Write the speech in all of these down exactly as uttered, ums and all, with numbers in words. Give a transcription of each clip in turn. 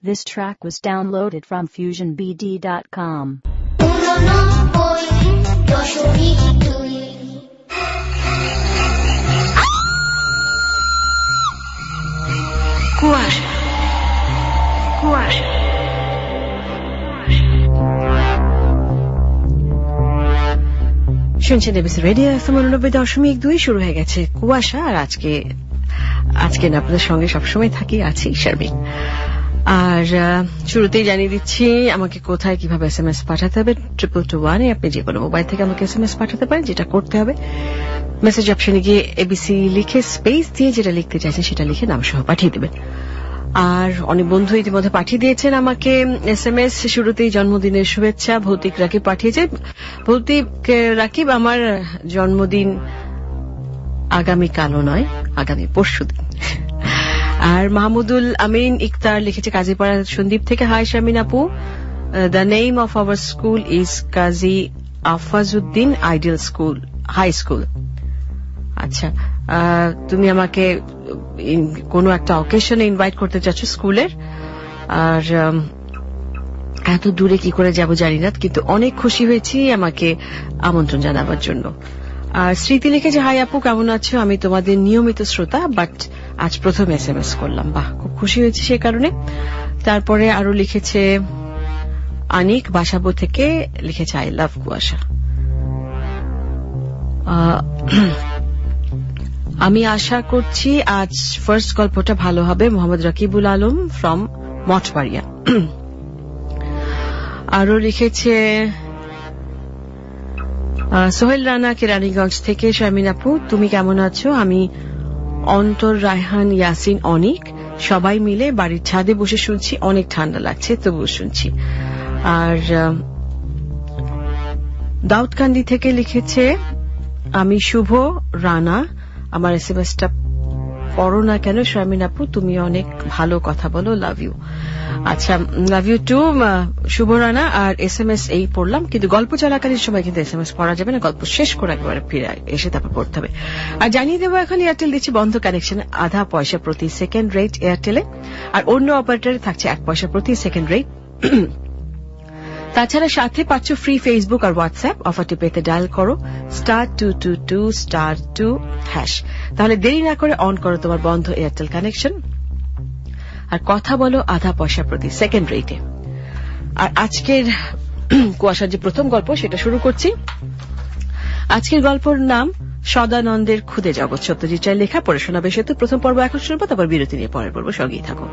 This track was downloaded from fusion b d dot com. Kuasha কুয়াশা শুনছেন ABC radio FM উননব্বই দশমিক দুই। শুরু হয়ে গেছে কুয়াশা। আর আজকে আজকে না আপনাদের সঙ্গে সবসময় থাকি আছি শারমিন। আর শুরুতেই জানিয়ে দিচ্ছি আমাকে কোথায় কিভাবে এস এম এস পাঠাতে হবে। ট্রিপল টু ওয়ানে আপনি যে কোনো মোবাইল থেকে আমাকে এস এম এস পাঠাতে পারেন। যেটা করতে হবে, মেসেজ অপশনে গিয়ে এবিসি লিখে স্পেস দিয়ে যেটা লিখতে চাইছেন সেটা লিখে নাম সহ পাঠিয়ে দেবেন। আর অনেক বন্ধু ইতিমধ্যে পাঠিয়ে দিয়েছেন আমাকে এস এম এস। শুরুতেই জন্মদিনের শুভেচ্ছা ভৌতিক রাকিব পাঠিয়েছে। ভৌতিক রাকিব, আমার জন্মদিন আগামীকালও নয়, আগামী পরশু দিন। আর মাহমুদুল আমিন ইকতার লিখেছে কাজীপাড়া সন্দীপ থেকে, হাই শারমিন আপু, the name of our school is Kazi Afazuddin ideal school high school. আচ্ছা, তুমি আমাকে কোনো একটা অকেশনে ইনভাইট করতে চাচ্ছ স্কুলের, আর এত দূরে কি করে যাব জানি না, কিন্তু অনেক খুশি হয়েছি আমাকে আমন্ত্রণ জানাবার জন্য। আর স্মৃতি লিখেছে, হাই আপু কেমন আছো, আমি তোমাদের নিয়মিত শ্রোতা, বাট আজ প্রথম এস এম এস করলাম। বাহ, খুব খুশি হয়েছি সে কারণে। তারপরে আরো লিখেছে আনিক বাসাবো থেকে, লিখেছে আই লাভ কুয়াশা। আমি আশা করছি আজ ফার্স্ট গল্পটা ভালো হবে। মোহাম্মদ রাকিবুল আলম ফ্রম মঠবাড়িয়া। আরো লিখেছে সোহেল রানা কেরানীগঞ্জ থেকে, শারমিন আপু তুমি কেমন আছো, আমি অন্তর, রায়হান, ইয়াসিন, অনিক সবাই মিলে বাড়ির ছাদে বসে শুনছি, অনেক ঠান্ডা লাগছে তবুও শুনছি। আর দাউদকান্দি থেকে লিখেছে, আমি শুভ রানা, আমার এস এম এসটা পড়ো না কেন শারমিন আপু, তুমি অনেক ভালো কথা বলো, লাভ ইউ। আচ্ছা, love you too Shuvo Rana. আর এস এম এস এই পড়লাম, কিন্তু গল্প চলাকালীন সময় কিন্তু এস এম এস পড়া যাবে না, গল্প শেষ করে একেবারে ফিরে এসে তারপর পড়তে হবে। আর জানিয়ে দেবো এখন এয়ারটেল দিচ্ছে বন্ধ কানেকশনে আধা পয়সা প্রতি সেকেন্ড রেট এয়ারটেলে, আর অন্য অপারেটরে থাকছে এক পয়সা প্রতি সেকেন্ড রেট। তাছাড়া সাথে পাচ্ছ ফ্রি ফেসবুক আর হোয়াটসঅ্যাপ। অফারটি পেতে ডায়াল করো star two two two star two hash. তাহলে দেরি না করে অন করো তোমার বন্ধ এয়ারটেল কানেকশন, আর কথা বলো আধা পয়সা প্রতি সেকেন্ড রেটে। আর আজকের কুয়াশার যে প্রথম গল্প সেটা শুরু করছি। আজকের গল্পের নাম সদানন্দের ক্ষুদে জগৎ। সত্যজিৎ রায়ের লেখা, পড়ে শোনাবে সেতু। প্রথম পর্ব এখন শুনবো, তারপর বিরতি নিয়ে পরের পর্ব সঙ্গেই থাকো।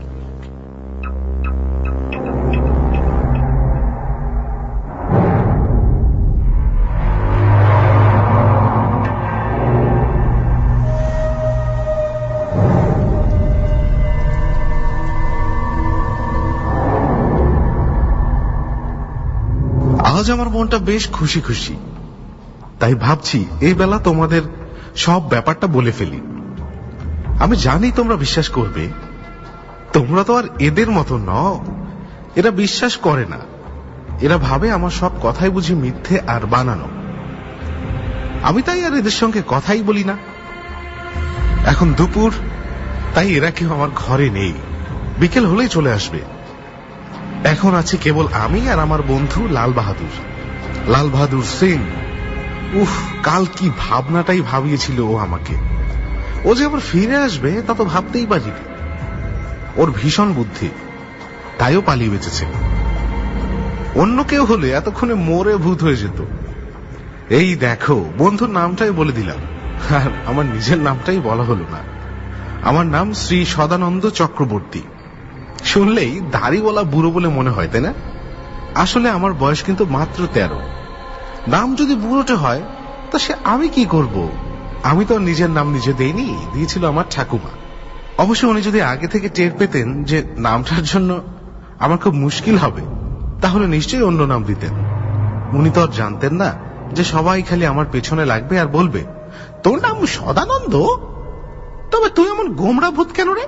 আজ আমার মনটা বেশ খুশি খুশি, তাই ভাবছি এই বেলা তোমাদের সব ব্যাপারটা বলে ফেলি। আমি জানি তোমরা বিশ্বাস করবে, তোমরা তো আর এদের মতো নও, এরা বিশ্বাস করে না। এরা ভাবে আমার সব কথাই বুঝি মিথ্যে আর বানানো। আমি তাই আর এদের সঙ্গে কথাই বলি না। এখন দুপুর, তাই এরা কেউ আমার ঘরে নেই, বিকেল হলেই চলে আসবে। এখন আছে কেবল আমি আর আমার বন্ধু লাল বাহাদুর লাল বাহাদুর সিং। উফ, কাল কি ভাবনাটাই ভাবিয়েছিল ও আমাকে। ও যে আবার ফিরে আসবে তা তো ভাবতেই পারিনি। ওর ভীষণ বুদ্ধি, তাইও পালিয়ে বেঁচেছে। অন্য কেউ হলে এতক্ষণে মরে ভূত হয়ে যেত। এই দেখো, বন্ধুর নামটাই বলে দিলাম, আর আমার নিজের নামটাই বলা হলো না। আমার নাম শ্রী সদানন্দ চক্রবর্তী। শুনলেই দাড়িওয়ালা বুড়ো বলে মনে হয়, তাই না? আসলে আমার বয়স কিন্তু মাত্র তেরো। নাম যদি বুড়োটে হয় তা সে আমি কি করব? আমি তো নিজের নাম নিজে দেইনি, দিয়েছিল আমার ঠাকুমা। অবশ্য উনি যদি আগে থেকে টের পেতেন যে নামটার জন্য আমার খুব মুশকিল হবে, তাহলে নিশ্চয়ই অন্য নাম দিতেন। উনি তো আর জানতেন না যে সবাই খালি আমার পেছনে লাগবে আর বলবে, তোর নাম সদানন্দ, তবে তুই এমন গোমরা ভূত কেন রে?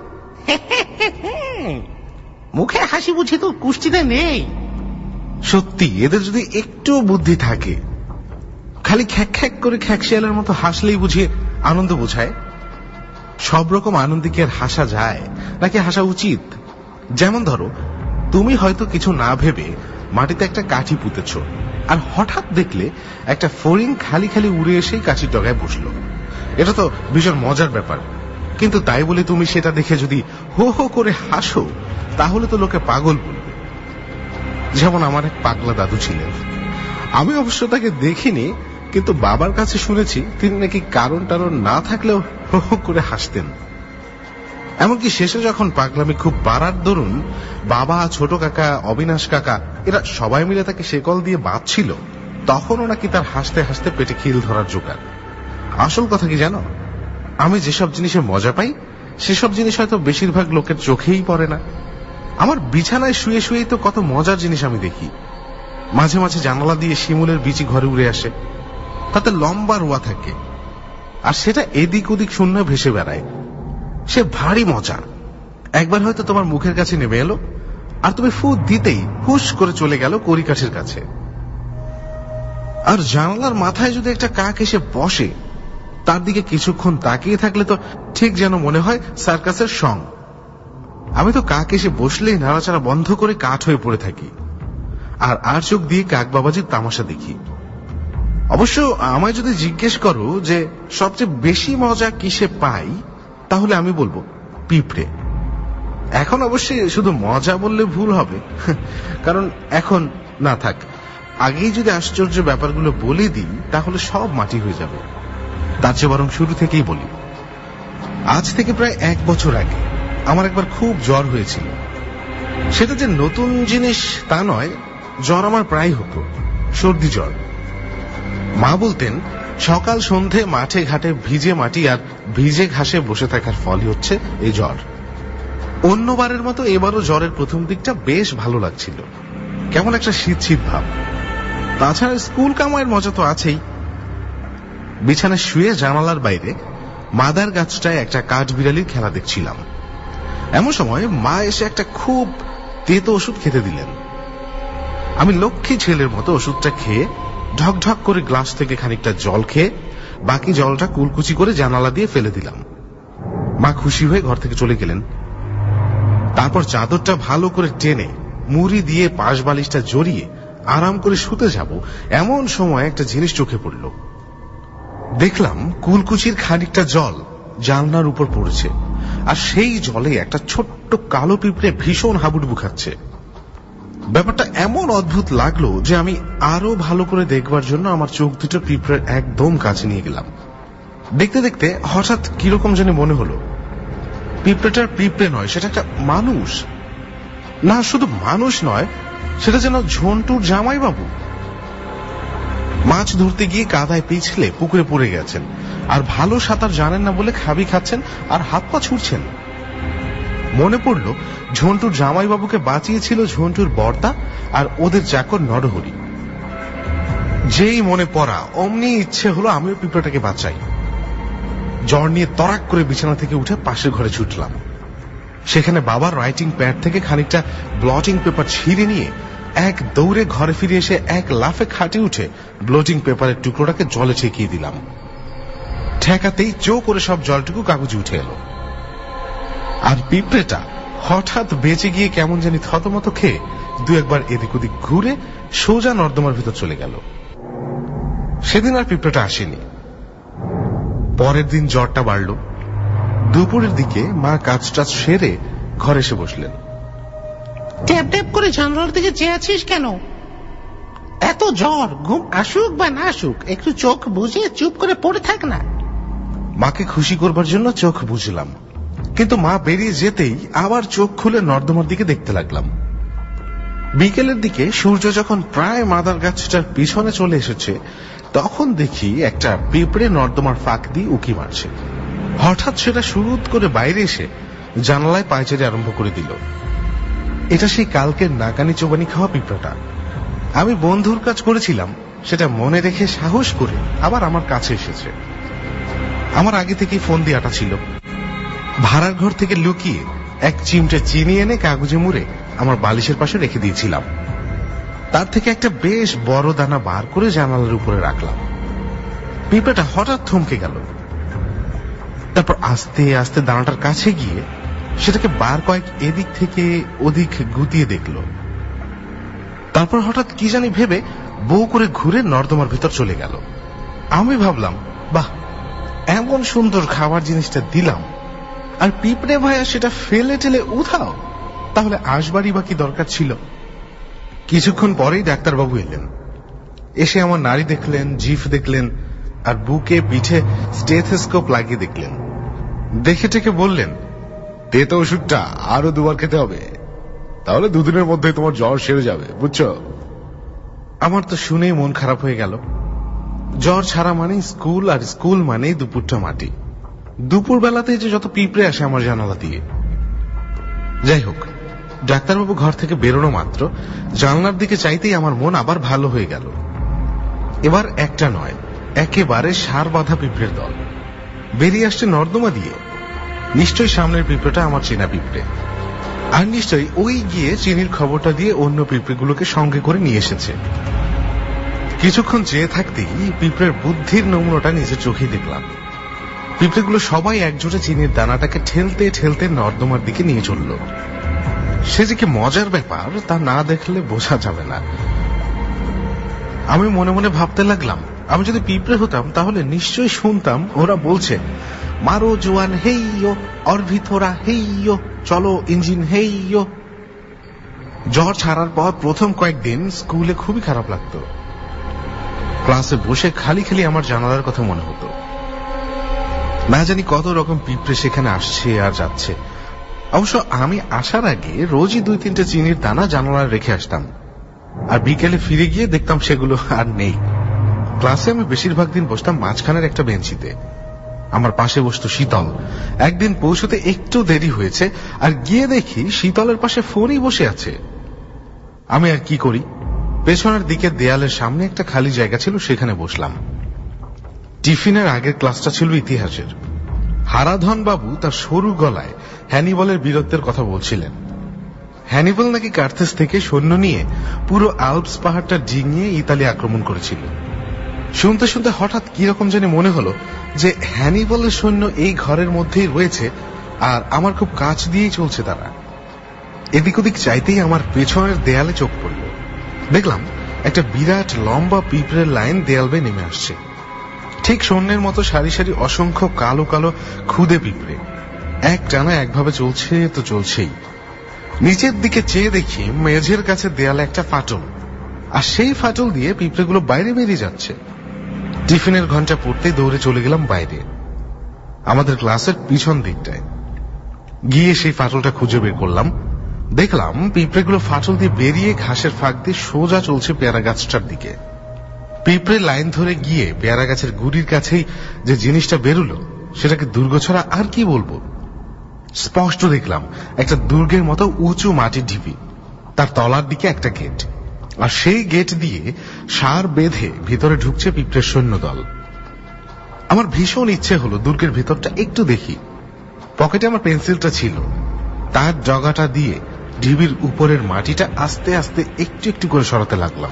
মুখে হাসি বুঝি তো কুষ্টিতে নেই। সত্যি এদের যদি একটু বুদ্ধি থাকে, খালি খ্যাক খ্যাক করে খ্যাকশিয়ালের মতো হাসলেই বুঝিয়ে আনন্দ বোঝায়। সব রকম আনন্দে কি আর হাসা যায়, নাকি হাসা উচিত? যেমন ধরো, তুমি হয়তো কিছু না ভেবে মাটিতে একটা কাঠি পুঁতেছ, আর হঠাৎ দেখলে একটা ফড়িং খালি খালি উড়ে এসেই কাঠির ডগায় বসলো। এটা তো ভীষণ মজার ব্যাপার, কিন্তু তাই বলে তুমি সেটা দেখে যদি হো হো করে হাসো, তাহলে তো লোকে পাগল বলবে। যেমন আমার এক পাগলা দাদু ছিলেন, আমি অবশ্য তাকে দেখিনি, কিন্তু বাবার কাছে শুনেছি তিনি নাকি কারণ টারণ না থাকলেও হো হো করে হাসতেন। এমনকি শেষে যখন পাগলামি খুব বাড়ার দরুন বাবা, ছোট কাকা, অবিনাশ কাকা এরা সবাই মিলে তাকে শেকল দিয়ে বাঁধছিল, তখনও নাকি তার হাসতে হাসতে পেটে খিল ধরার জোগাড়। আসল কথা কি জানো, আমি যেসব জিনিসে মজা পাই সেসব জিনিস হয়তো বেশিরভাগ লোকের চোখেই পড়ে না। আমার বিছানায় শুয়ে শুয়েই তো কত মজার জিনিস আমি দেখি। মাঝে মাঝে জানালা দিয়ে শিমুলের বিচি ঘরে উড়ে আসে, তাতে লম্বা রোয়া থাকে, আর সেটা এদিক ওদিক শূন্য ভেসে বেড়ায়। সে ভারী মজা। একবার হয়তো তোমার মুখের কাছে নেমে এলো, আর তুমি ফু দিতেই হুশ করে চলে গেল কড়িকাঠের কাছে। আর জানালার মাথায় যদি একটা কাক এসে বসে, তার দিকে কিছুক্ষণ তাকিয়ে থাকলে তো ঠিক যেন মনে হয় সার্কাসের সং। আমি তো কাক এসে বসলেই নাড়াচাড়া বন্ধ করে কাঠ হয়ে পড়ে থাকি, আর আর চোখ দিয়ে কাক বাবাজির তামাশা দেখি। অবশ্য আমায় যদি জিজ্ঞেস করো যে সবচেয়ে বেশি মজা কিসে পাই, তাহলে আমি বলবো পিঁপড়ে। এখন অবশ্যই শুধু মজা বললে ভুল হবে, কারণ এখন না থাক, আগেই যদি আশ্চর্য ব্যাপারগুলো বলে দিই তাহলে সব মাটি হয়ে যাবে। তার চেয়ে বরং শুরু থেকেই বলি। আজ থেকে প্রায় এক বছর আগে আমার একবার খুব জ্বর হয়েছিল। সেটা যে নতুন জিনিস তা নয়, জ্বর আমার প্রায় হতো, সর্দি জ্বর। মা বলতেন সকাল সন্ধে মাঠে ঘাটে ভিজে মাটি আর ভিজে ঘাসে বসে থাকার ফলই হচ্ছে এই জ্বর। অন্যবারের মতো এবারও জ্বরের প্রথম দিকটা বেশ ভালো লাগছিল, কেমন একটা শীত শীত ভাব। তাছাড়া স্কুল কামাইয়ের মজা তো আছেই। বিছানায় শুয়ে জানালার বাইরে মাদার গাছটায় একটা কাঠ বিড়ালির খেলা দেখছিলাম। এমন সময় মা এসে একটা খুব তেতো ওষুধ খেতে দিলেন। আমি লক্ষ্মী ছেলের মতো ওষুধটা খেয়ে ঢকঢক করে গ্লাস থেকে খানিকটা জল খেয়ে বাকি জলটা কুলকুচি করে জানালা দিয়ে ফেলে দিলাম। মা খুশি হয়ে ঘর থেকে চলে গেলেন। তারপর চাদরটা ভালো করে টেনে মুড়ি দিয়ে পাশ বালিশটা জড়িয়ে আরাম করে শুতে যাব, এমন সময় একটা জিনিস চোখে পড়ল। দেখলাম কুলকুচির খানিকটা জল জানলার উপর পড়েছে, আর সেই জলে একটা ছোট্ট কালো পিঁপড়ে ভীষণ হাবুডুবু খাচ্ছে। ব্যাপারটা এমন অদ্ভুত লাগলো যে আমি আরো ভালো করে দেখবার জন্য আমার চোখ দুটো পিঁপড়ের একদম কাছে নিয়ে গেলাম। দেখতে দেখতে হঠাৎ কিরকম জানি মনে হলো পিঁপড়েটার পিঁপড়ে নয়, সেটা একটা মানুষ। না, শুধু মানুষ নয়, সেটা যেন ঝন্টুর জামাইবাবু। মাছ ধরতে গিয়ে কাদায় পিছলে পুকুরে পড়ে গেছেন, আর ভালো সাঁতার জানেন না বলে খাবি খাচ্ছেন আর হাত পা ছুটছেন। মনে পড়ল ঝন্টুর জামাইবাবুকে বাঁচিয়েছিল ঝন্টুর বর্দা আর ওদের চাকর নরহরি। যেই মনে পড়া অমনি ইচ্ছে হলো আমিও পিঁপড়াটাকে বাঁচাই। জ্বর নিয়ে তরাক করে বিছানা থেকে উঠে পাশের ঘরে ছুটলাম। সেখানে বাবার রাইটিং প্যাড থেকে খানিকটা ব্লটিং পেপার ছিঁড়ে নিয়ে এক দৌড়ে ঘরে ফিরে এসে এক লাফে খাটে উঠে ব্লটিং পেপারের টুকরোটাকে জলে ঠেকিয়ে দিলাম। ঠেকাতেই চো করে সব জলটুকু কাগজে উঠে এলো, আর পিঁপড়েটা হঠাৎ বেঁচে গিয়ে কেমন জানি থতমত খেয়ে দু একবার এদিক ওদিক ঘুরে সোজা নর্দমার ভিতর চলে গেল। সেদিন আর পিঁপড়েটা আসেনি। পরের দিন জ্বরটা বাড়ল। দুপুরের দিকে মা কাজ টাজ সেরে ঘরে এসে বসলেন। ট্যাপ ট্যাপ করে জানলার দিকে চেয়ে আছিস কেন? এত জ্বর, ঘুম আসুক বা না আসুক, একটু চোখ বুঝে চুপ করে পড়ে থাক না। মাকে খুশি করবার জন্য চোখ বুঝলাম, কিন্তু মা বেরিয়ে যেতেই আবার চোখ খুলে নর্দমার দিকে দেখতে লাগলাম। বিকেলের দিকে সূর্য যখন প্রায় মাদার গাছটার পিছনে চলে এসেছে, তখন দেখি একটা পিঁপড়ে নর্দমার ফাঁক দিয়ে উকি মারছে। হঠাৎ সেটা সুরুত করে বাইরে এসে জানালায় পায়চারি আরম্ভ করে দিল। এটা সেই কালকের নাকানি চোবানি খাওয়া পিঁপড়াটা। আমি বন্ধুর কাজ করেছিলাম সেটা মনে রেখে সাহস করে আবার আমার কাছে এসেছে। আমার আগে থেকেই ফোন দিয়ে আটা ছিল। ভাড়ার ঘর থেকে লুকিয়ে এক চিমটে চিনি এনে কাগজে মুড়ে আমার বালিশের পাশে রেখে দিয়েছিলাম। তার থেকে একটা বেশ বড় দানা বার করে জানালার উপরে রাখলাম। পিঁপড়াটা হঠাৎ থমকে গেল। তারপর আস্তে আস্তে দানাটার কাছে গিয়ে সেটাকে বার কয়েক এদিক থেকে ওদিক গুতিয়ে দেখল। তারপর হঠাৎ কি জানি ভেবে বউ করে ঘুরে নর্দমার ভিতর চলে গেল। আমি ভাবলাম, বাহ, এমন সুন্দর খাবার জিনিসটা দিলাম, আর পিঁপড়ে ভাইয়া সেটা ফেলে টেলে উধাও, তাহলে আসবারই বা কি দরকার ছিল। কিছুক্ষণ পরেই ডাক্তারবাবু এলেন। এসে আমার নাড়ি দেখলেন, জিভ দেখলেন, আর বুকে পিঠে স্টেথোস্কোপ লাগিয়ে দেখলেন। দেখে টেকে বললেন, তেতো ওষুধটা আরো দুবার খেতে হবে, তাহলে দুদিনের মধ্যে তোমার জ্বর সেরে যাবে, বুঝছো? আমার তো শুনেই মন খারাপ হয়ে গেল। জ্বর ছাড়া মানেই স্কুল, আর স্কুল মানেই দুপুরটা মাটি। দুপুর বেলাতে যে যত পিঁপড়ে আসে আমার জানালা দিয়ে। যাই হোক, ডাক্তারবাবু ঘর থেকে বেরোনো মাত্র জানলার দিকে চাইতেই আমার মন আবার ভালো হয়ে গেল। এবার একটা নয়, একেবারে সার বাঁধা পিঁপড়ের দল বেরিয়ে আসছে নর্দমা দিয়ে। নিশ্চয়ই সামনের পিঁপড়েটা আমার চেনা পিঁপড়ে, আর নিশ্চয়ই ওই গিয়ে চিনির খবরটা দিয়ে অন্য পিঁপড়েগুলোকে সঙ্গে করে নিয়ে এসেছে। কিছুক্ষণ চেয়ে থাকতেই পিঁপড়ের বুদ্ধির নমুনাটা নিজের চোখেই দেখলাম। পিঁপড়েগুলো সবাই একজোটে চিনির দানাটাকে ঠেলতে ঠেলতে নর্দমার দিকে নিয়ে চলল। সে যে কি মজার ব্যাপার তা না দেখলে বোঝা যাবে না। আমি মনে মনে ভাবতে লাগলাম, আমি যদি পিঁপড়ে হতাম তাহলে নিশ্চয়ই শুনতাম ওরা বলছে, মারো জোয়ান হেইয়ো, অর্ভিথোরা হেইয়ো, চলো ইঞ্জিন হেইয়ো। জ্বর ছাড়ার পর প্রথম কয়েকদিন স্কুলে খুবই খারাপ লাগতো। ক্লাসে বসে খালি খালি আমার জানালার কথা মনে হতো। না জানি কত রকম পিঁপড়ে সেখানে আসছে আর যাচ্ছে। অবশ্য আমি আসার আগে রোজই দুই তিনটে চিনির দানা জানালায় রেখে আসতাম, আর বিকেলে ফিরে গিয়ে দেখতাম সেগুলো আর নেই। ক্লাসে আমি বেশিরভাগ দিন বসতাম মাঝখানের একটা বেঞ্চিতে। আমার পাশে বসতো শীতল। একদিন পৌঁছতে একটু দেরি হয়েছে, আর গিয়ে দেখি শীতলের পাশে ফোনই বসে আছে। আমি আর কি করি, পেছনের দিকে দেয়ালের সামনে একটা খালি জায়গা ছিল, সেখানে বসলাম। টিফিনের আগের ক্লাসটা ছিল ইতিহাসের। হারাধন বাবু তার সরু গলায় হ্যানিবলের বীরত্বের কথা বলছিলেন। হ্যানিবল নাকি কার্থেস থেকে সৈন্য নিয়ে পুরো আল্পস পাহাড়টা ডিঙিয়ে ইতালি আক্রমণ করেছিল। শুনতে শুনতে হঠাৎ কিরকম জানি মনে হলো যে হ্যানিবলের সৈন্য এই ঘরের মধ্যেই রয়েছে, আর আমার খুব কাছ দিয়েই চলছে তারা। এদিক ওদিক চাইতেই আমার পেছনের দেয়ালে চোখ পড়ল। দেখলাম একটা বিরাট লম্বা পিঁপড়ের লাইন দেয়াল বেয়ে নেমে আসছে। ঠিক সৈন্যের মতো সারি সারি অসংখ্য কালো কালো খুদে পিঁপড়ে এক টানা একভাবে চলছে তো চলছেই। নিচের দিকে চেয়ে দেখি মেঝের কাছে দেয়ালে একটা ফাটল, আর সেই ফাটল দিয়ে পিঁপড়েগুলো বাইরে বেরিয়ে যাচ্ছে। টিফিনের ঘন্টা পড়তে দৌড়ে চলে গেলাম বাইরে, আমাদের ক্লাসের পিছন দিকটায়। গিয়ে সেই ফাটলটা খুঁজে বের করলাম। দেখলাম পিঁপড়েগুলো ফাটল দিয়ে বেরিয়ে ঘাসের ফাঁক দিয়ে সোজা চলছে পেয়ারা গাছটার দিকে। পিঁপড়ে লাইন ধরে গিয়ে পেয়ারা গাছের গুড়ির কাছেই যে জিনিসটা বেরুলো সেটাকে দুর্গ ছাড়া আর কি বলবো। স্পষ্ট দেখলাম একটা দুর্গের মতো উঁচু মাটির ঢিপি, তার তলার দিকে একটা গেট, আর সেই গেট দিয়ে সার বেঁধে ভিতরে ঢুকছে পিঁপড়ের সৈন্যদল। আমার ভীষণ ইচ্ছে হলো দুর্গের ভিতরটা একটু দেখি। পকেটে আমার পেন্সিলটা ছিল, তার জগাটা দিয়ে ঢিবির উপরের মাটিটা আস্তে আস্তে একটু একটু করে সরাতে লাগলাম।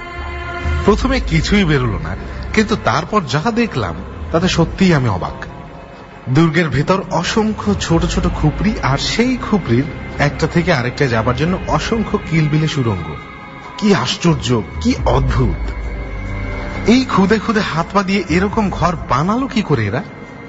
প্রথমে কিছুই বেরোলো না, কিন্তু তারপর যা দেখলাম তাতে সত্যিই আমি অবাক। দুর্গের ভেতর অসংখ্য ছোট ছোট খুপড়ি, আর সেই খুপড়ির একটা থেকে আরেকটা যাবার জন্য অসংখ্য কিলবিলে সুড়ঙ্গ। কি আশ্চর্য, কি অদ্ভুত! এই খুদে খুদে হাত পা দিয়ে এরকম ঘর বানালো কি করে এরা?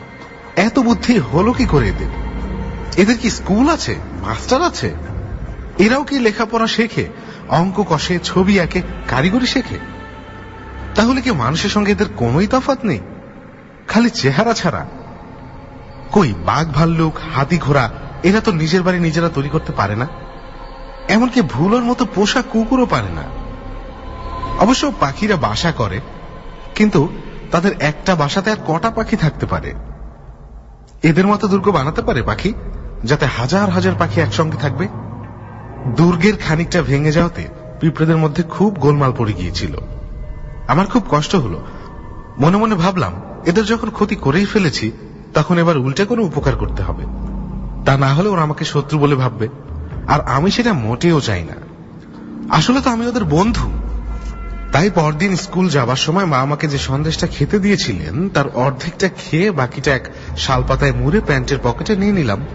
এত বুদ্ধি হলো কি করে এদের? এদের কি স্কুল আছে, মাস্টার আছে? এরাও কি লেখাপড়া শেখে, অঙ্ক কষে, ছবি আঁকে, কারিগরি শেখে? তাহলে কি মানুষের সঙ্গে এদের কোনোই তফাৎ নেই, খালি চেহারা ছাড়া? কই বাঘ ভাল্লুক, হাতি ঘোড়া এরা তো নিজের বাড়ি নিজেরা তৈরি করতে পারে না, এমনকি ভুলোর মতো পোষা কুকুরও পারে না। অবশ্য পাখিরা বাসা করে, কিন্তু তাদের একটা বাসাতে আর কটা পাখি থাকতে পারে? এদের মতো দুর্গ বানাতে পারে পাখি, যাতে হাজার হাজার পাখি একসঙ্গে থাকবে? দুর্গের খানিকটা ভেঙে যাওয়াতে পিঁপড়েদের মধ্যে খুব গোলমাল পড়ে গিয়েছিল। আমার খুব কষ্ট হলো। মনে মনে ভাবলাম, এদের যখন ক্ষতি করেই ফেলেছি তখন এবার উল্টে কোনো উপকার করতে হবে, তা না হলে ওরা আমাকে শত্রু বলে ভাববে, আর আমি সেটা মোটেও চাই না। আসলে তো আমি ওদের বন্ধু। তাই পরদিন স্কুল যাবার সময় মা আমাকে যে সন্দেশটা খেতে দিয়েছিলেন তার অর্ধেকটা খেয়ে বাকিটা এক শালপাতায় মুড়ে প্যান্টের পকেটে নিয়ে নিলাম,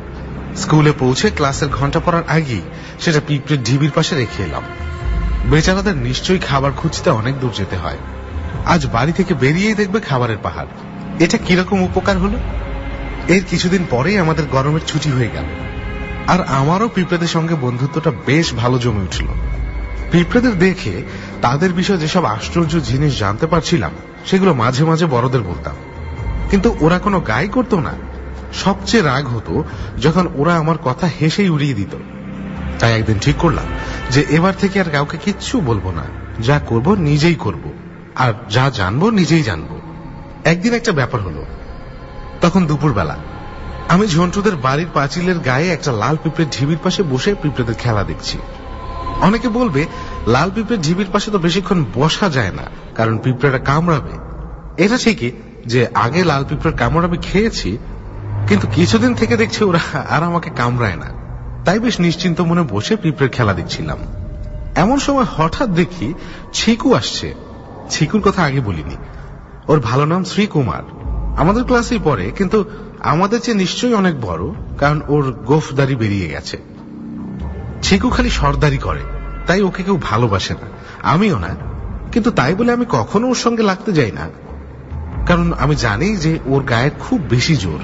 স্কুলে পৌঁছে ক্লাসের ঘন্টা পড়ার আগেই সেটা পিঁপড়ের ঢিবির পাশে রেখে এলাম। বেচারাদের নিশ্চয়ই খাবার খুঁজতে অনেক দূর যেতে হয়। আজ বাড়ি থেকে বেরিয়েই দেখবে খাবারের পাহাড়। এটা কিরকম উপকার হলো। এর কিছুদিন পরেই আমাদের গরমের ছুটি হয়ে গেল, আর আমারও পিঁপড়েদের সঙ্গে বন্ধুত্বটা বেশ ভালো জমে উঠল। পিঁপড়েদের দেখে তাদের বিষয়ে যেসব আশ্চর্য জিনিস জানতে পারছিলাম সেগুলো মাঝে মাঝে বড়দের বলতাম, কিন্তু ওরা কোনো গায়ে করতো না। সবচেয়ে রাগ হতো যখন ওরা আমার কথা হেসেই উড়িয়ে দিত। তাই একদিন ঠিক করলাম যে এবার থেকে আর কাউকে কিচ্ছু বলবো না, যা করব নিজেই করব, আর যা জানবো নিজেই জানবো। একদিন একটা ব্যাপার হলো, তখন দুপুরবেলা আমি ঝন্টুদের বাড়ির পাঁচিলের গায়ে একটা লাল পিঁপড়ের ঢিবির পাশে বসে পিঁপড়েদের খেলা দেখছি। অনেকে বলবে লাল পিঁপড়ের ঢিবির পাশে তো বেশিক্ষণ বসা যায় না, কারণ পিঁপড়েরা কামড়াবে। এটা ঠিকই যে আগে লাল পিঁপড়ের কামড় আমি খেয়েছি, কিন্তু কিছুদিন থেকে দেখছি ওরা আর আমাকে কামড়ায় না। তাই বেশ নিশ্চিন্ত মনে বসে পিঁপড়ের খেলা দেখছিলাম। এমন সময় হঠাৎ দেখি ছিকু আসছে। ছিকুর কথা আগে বলিনি। ওর ভালো নাম শ্রীকুমার। আমাদের ক্লাসেই পড়ে, কিন্তু আমাদের চেয়ে নিশ্চয়ই অনেক বড়, কারণ ওর গোফদারি বেরিয়ে গেছে। ছিকু খালি সর্দারি করে, তাই ওকে কেউ ভালোবাসে না, আমিও না। কিন্তু তাই বলে আমি কখনো ওর সঙ্গে লাগতে যাই না, কারণ আমি জানি যে ওর গায়ের খুব বেশি জোর।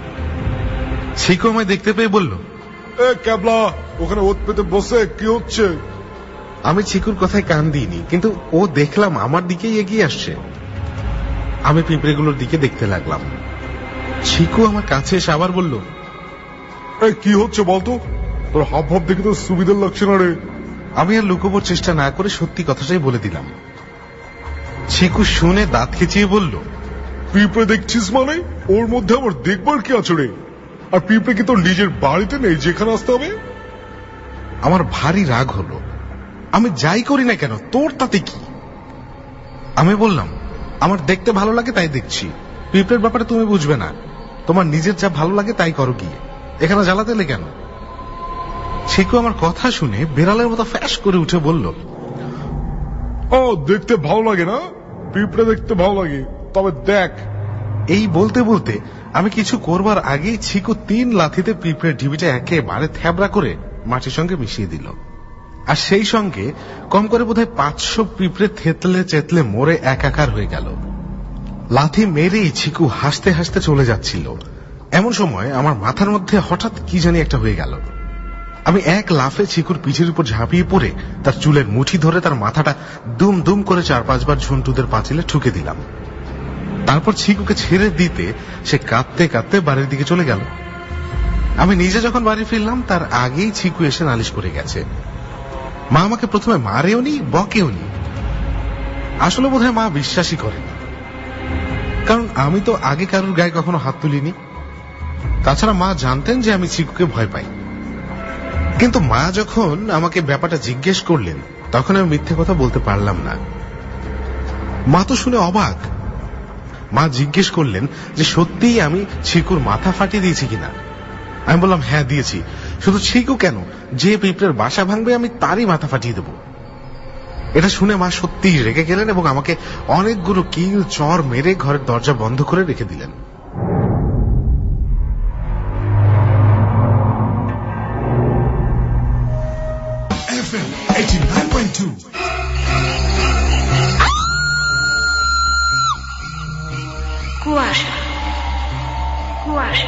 ছিকু আমায় দেখতে পেয়ে বলল, এ ক্যাবলা, ওখানে ওত পেতে বসে কি হচ্ছে? আমি ছিকুর কথায় কান দিইনি, কিন্তু ও দেখলাম আমার দিকেই এগিয়ে আসছে। আমি পিঁপড়েগুলোর দিকে দেখতে লাগলাম। ছিকু আমার কাছে এসে আবার বলল, এই কি হচ্ছে বলতো? তোর হাব ভাব দেখে তো সুবিধার লাগছে না রে। আমি আর লুকোবার চেষ্টা না করে সত্যি কথাটাই বলে দিলাম। ছিকু শুনে দাঁত খেঁচিয়ে বলল, পিঁপড়ে দেখছিস মানে? ওর মধ্যে আমার দেখবার কি আছে রে? আর পিঁপড়ে কি তোর নিজের বাড়িতে নেই যেখানে আসতে হবে? আমার ভারী রাগ হলো। আমি যাই করি না কেন, তোর তাতে কি? আমি বললাম, আমার দেখতে ভালো লাগে তাই দেখছি। পিঁপড়ের ব্যাপারে তুমি বুঝবে না। তোমার নিজের যা ভালো লাগে তাই করো গিয়ে, এখানে জ্বালাতে এলে কেন? ছিকু আমার কথা শুনে বিড়ালের মতো ফ্যাশ করে উঠে বলল, ও দেখতে ভালো লাগে না? পিঁপড়ে দেখতে ভালো লাগে, তবে দেখ। এই বলতে বলতে আমি কিছু করবার আগেই ছিকু তিন লাথিতে পিঁপড়ের ঢিবিটা একেবারে থ্যাবড়া করে মাটির সঙ্গে মিশিয়ে দিল। আর সেই সঙ্গে কম করে বোধহয় পাঁচশো পিঁপড়ে থেতলে চেতলে মরে একাকার হয়ে গেল। লাথি মেরেই ছিকু হাসতে হাসতে চলে যাচ্ছিল। এমন সময় আমার মাথার মধ্যে হঠাৎ কি জানি একটা হয়ে গেল। আমি এক লাফে ছিকুর পিঠের উপর ঝাঁপিয়ে পড়ে তার চুলের মুঠি ধরে তার মাথাটা দুম দুম করে চার পাঁচবার ঝন্টুদের পাঁচিলে ঠুকে দিলাম। তারপর ছিকুকে ছেড়ে দিতে সে কাঁদতে কাঁদতে বাড়ির দিকে চলে গেল। আমি নিজে যখন বাড়ি ফিরলাম তার আগেই ছিকু এসে নালিশ করে গেছে। মা আমাকে প্রথমে মারেও নি, বকেও নি। আসলে বোধহয় মা বিশ্বাসই করেনি, কারণ আমি তো আগে কারোর গায়ে কখনো হাত তুলিনি। তাছাড়া মা জানতেন যে আমি ছিকুকে ভয় পাই। কিন্তু মা যখন আমাকে ব্যাপারটা জিজ্ঞেস করলেন তখন আমি মিথ্যে কথা বলতে পারলাম না। মা তো শুনে অবাক। মা জিজ্ঞেস করলেন যে সত্যিই আমি ছিকুর মাথা ফাটিয়ে দিয়েছি কিনা। আমি বললাম, হ্যাঁ দিয়েছি। শুধু ছিকু কেন, যে পিঁপড়ের বাসা ভাঙবে আমি তারই মাথা ফাটিয়ে দেব। এটা শুনে মা সত্যিই রেগে গেলেন এবং আমাকে অনেকগুলো কিল চর মেরে ঘরের দরজা বন্ধ করে রেখে দিলেন। কুয়াশা কুয়াশা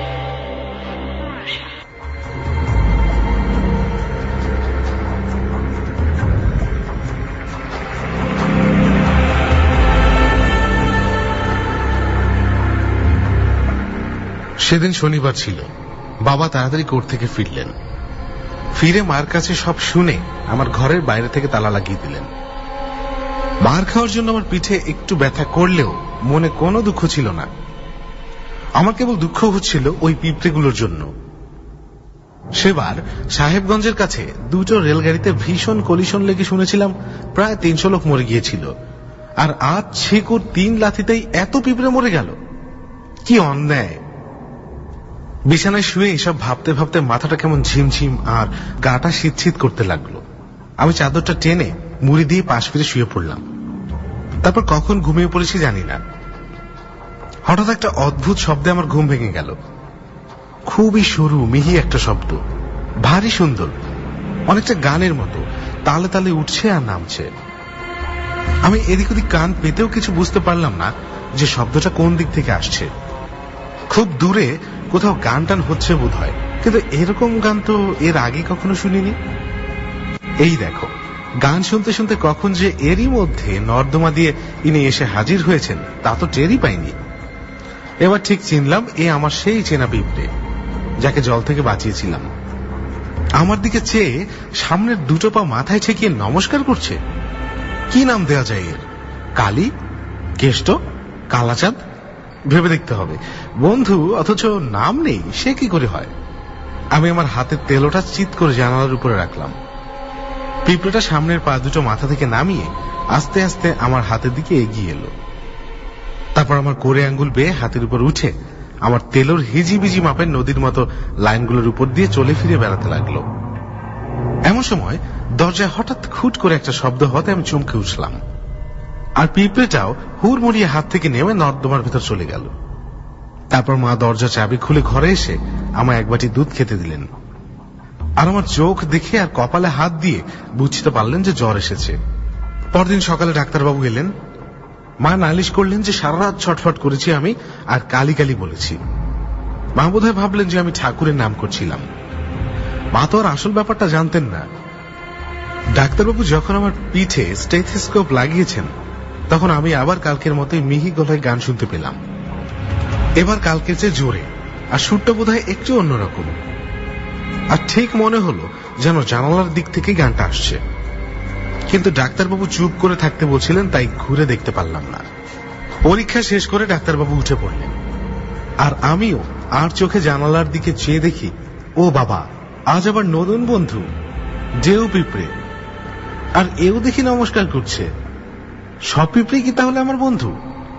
সেদিন শনিবার ছিল। বাবা তাড়াতাড়ি কোর্ট থেকে ফিরলেন। ফিরে মার কাছে সব শুনে আমার ঘরের বাইরে থেকে তালা লাগিয়ে দিলেন। মার খাওয়ার জন্য আমার পিঠে একটু ব্যথা করলেও মনে কোনো দুঃখ ছিল না। আমার কেবল দুঃখ হচ্ছিল ওই পিঁপড়েগুলোর জন্য। সেবার সাহেবগঞ্জের কাছে দুটো রেলগাড়িতে ভীষণ কলিশন লেগে শুনেছিলাম প্রায় তিনশো লোক মরে গিয়েছিল, আর আজ ছিকুর তিন লাথিতেই এত পিঁপড়ে মরে গেল। কি অন্যায়! বিছানায় শুয়ে এসব ভাবতে ভাবতে মাথাটা কেমন ঝিমঝিম আর গাটা শীত শীত করতে লাগলো। আমি চাদরটা টেনে মুড়ি দিয়ে পাশ ফিরে শুয়ে পড়লাম। তারপর কখন ঘুমিয়ে পড়েছি জানি না। হঠাৎ একটা অদ্ভুত শব্দে আমার ঘুম ভেঙে গেল। খুবই সরু মিহি একটা শব্দ, ভারী সুন্দর, অনেকটা গানের মতো তালে তালে উঠছে আর নামছে। আমি এদিক ওদিক কান পেতেও কিছু বুঝতে পারলাম না যে শব্দটা কোন দিক থেকে আসছে। খুব দূরে কোথাও গান টান হচ্ছে বোধ হয়, কিন্তু এরকম গান তো এর আগে কখনো শুনিনি। এই দেখো, গান শুনতে শুনতে কখন যে এরই মধ্যে নর্দমা দিয়ে ইনি এসে হাজির হয়েছেন তা তো টেরই পাইনি। এবার ঠিক চিনলাম এ আমার সেই চেনা পিঁপড়ে যাকে জল থেকে বাঁচিয়েছিলাম। আমার দিকে চেয়ে সামনের দুটো পা মাথায় ঠেকিয়ে নমস্কার করছে। কি নাম দেওয়া যায় এর? কালী, কেষ্ট, কালাচাঁদ? ভেবে দেখতে হবে। বন্ধু অথচ নাম নেই, সে কি করে হয়? আমি আমার হাতের তেলোটা চিৎ করে জানালার উপরে রাখলাম। পিঁপড়েটা সামনের পা দুটো মাথা থেকে নামিয়ে আস্তে আস্তে আমার হাতের দিকে এগিয়ে এলো। তারপর আমার কোরে আঙ্গুল বেয়ে হাতের উপর উঠে আমার তেলোর হিজিবিজি মাপের নদীর মতো লাইনগুলোর উপর দিয়ে চলে ফিরে বেড়াতে লাগলো। এমন সময় দরজায় হঠাৎ খুট করে একটা শব্দ হতে আমি চমকে উঠলাম, আর পিঁপড়েটাও হুড় মুড়িয়ে হাত থেকে নেমে নর্দমার ভেতর চলে গেল। তারপর মা দরজা চাবি খুলে ঘরে এসে আমায় এক বাটি দুধ খেতে দিলেন, আর আমার চোখ দেখে আর কপালে হাত দিয়ে বুঝতে পারলেন যে জ্বর এসেছে। পরদিন সকালে ডাক্তারবাবু এলেন। মা নালিশ করলেন যে সারা রাত ছটফট করেছি আমি আর কালি কালি বলেছি। মা বোধহয় ভাবলেন যে আমি ঠাকুরের নাম করছিলাম। মা তো আর আসল ব্যাপারটা জানতেন না। ডাক্তারবাবু যখন আমার পিঠে স্টেথোস্কোপ লাগিয়েছেন তখন আমি আবার কালকের মতোই মিহি গলায় গান শুনতে পেলাম। এবার কালকের চেয়ে জোরে, আর সুরটা বোধহয় একটু অন্যরকম। আর ঠিক মনে হলো যেন জানালার দিক থেকে গানটা আসছে। কিন্তু ডাক্তারবাবু চুপ করে থাকতে বলছিলেন, তাই ঘুরে দেখতে পারলাম না। পরীক্ষা শেষ করে ডাক্তারবাবু উঠে পড়লেন, আর আমিও আর চোখে জানালার দিকে চেয়ে দেখি, ও বাবা, আজ আবার নতুন বন্ধু ঢেউ পিঁপড়ে, আর এও দেখি নমস্কার করছে। সব পিঁপড়ে কি তাহলে আমার বন্ধু?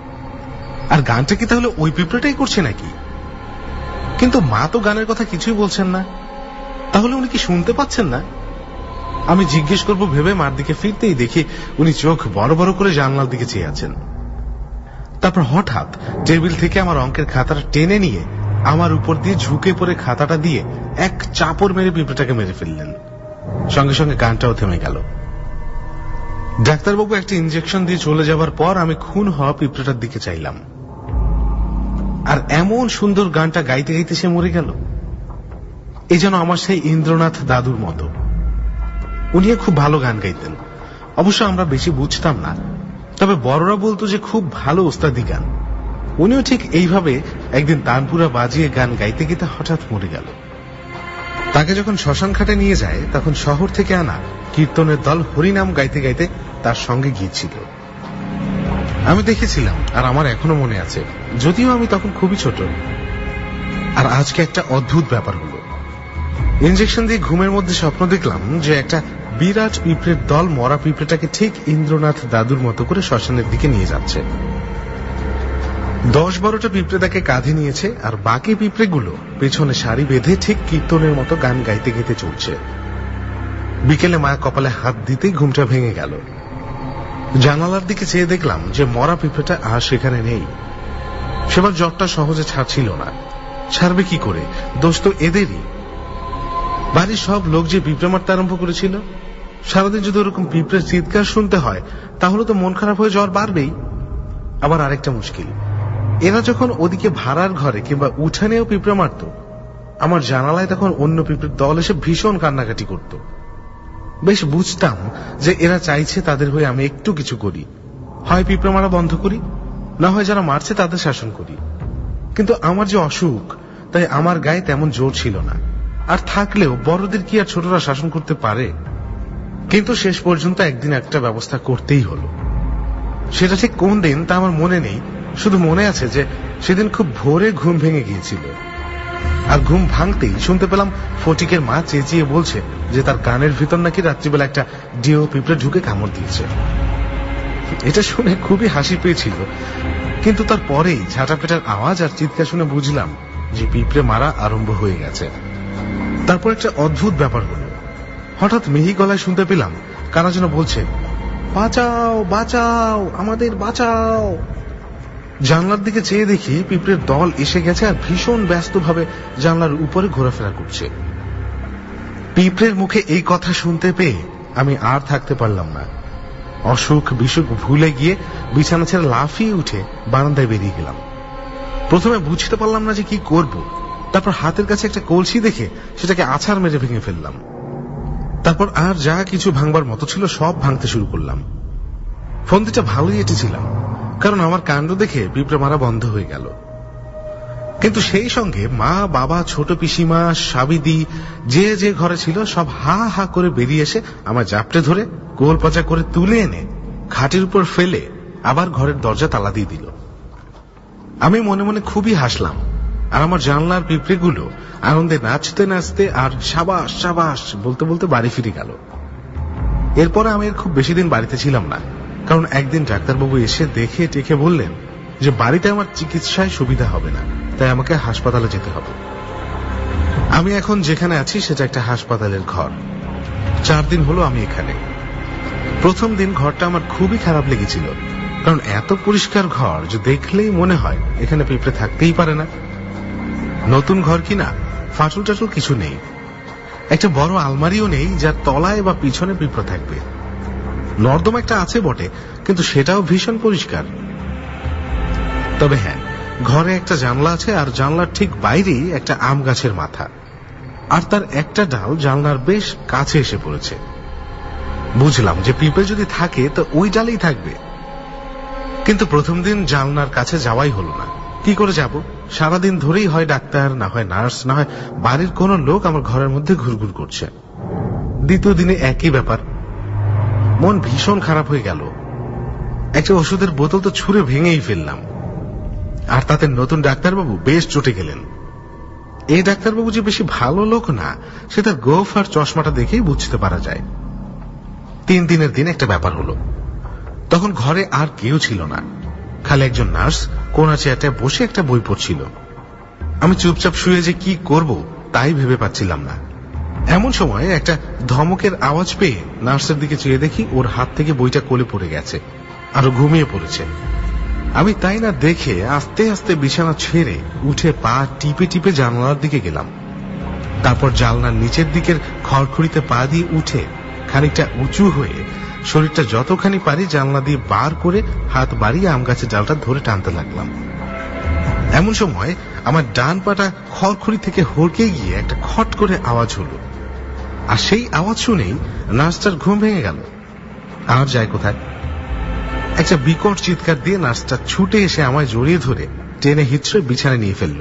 আর গানটা কি তাহলে ওই পিঁপড়েটাই করছে নাকি? কিন্তু মা তো গানের কথা কিছুই বলছেন না, তাহলে উনি কি শুনতে পাচ্ছেন না? আমি জিজ্ঞেস করব ভেবে মার দিকে ফিরতেই দেখি উনি চোখ বড় বড় করে জানলার দিকে চেয়ে আছেন। তারপর হঠাৎ টেবিল থেকে আমার অঙ্কের খাতাটা টেনে নিয়ে আমার উপর দিয়ে ঝুঁকে পড়ে খাতাটা দিয়ে এক চাপড় মেরে পিঁপড়েটাকে মেরে ফেললেন। সঙ্গে সঙ্গে গানটাও থেমে গেল। ডাক্তারবাবু একটা ইঞ্জেকশন দিয়ে চলে যাবার পর আমি খুন হওয়া পিঁপড়েটার দিকে চাইলাম, আর এমন সুন্দর গানটা গাইতে গাইতে সে মরে গেল। এই যেন আমার সেই ইন্দ্রনাথ দাদুর মতো। উনি খুব ভালো গান গাইতেন, অবশ্য আমরা বেশি বুঝতাম না, তবে বড়রা বলতো যে খুব ভালো ওস্তাদি গান। উনিও ঠিক এইভাবে একদিন তানপুরা বাজিয়ে গান গাইতে গেতে হঠাৎ মরে গেল। তাকে যখন শ্মশান ঘাটে নিয়ে যায় তখন শহর থেকে আনা কীর্তনের দল হরিনাম গাইতে গাইতে তার সঙ্গে গিয়েছিল। আমি দেখেছিলাম, আর আমার এখনো মনে আছে, যদিও আমি তখন খুবই ছোট। আর আজকে একটা অদ্ভুত ব্যাপার হলো। ইঞ্জেকশন দিয়ে ঘুমের মধ্যে স্বপ্ন দেখলাম যে একটা বিরাট পিঁপড়ের দল মরা পিঁপড়েটাকে ঠিক ইন্দ্রনাথ দাদুর মতো করে শ্মশানের দিকে নিয়ে যাচ্ছে। দশ বারোটা পিঁপড়ে তাকে কাঁধে নিয়েছে, আর বাকি পিঁপড়েগুলো পেছনে সারি বেঁধে ঠিক কীর্তনের মতো গান গাইতে গাইতে চলছে। বিকেলে মা কপালে হাত দিতেই ঘুমটা ভেঙে গেল। জানালার দিকে চেয়ে দেখলাম যে মরা পিঁপড়েটা আর সেখানে নেই। সেবার জ্বরটা সহজে ছাড়ছিল না। ছাড়বে কি করে? দোষ তো এদেরই। বাড়ির সব লোক যে পিঁপড়ে মারতে আরম্ভ করেছিল। সারাদিন যদি ওরকম পিঁপড়ের চিৎকার শুনতে হয় তাহলে তো মন খারাপ হয়ে জ্বর বাড়বেই। আবার আরেকটা মুশকিল, এরা যখন ওদিকে ভাড়ার ঘরে কিংবা উঠানেও পিঁপড়ে মারত, আমার জানালায় তখন অন্য পিঁপড়ের দল এসে ভীষণ কান্নাকাটি করত। বেশ বুঝতাম যে এরা চাইছে তাদের হয়ে আমি একটু কিছু করি, হয় পিঁপড়ে মারা বন্ধ করি, না হয় যারা মারছে তাদের শাসন করি। কিন্তু আমার যে অসুখ, তাই আমার গায়ে তেমন জোর ছিল না। আর থাকলেও বড়দের কি আর ছোটরা শাসন করতে পারে? কিন্তু শেষ পর্যন্ত একদিন একটা ব্যবস্থা করতেই হলো। সেটা ঠিক কোন দিন তা আমার মনে নেই, শুধু মনে আছে যে সেদিন খুব ভোরে ঘুম ভেঙে গিয়েছিল। আর ঘুম ভাঙতেই শুনতে পেলাম ফটিকের মা চেঁচিয়ে বলছে যে তার কানের ভিতর নাকি রাত্রিবেলা একটা ডিও পিঁপড়ে ঢুকে কামড় দিয়েছে। এটা শুনে খুবই হাসি পেয়েছিল, কিন্তু তার পরেই ঝাঁটাপেটার আওয়াজ আর চিৎকার শুনে বুঝলাম যে পিঁপড়ে মারা আরম্ভ হয়ে গেছে। তারপর একটা অদ্ভুত ব্যাপার হলো, হঠাৎ মিহি গলায় শুনতে পেলাম কারা যেন বলছে, বাঁচাও বাঁচাও, আমাদের বাঁচাও। জানলার দিকে চেয়ে দেখি পিঁপড়ের দল এসে গেছে আর ভীষণ ব্যস্তভাবে জানলার উপরে ঘোরাফেরা করছে। পিঁপড়ের মুখে এই কথা শুনতে পেয়ে আমি আর থাকতে পারলাম না। অসুখ বিসুখ ভুলে গিয়ে বিছানা ছেড়ে লাফিয়ে উঠে বারান্দায় বেরিয়ে গেলাম। প্রথমে বুঝতে পারলাম না যে কি করব। তারপর হাতের কাছে একটা কলসি দেখে সেটাকে আছাড় মেরে ভেঙে ফেললাম। তারপর আর যা কিছু ভাঙবার মতো ছিল সব ভাঙতে শুরু করলাম। ফন্দিটা ভালোই এঁটেছিলাম, কারণ আমার কাণ্ড দেখে পিঁপড়ে মারা বন্ধ হয়ে গেল। কিন্তু সেই সঙ্গে মা, বাবা, ছোট পিসিমা, সাবিদি যে যে ঘরে ছিল সব হা হা করে বেরিয়ে এসে আমার জাপটে ধরে গোল পাচা করে তুলে এনে খাটের উপর ফেলে আবার ঘরের দরজা তালা দিয়ে দিল। আমি মনে মনে খুবই হাসলাম, আর আমার জানলার পিঁপড়েগুলো আনন্দে নাচতে নাচতে আর সাবাস সাবাস বলতে বলতে বাড়ি ফিরে গেল। এরপরে আমি খুব বেশি দিন বাড়িতে ছিলাম না, কারণ একদিন ডাক্তারবাবু এসে দেখে টেকে বললেন যে বাড়িতে আমার চিকিৎসায় সুবিধা হবে না, তাই আমাকে হাসপাতালে যেতে হবে। আমি এখন যেখানে আছি সেটা একটা হাসপাতালের ঘর। চার দিন হলো আমি এখানে। প্রথম দিন ঘরটা আমার খুবই খারাপ লেগেছিল, কারণ এত পরিষ্কার ঘর যে দেখলেই মনে হয় এখানে পিঁপড়ে থাকতেই পারে না। নতুন ঘর কিনা, ফাটল টাটল কিছু নেই। একটা বড় আলমারিও নেই যার তলায় বা পিছনে পিঁপড়ে থাকবে। নর্দমা একটা আছে বটে, কিন্তু সেটাও ভীষণ পরিষ্কার। তবে হ্যাঁ, ঘরে একটা জানলা আছে, আর জানলার ঠিক বাইরেই একটা আম গাছের মাথা, আর তার একটা ডাল জানলার বেশ কাছে এসে পড়েছে। বুঝলাম যে পিঁপড়ে যদি থাকে তো ওই ডালেই থাকবে। কিন্তু প্রথম দিন জানলার কাছে যাওয়াই হলো না। কি করে যাব? সারাদিন ধরেই হয় ডাক্তার, না হয় নার্স, না হয় বাড়ির কোন লোক আমার ঘরের মধ্যে ঘুরঘুর করছে। দ্বিতীয় দিনে একই ব্যাপার। মন ভীষণ খারাপ হয়ে গেল। একটা ওষুধের বোতল তো ছুঁড়ে ভেঙেই ফেললাম, আর তাতে নতুন ডাক্তারবাবু বেশ চটে গেলেন। এই ডাক্তারবাবু যে বেশি ভালো লোক না, সে তার গোফ আর চশমাটা দেখেই বুঝতে পারা যায়। তিন দিনের দিন একটা ব্যাপার হলো। তখন ঘরে আর কেউ ছিল না, খালি একজন নার্স কোন চেয়ারটায় বসে একটা বই পড়ছিল। আমি চুপচাপ শুয়ে যে কি করব তাই ভেবে পাচ্ছিলাম না। এমন সময় একটা ধমকের আওয়াজ পেয়ে নার্সের দিকে চেয়ে দেখি ওর হাত থেকে বইটা কোলে পড়ে গেছে, আরো ঘুমিয়ে পড়েছে। আমি তাই না দেখে আস্তে আস্তে বিছানা ছেড়ে উঠে পা টিপে টিপে জানলার দিকে গেলাম। তারপর জানলার নিচের দিকের খড়খড়িতে পা দিয়ে উঠে খানিকটা উঁচু হয়ে শরীরটা যতখানি পারি জানলা দিয়ে বার করে হাত বাড়িয়ে আম গাছের ডালটা ধরে টানতে লাগলাম। এমন সময় আমার ডান পাটা খড়খড়ি থেকে হড়কে গিয়ে একটা খট করে আওয়াজ হলো, আর সেই আওয়াজ শুনেই নার্সটার ঘুম ভেঙে গেল। আর যায় কোথায়? একটা বিকট চিৎকার দিয়ে নার্সটা ছুটে এসে আমায় জড়িয়ে ধরে টেনে হিঁচড়ে বিছানায় নিয়ে ফেলল।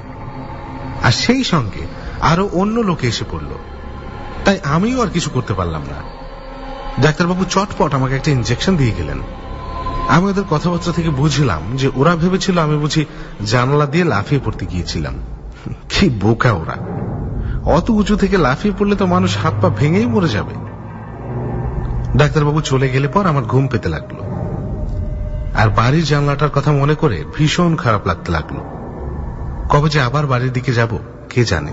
আর সেই সঙ্গে আরো অন্য লোকে এসে পড়ল, তাই আমিও আর কিছু করতে পারলাম না। ডাক্তারবাবু চটপট আমাকে একটা ইনজেকশন দিয়ে গেলেন। আমি ওদের কথাবার্তা থেকে বুঝলাম যে ওরা ভেবেছিল আমি বুঝি জানালা দিয়ে লাফিয়ে পড়তে গিয়েছিলাম। কি বোকা ওরা! অত উঁচু থেকে লাফিয়ে পড়লে তো মানুষ হাত পা ভেঙেই মরে যাবে। ডাক্তারবাবু চলে গেলে পর আমার ঘুম পেতে লাগলো, আর বাড়ির জানলাটার কথা মনে করে ভীষণ খারাপ লাগতে লাগলো। কবে যে আবার বাড়ির দিকে যাব কে জানে।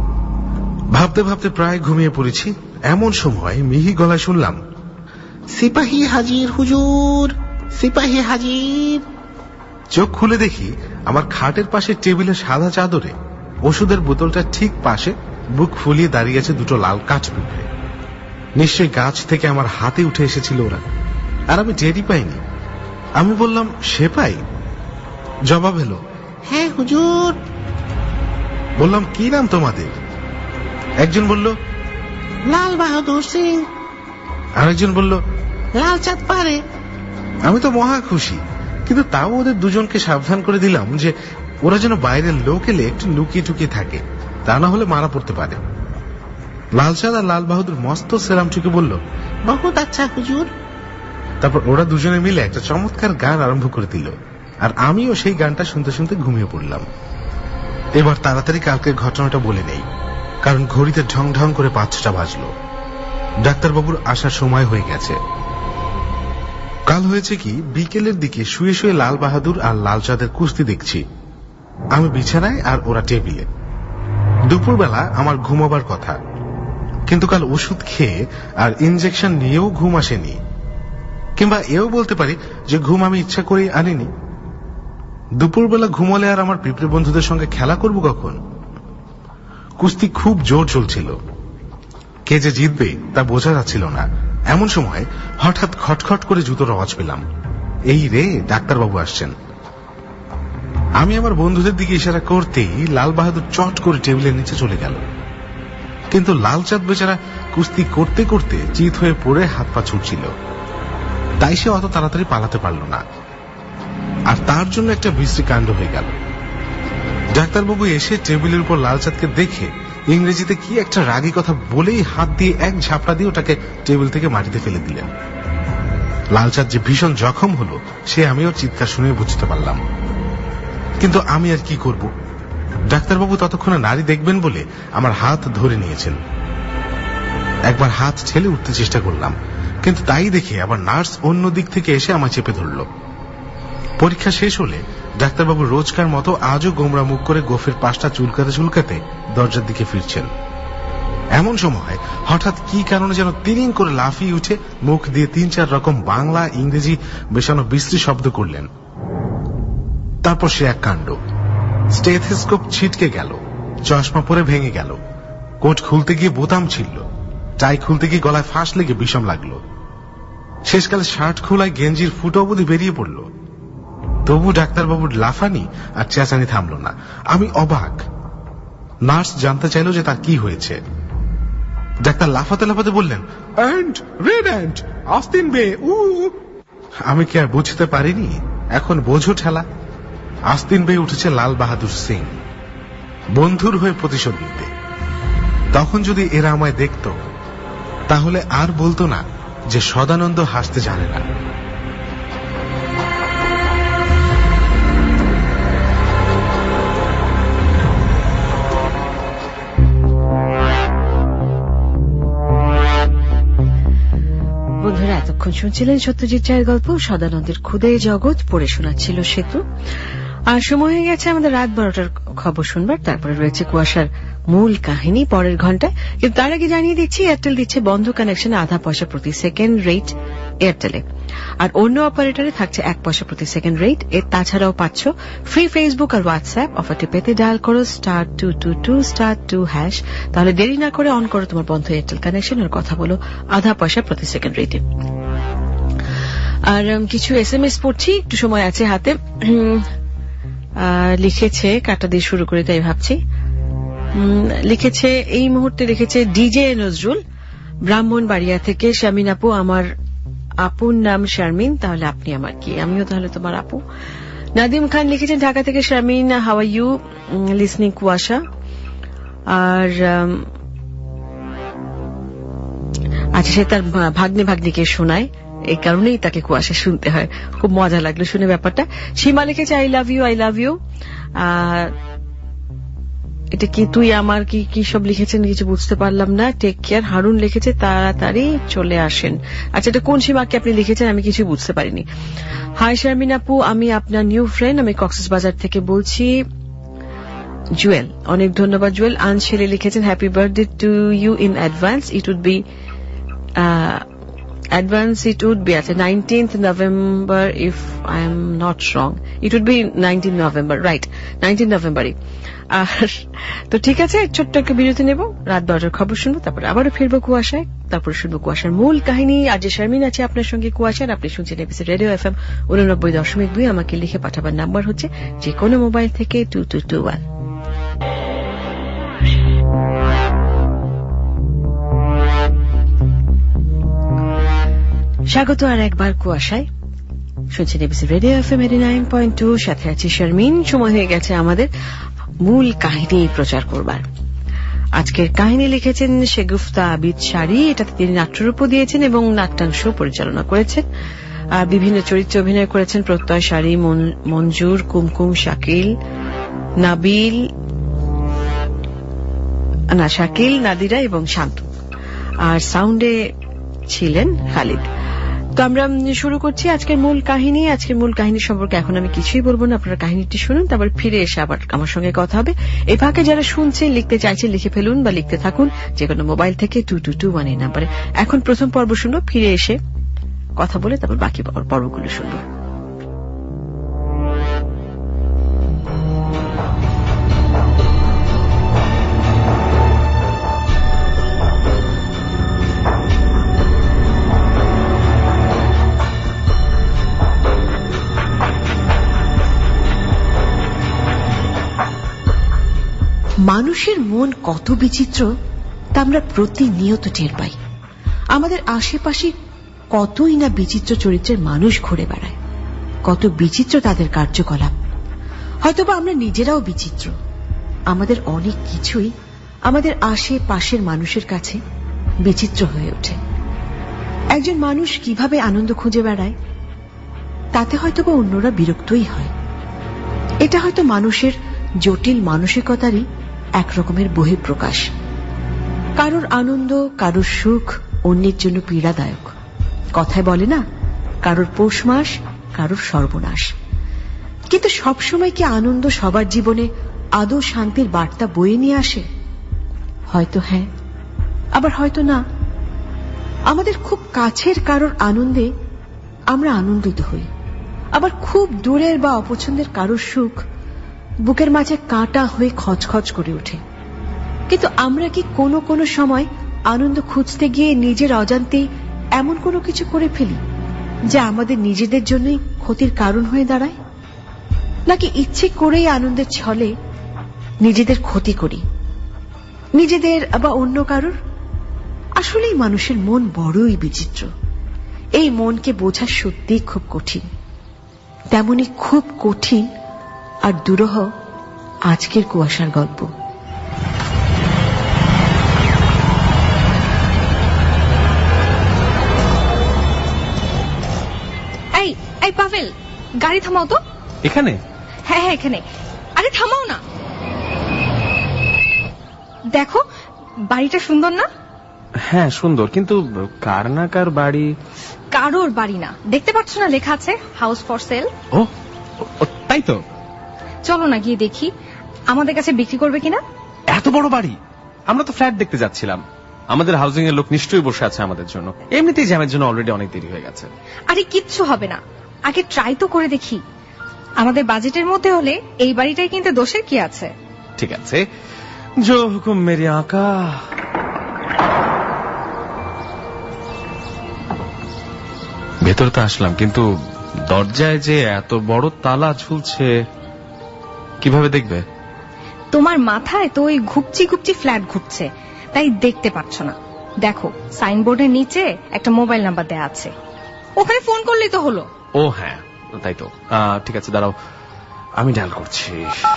ভাবতে ভাবতে প্রায় ঘুমিয়ে পড়েছি। এমন সময় মিহি গলায় শুনলাম, সিপাহী হাজির হুজুর, সিপাহী হাজির। চোখ খুলে দেখি আমার খাটের পাশে টেবিলে সাদা চাদরে ওষুধের বোতলটা ঠিক পাশে বুক ফুলিয়ে দাঁড়িয়ে আছে দুটো লাল কাঠ পিঁপড়ে। নিশ্চয়ই গাছ থেকে আমার হাতে উঠে এসেছিল ওরা, আর আমি টেরই পাইনি। আমি বললাম, সে পাই? জবাব এলো, হ্যাঁ হুজুর। বললাম, কি নাম তোমাদের? একজন বলল, লাল বাহাদুর সিং। আরেকজন বলল, লালচাঁদ পারে। আমি তো মহা খুশি, কিন্তু তাও ওদের দুজনকে সাবধান করে দিলাম যে ওরা যেন বাইরের লোক এলে একটু লুকিয়ে টুকিয়ে থাকে, তা না হলে মারা পড়তে পারে। লালচাঁদ আর লাল বাহাদুর মস্ত সেরাম চুকে বলল, বহুত আচ্ছা হুজুর। তারপর ওরা দুজনে মিলে একটা চমৎকার গান আরম্ভ করে দিল, আর আমিও সেই গানটা শুনতে শুনতে ঘুমিয়ে পড়লাম। এবার তাড়াতাড়ি কালকের ঘটনাটা বলে নেই, কারণ ঘড়িতে ঢং ঢং করে পাঁচটা বাজলো। ডাক্তারবাবুর আসার সময় হয়ে গেছে। কাল হয়েছে কি, বিকেলের দিকে শুয়ে শুয়ে লাল বাহাদুর আর লালচাঁদের কুস্তি দেখছি। আমি বিছানায় আর ওরা টেবিলে। দুপুরবেলা আমার ঘুমাবার কথা, কিন্তু কাল ওষুধ খেয়ে আর ইনজেকশন নিয়েও ঘুম আসেনি, কিংবা এও বলতে পারি যে ঘুম আমি ইচ্ছা করে আনিনি। দুপুরবেলা ঘুমলে আর আমার পিঁপড়ে বন্ধুদের সঙ্গে খেলা করব কখন? কুস্তি খুব জোর চলছিল, কে যে জিতবে তা বোঝা যাচ্ছিল না। এমন সময় হঠাৎ খটখট করে জুতোর আওয়াজ পেলাম। এই রে, ডাক্তারবাবু আসছেন। আমি আমার বন্ধুদের দিকে ইশারা করতেই লাল বাহাদুর চট করে টেবিলের নিচে চলে গেল। কিন্তু লালচাঁদ বেচারা কুস্তি করতে করতে চিত হয়ে পড়ে হাত পা ছুটছিল, তাই সে অত তাড়াতাড়ি পালাতে পারল না, আর তার জন্য একটা বিশ্রী কাণ্ড হয়ে গেল। ডাক্তারবাবু এসে টেবিলের উপর লালচাঁদকে দেখে ইংরেজিতে কি একটা রাগী কথা বলেই হাত দিয়ে এক ঝাপটা দিয়ে ওটাকে টেবিল থেকে মাটিতে ফেলে দিলেন। লালচাঁদ যে ভীষণ জখম হলো সে আমি ওর চিৎকার শুনে বুঝতে পারলাম। কিন্তু আমি আর কি করব? ডাক্তারবাবু ততক্ষণে নারী দেখবেন বলে আমার হাত ধরে নিয়েছেন। একবার হাত ঠেলে উঠতে চেষ্টা করলাম, কিন্তু তাই দেখে আবার নার্স অন্য দিক থেকে এসে আমায় চেপে ধরল। পরীক্ষা শেষ হলে ডাক্তারবাবু রোজকার মতো আজও গোমরা মুখ করে গোফের পাশটা চুলকাতে চুলকাতে দরজার দিকে ফিরছেন। এমন সময় হঠাৎ কি কারণে যেন তিরিং করে লাফিয়ে উঠে মুখ দিয়ে তিন চার রকম বাংলা ইংরেজি মেশানো বিশ্রী শব্দ করলেন। তারপর সে এক কাণ্ড, স্টেথোস্কোপ ছিটকে গেল, চশমা পরে ভেঙে গেল, কোট খুলতে গিয়ে বোতাম ছিড়ল, টাই খুলতে গিয়ে গলায় ফাঁস লেগে বিষম লাগলো, শেষকালে শার্ট খোলায় গেঞ্জির ফুটো অবধি বেরিয়ে পড়ল। তবু ডাক্তারবাবুর লাফানি আর চেঁচানি থামল না। আমি অবাক। নার্স জানতে চাইল যে তার কি হয়েছে। ডাক্তার লাফাতে লাফাতে বললেন, অ্যান্ড রেড অ্যান্ড আস্তিন বে। উ আমি কি আর বুঝতে পারিনি? এখন বোঝো ঠেলা। আস্তিন বে উঠেছে লাল বাহাদুর সিং, বন্ধুর হয়ে প্রতিশোধ নিতে। তখন যদি এরা আমায় দেখত তাহলে আর বলতো না যে সদানন্দ হাসতে জানে না। বন্ধুরা, এতক্ষণ শুনছিলেন সত্যজিৎ রায়ের গল্প সদানন্দের ক্ষুদে জগৎ, পড়ে শোনাচ্ছিল সেতু। আর সময় হয়ে গেছে আমাদের রাত বারোটার খবর শুনবার। তারপরে রয়েছে কুয়াশার মূল কাহিনী পরের ঘন্টায়। কিন্তু তার আগে জানিয়ে দিচ্ছি, এয়ারটেল দিচ্ছে বন্ধ কানেকশনে আধা পয়সা প্রতি সেকেন্ড রেট এয়ারটেলে, আর অন্য অপারেটরে থাকছে এক পয়সা প্রতি সেকেন্ড রেট। এর তাছাড়াও পাচ্ছ ফ্রি ফেসবুক আর হোয়াটসঅ্যাপ। অফারটি পেতে ডায়াল করো star two two two star two hash. তাহলে দেরি না করে অন করো তোমার বন্ধ এয়ারটেল কানেকশন আর কথা বলো আধা পয়সা প্রতি সেকেন্ড রেটে। আর কিছু এস এম এস পড়ছি, একটু সময় আছে হাতে। লিখেছে, কাটা দিয়ে শুরু করে তাই ভাবছি, লিখেছে এই মুহূর্তে লিখেছে ডিজে নজরুল ব্রাহ্মণবাড়িয়া থেকে। শারমিন আপু, আমার আপুর নাম শারমিন, তাহলে আপনি আমার কি? আমিও তাহলে তোমার আপু। নাদিম খান লিখেছেন ঢাকা থেকে, Sharmin how are you, listening Kuasha. আর আচ্ছা, সে তার ভাগ্নে ভাগ্নিকে শোনায়, এই কারণেই তাকে কুয়াশা শুনতে হয়। খুব মজা লাগলো শুনে ব্যাপারটা। সীমা লিখেছে I love you, I love you. এটা কি তুই আমার কি কি সব লিখেছেন কিছু বুঝতে পারলাম না। Take care. হারুন লিখেছে তাড়াতাড়ি চলে আসেন। আচ্ছা, এটা কোন সীমাকে আপনি লিখেছেন আমি কিছু বুঝতে পারিনি। হাই শারমিন আপু, আমি আপনার নিউ ফ্রেন্ড, আমি কক্সবাজার থেকে বলছি। জুয়েল, অনেক ধন্যবাদ জুয়েল। আনশেলি লিখেছেন happy birthday to you in advance. It would be advance it would be আচ্ছা nineteenth November if I am not wrong. It would be nineteen November, right, nineteen নভেম্বরই। আর তো ঠিক আছে, ছোট্ট একটা বিরতি নেব, রাত বারোটার খবর শুনবো, তারপরে আবারও ফিরবো কুয়াশায়, তারপরে শুনবো কুয়াশার মূল কাহিনী। আজ শারমিন আছে আপনার সঙ্গে কুয়াশার। আপনি শুনছেন এপিসোড রেডিও এফ এম উননব্বই দশমিক দুই। আমাকে লিখে পাঠাবার নাম্বার হচ্ছে যে কোনো মোবাইল থেকে টু টু টু ওয়ান। স্বাগত আর একবার কুয়াশায়। শুনছেন episode radio F M eighty nine point two, সাথে আছি শারমিন। সময় হয়ে গেছে আমাদের মূল কাহিনী প্রচার করবার। আজকের কাহিনী লিখেছেন শেগুফতা আবিদ শাড়ি। এটাতে তিনি নাট্যরূপ দিয়েছেন এবং নাট্যাংশ পরিচালনা করেছেন। আর বিভিন্ন চরিত্রে অভিনয় করেছেন প্রত্যয় শাড়ি, মঞ্জুর, কুমকুম, শাকিল, নাবিল না শাকিল, নাদিরা এবং শান্ত। আর সাউন্ডে ছিলেন খালিদ। তো আমরা শুরু করছি আজকের মূল কাহিনী। আজকের মূল কাহিনী সম্পর্কে এখন আমি কিছুই বলবো না, আপনারা কাহিনীটি শুনুন, তারপর ফিরে এসে আবার আমার সঙ্গে কথা হবে। এই ফাঁকে যারা শুনছে, লিখতে চাইছে লিখে ফেলুন বা লিখতে থাকুন যে কোনো মোবাইল থেকে টু টু টু ওয়ান এই নাম্বারে। এখন প্রথম পর্ব শুনবো, ফিরে এসে কথা বলে তারপর বাকি পর্বগুলো শুনবো। মানুষের মন কত বিচিত্র তা আমরা প্রতিনিয়ত টের পাই। আমাদের আশেপাশে কতই না বিচিত্র চরিত্রের মানুষ ঘুরে বেড়ায়, কত বিচিত্র তাদের কার্যকলাপ। হয়তোবা আমরা নিজেরাও বিচিত্র। আমাদের অনেক কিছুই আমাদের আশেপাশের মানুষের কাছে বিচিত্র হয়ে ওঠে। একজন মানুষ কিভাবে আনন্দ খুঁজে বেড়ায় তাতে হয়তোবা অন্যরা বিরক্তই হয়। এটা হয়তো মানুষের জটিল মানসিকতারই এক রকমের বহিঃপ্রকাশ। কারোর আনন্দ, কারোর সুখ অন্যের জন্য পীড়াদায়ক। কথায় বলে না, কারোর পৌষ মাস, কারোর সর্বনাশ। কিন্তু সবসময় কি আনন্দ সবার জীবনে আদৌ শান্তির বার্তা বয়ে নিয়ে আসে? হয়তো হ্যাঁ, আবার হয়তো না। আমাদের খুব কাছের কারোর আনন্দে আমরা আনন্দিত হই, আবার খুব দূরের বা অপছন্দের কারোর সুখ বুকের মাঝে কাঁটা হয়ে খচখচ করে ওঠে। কিন্তু আমরা কি কোনো কোনো সময় আনন্দ খুঁজতে গিয়ে নিজের অজান্তেই এমন কোনো কিছু করে ফেলি যা আমাদের নিজেদের জন্যই ক্ষতির কারণ হয়ে দাঁড়ায়? নাকি ইচ্ছে করেই আনন্দের ছলে নিজেদের ক্ষতি করি, নিজেদের বা অন্য কারোর? আসলেই মানুষের মন বড়ই বিচিত্র। এই মনকে বোঝা সত্যিই খুব কঠিন। তেমনি খুব কঠিন আর দুরূহ আজকের কুয়াশার গল্প। এই এই পাভেল, গাড়ি থামাও তো। এখানে? হ্যাঁ হ্যাঁ এখানে। আরে থামাও না। দেখো বাড়িটা সুন্দর না? হ্যাঁ সুন্দর, কিন্তু কার না কার বাড়ি? কারোর বাড়ি না, দেখতে পাচ্ছ না লেখা আছে হাউস ফর সেল। ও তাই তো। চলো না গিয়ে দেখি আমাদের কাছে বিক্রি করবে কিনা। এত বড় বাড়ি? আমরা তো ফ্ল্যাট দেখতে যাচ্ছিলাম। আমাদের হাউজিং এর লোক নিশ্চয়ই বসে আছে আমাদের জন্য। এমনিতেই জ্যামের জন্য অলরেডি অনেক দেরি হয়ে গেছে। আরে কিচ্ছু হবে না, আগে ট্রাই তো করে দেখি। আমাদের বাজেটের মধ্যে হলে এই বাড়িটাই কিনতে দোষের কি আছে? ঠিক আছে, জো হুকুম মেরি আকা। ভেতর তো আসলাম, কিন্তু দরজায় যে এত বড় তালা ঝুলছে, কিভাবে দেখবে? তোমার মাথায় তো ওই ঘুপচি ঘুপচি ফ্ল্যাট ঘুরছে, তাই দেখতে পাচ্ছ না। দেখো সাইনবোর্ডের নিচে একটা মোবাইল নাম্বার দেয়া আছে, ওখানে ফোন করলেই তো হলো। ও হ্যাঁ তাই তো। ঠিক আছে দাঁড়াও, আমি ডায়াল করছি।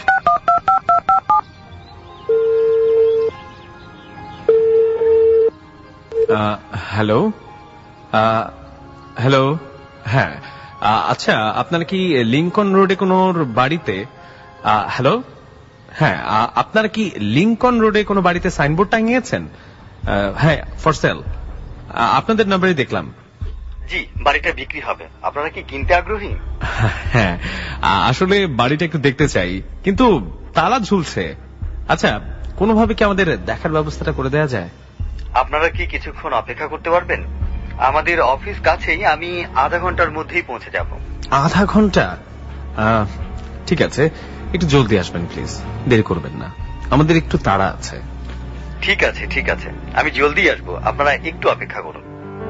হ্যালো হ্যালো হ্যাঁ আচ্ছা, আপনারা কি লিংকন রোডে কোন বাড়িতে? হ্যালো হ্যাঁ, আপনারা কি লিংকন রোডে কোনো বাড়িতে সাইনবোর্ড টাঙিয়েছেন? হ্যাঁ ফর সেল। আপনাদের নাম্বারে দেখলাম। জি, বাড়িটা বিক্রি হবে। আপনারা কি কিনতে আগ্রহী? হ্যাঁ, আসলে বাড়িটা একটু দেখতে চাই, কিন্তু তালা ঝুলছে। আচ্ছা, কোনোভাবে কি আমাদের দেখার ব্যবস্থাটা করে দেওয়া যায়? আপনারা কি কিছুক্ষণ অপেক্ষা করতে পারবেন? আমাদের অফিস কাছেই, আমি আধা ঘন্টার মধ্যেই পৌঁছে যাব। আধা ঘন্টা? ঠিক আছে, একটু জলদি আসবেন প্লিজ, দেরি করবেন না, আমাদের একটু তাড়া আছে। ঠিক আছে ঠিক আছে, আমি জলদি আসবো, আপনারা একটু অপেক্ষা করুন।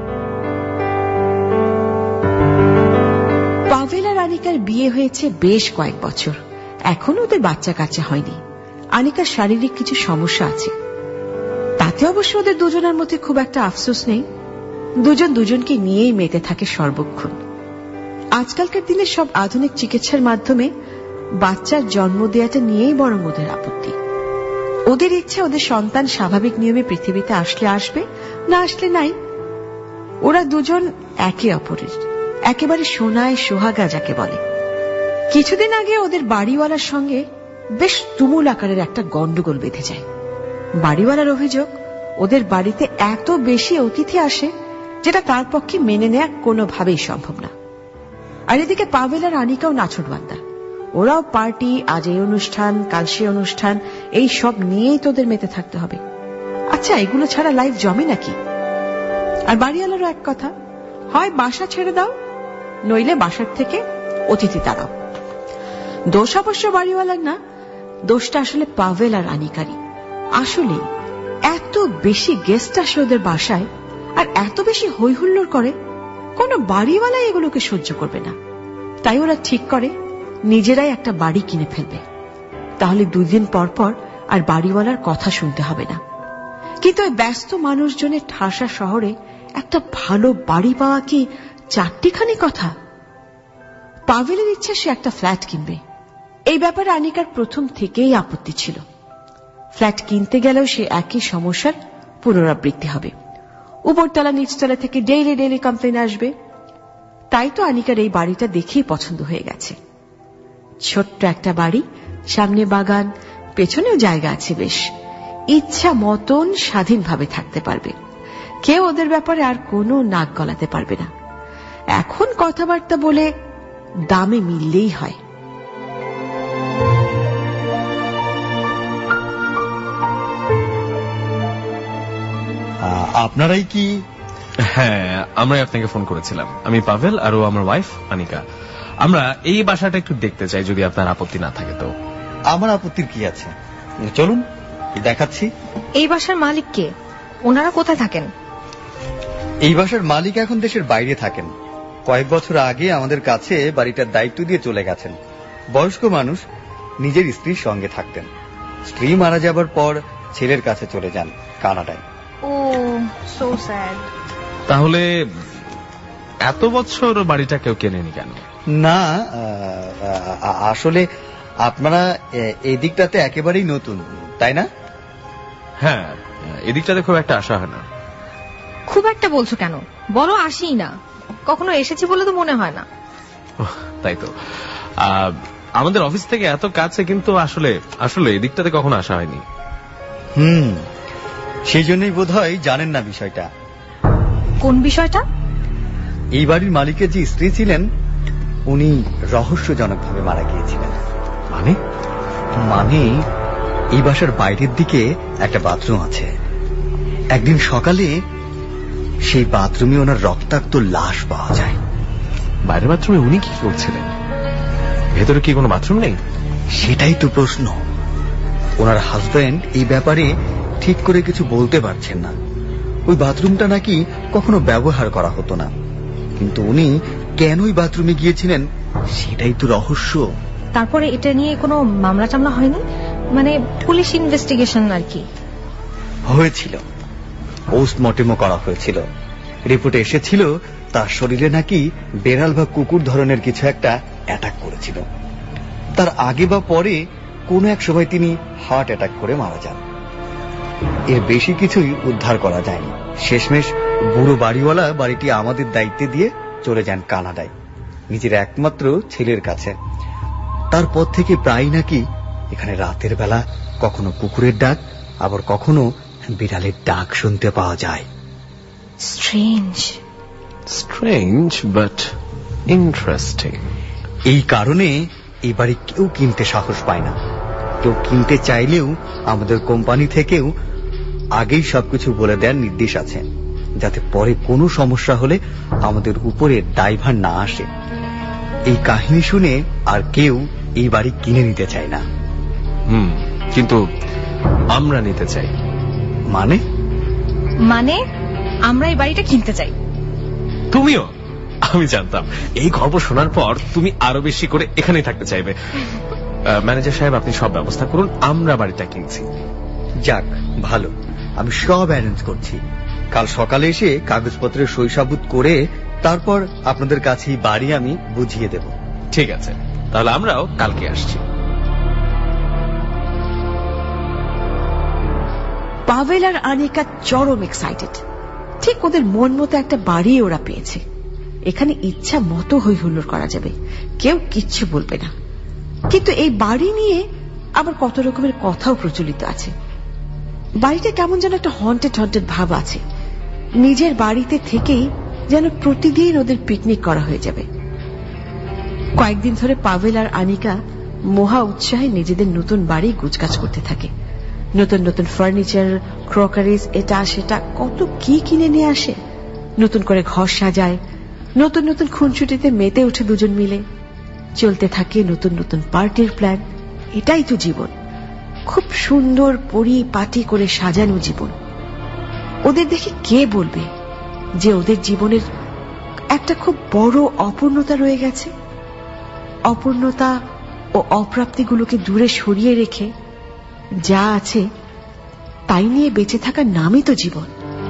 পাভেল আর আনিকার বিয়ে হয়েছে বেশ কয়েক বছর, এখনো ওদের বাচ্চা কাচ্চা হয়নি। আনিকার শারীরিক কিছু সমস্যা আছে, তাতে অবশ্য ওদের দুজনের মধ্যে খুব একটা আফসোস নেই। দুজন দুজনকে নিয়েই মেতে থাকে সর্বক্ষণ। আজকালকার দিনে সব আধুনিক চিকিৎসার মাধ্যমে বাচ্চার জন্ম দেওয়াটা নিয়েই বরং ওদের আপত্তি। ওদের ইচ্ছা ওদের সন্তান স্বাভাবিক নিয়মে পৃথিবীতে আসলে আসবে, না আসলে নাই। ওরা দুজন একে অপরের একেবারে সোনায় সোহাগা যাকে বলে। কিছুদিন আগে ওদের বাড়িওয়ালার সঙ্গে বেশ তুমুল আকারের একটা গন্ডগোল বেঁধে যায়। বাড়িওয়ালার অভিযোগ, ওদের বাড়িতে এত বেশি অতিথি আসে যেটা তার পক্ষে মেনে নেওয়া কোনোভাবেই সম্ভব না। আর এদিকে পাভেল আর আনিকাও নাছোড়বান্দা, ওরাও পার্টি, আজ এই অনুষ্ঠান কাল সে অনুষ্ঠান, এই সব নিয়েই তোদের মেতে থাকতে হবে। আচ্ছা, এগুলো ছাড়া লাইফ জমে নাকি? আর বাড়িওয়ালারও এক কথা, হয় বাসা ছেড়ে দাও, নইলে বাসার থেকে অতিথি তাড়াও। দোষ অবশ্য বাড়িওয়ালার না, দোষটা আসলে পাভেল আর আনিকারই। আসলে এত বেশি গেস্ট আসে ওদের বাসায় আর এত বেশি হই হুল্লোড় করে, কোন বাড়িওয়ালা এগুলোকে সহ্য করবে না। তাই ওরা ঠিক করে নিজেরাই একটা বাড়ি কিনে ফেলবে, তাহলে দুদিন পর পর আর বাড়িওয়ালার কথা শুনতে হবে না। কিন্তু ওই ব্যস্ত মানুষজনের ঠাসা শহরে একটা ভালো বাড়ি পাওয়া কি চারটিখানি কথা? পাভেলের ইচ্ছা সে একটা ফ্ল্যাট কিনবে। এই ব্যাপারে আনিকার প্রথম থেকেই আপত্তি ছিল। ফ্ল্যাট কিনতে গেলেও সে একই সমস্যার পুনরাবৃত্তি হবে। উপরতলা নিচতলা থেকে ডেইলি ডেইলি কমপ্লেন আসবে। তাই তো আনিকার এই বাড়িটা দেখেই পছন্দ হয়ে গেছে। ছোট্ট একটা বাড়ি, সামনে বাগান, পেছনেও জায়গা আছে বেশ। ইচ্ছা মতন স্বাধীনভাবে থাকতে পারবে। কেউ ওদের ব্যাপারে আর কোনো নাক গলাতে পারবে না। এখন কথাবার্তা বলে দামে মিললেই হয়। আপনারাই কি? হ্যাঁ, আমরাই আপনাকে ফোন করেছিলাম। আমি পাভেল আর ও আমার ওয়াইফ আনিকা। আমরা এই বাসাটা একটু দেখতে চাই, যদি আপনার আপত্তি না থাকে তো। আমার আপত্তির কি আছে, চলুন দেখাচ্ছি। এই বাসার মালিক কে? ওনারা কোথায় থাকেন? এই বাসার মালিক এখন দেশের বাইরে থাকেন। কয়েক বছর আগে আমাদের কাছে বাড়িটার দায়িত্ব দিয়ে চলে গেছেন। বয়স্ক মানুষ, নিজের স্ত্রীর সঙ্গে থাকতেন। স্ত্রী মারা যাবার পর ছেলের কাছে চলে যান কানাডায়। Oh, so sad. তাহলে এত বছর বাড়িটা কেউ কেনেনি কেন? না, আসলে আপনারা এই দিকটাতে একেবারেই নতুন, তাই না? হ্যাঁ, এদিকটাতে খুব একটা আসা হয় না। খুব একটা বলছো কেন? বলো আসিই না। কখনো এসেছি বলে তো মনে হয় না। তাই তো, আমাদের অফিস থেকে এত কাছে, কিন্তু আসলে আসলে এদিকটাতে কখনো আসা হয়নি। হুম, সেই জন্যই বোধহয় জানেন না বিষয়টা। কোন বিষয়টা? এই বাড়ির মালিকের যে স্ত্রী ছিলেন, উনি রহস্যজনকভাবে মারা গিয়েছিলেন। মানে? মানে এই বাসার বাইরের দিকে একটা বাথরুম আছে। একদিন সকালে সেই বাথরুমে ওনার রক্তাক্ত লাশ পাওয়া যায়। বাইরের বাথরুমে উনি কি করছিলেন? ভেতরে কি কোনো বাথরুম নেই? সেটাই তো প্রশ্ন। ওনার হাজবেন্ড এই ব্যাপারে ঠিক করে কিছু বলতে পারছেন না। ওই বাথরুমটা নাকি কখনো ব্যবহার করা হতো না, কিন্তু উনি কেন ওই বাথরুমে গিয়েছিলেন সেটাই তো রহস্য। তারপরে এটা নিয়ে কোনো মামলা টামলা হয়নি? মানে পুলিশ ইনভেস্টিগেশন আর কি? হয়েছিল, পোস্টমর্টেমও করা হয়েছিল। রিপোর্টে এসেছিল তার শরীরে নাকি বেড়াল বা কুকুর ধরনের কিছু একটা অ্যাটাক করেছিল। তার আগে বা পরে কোনো এক সময় তিনি হার্ট অ্যাটাক করে মারা যান। এর বেশি কিছুই উদ্ধার করা যায়নি। শেষমেশ বুড়ো বাড়িওয়ালা বাড়িটি আমাদের দায়িত্বে দিয়ে চলে যান কানাডায়, নিজের একমাত্র ছেলের কাছে। তারপর থেকে প্রায় নাকি এখানে রাতের বেলা কখনো কুকুরের ডাক, আবার কখনো বিড়ালের ডাক শুনতে পাওয়া যায়। Strange strange but interesting. এই কারণে এই বাড়ি কেউ কিনতে সাহস পায় না। কেউ কিনতে চাইলেও আমাদের কোম্পানি থেকেও আগেই সবকিছু বলে দেওয়ার নির্দেশ আছে, যাতে পরে কোনো সমস্যা হলে আমাদের উপরে দায়ভার না আসে। এই কাহিনী শুনে আর কেউ এই বাড়ি কিনে নিতে চায় না। হুম, কিন্তু আমরা নিতে চাই। মানে? মানে আমরা এই বাড়িটা কিনতে চাই। তুমিও? আমি জানতাম এই গল্প শোনার পর তুমি আরো বেশি করে এখানেই থাকতে চাইবে। ম্যানেজার সাহেব, আপনি সব ব্যবস্থা করুন, আমরা বাড়িটা কিনছি। যাক, ভালো, আমি সব অ্যারেঞ্জ করছি। কাল সকালে এসে কাগজপত্রের সই সাবুত করে তারপর আপনাদের কাছে বাড়ি আমি বুঝিয়ে দেব। ঠিক আছে, তাহলে আমরাও কালকে আসছি। পাভেল আর আনিকা চরম এক্সাইটেড। ঠিক ওদের মন মতো একটা বাড়ি ওরা পেয়েছে। এখানে ইচ্ছা মতো হই হুল্লোড় করা যাবে, কেউ কিচ্ছু বলবে না। কিন্তু এই বাড়ি নিয়ে আবার কত রকমের কথাও প্রচলিত আছে। বাড়িটা কেমন যেন একটা হন্টেড হন্টেড ভাব আছে। নিজের বাড়িতে থেকেই যেন প্রতিদিন ওদের পিকনিক করা হয়ে যাবে। কয়েকদিন ধরে পাভেল আর আনিকা মহা উৎসাহে নিজেদের নতুন বাড়ি গুছগাছ করতে থাকে। নতুন নতুন ফার্নিচার, ক্রকারিজ, এটা সেটা কত কি কিনে নিয়ে আসে। নতুন করে ঘর সাজায়, নতুন নতুন খুনসুটিতে মেতে ওঠে দুজন মিলে। চলতে থাকে নতুন নতুন পার্টির প্ল্যান। এটাই তো জীবন, খুব সুন্দর পরিপাটি করে সাজানো জীবন। ওদের দেখে কে বলবে যে ওদের জীবনের একটা খুব বড় অপূর্ণতা রয়ে গেছে? অপূর্ণতা ও অপ্রাপ্তিগুলোকে দূরে সরিয়ে রেখে যা আছে তাই নিয়ে বেঁচে থাকার নামই তো জীবন।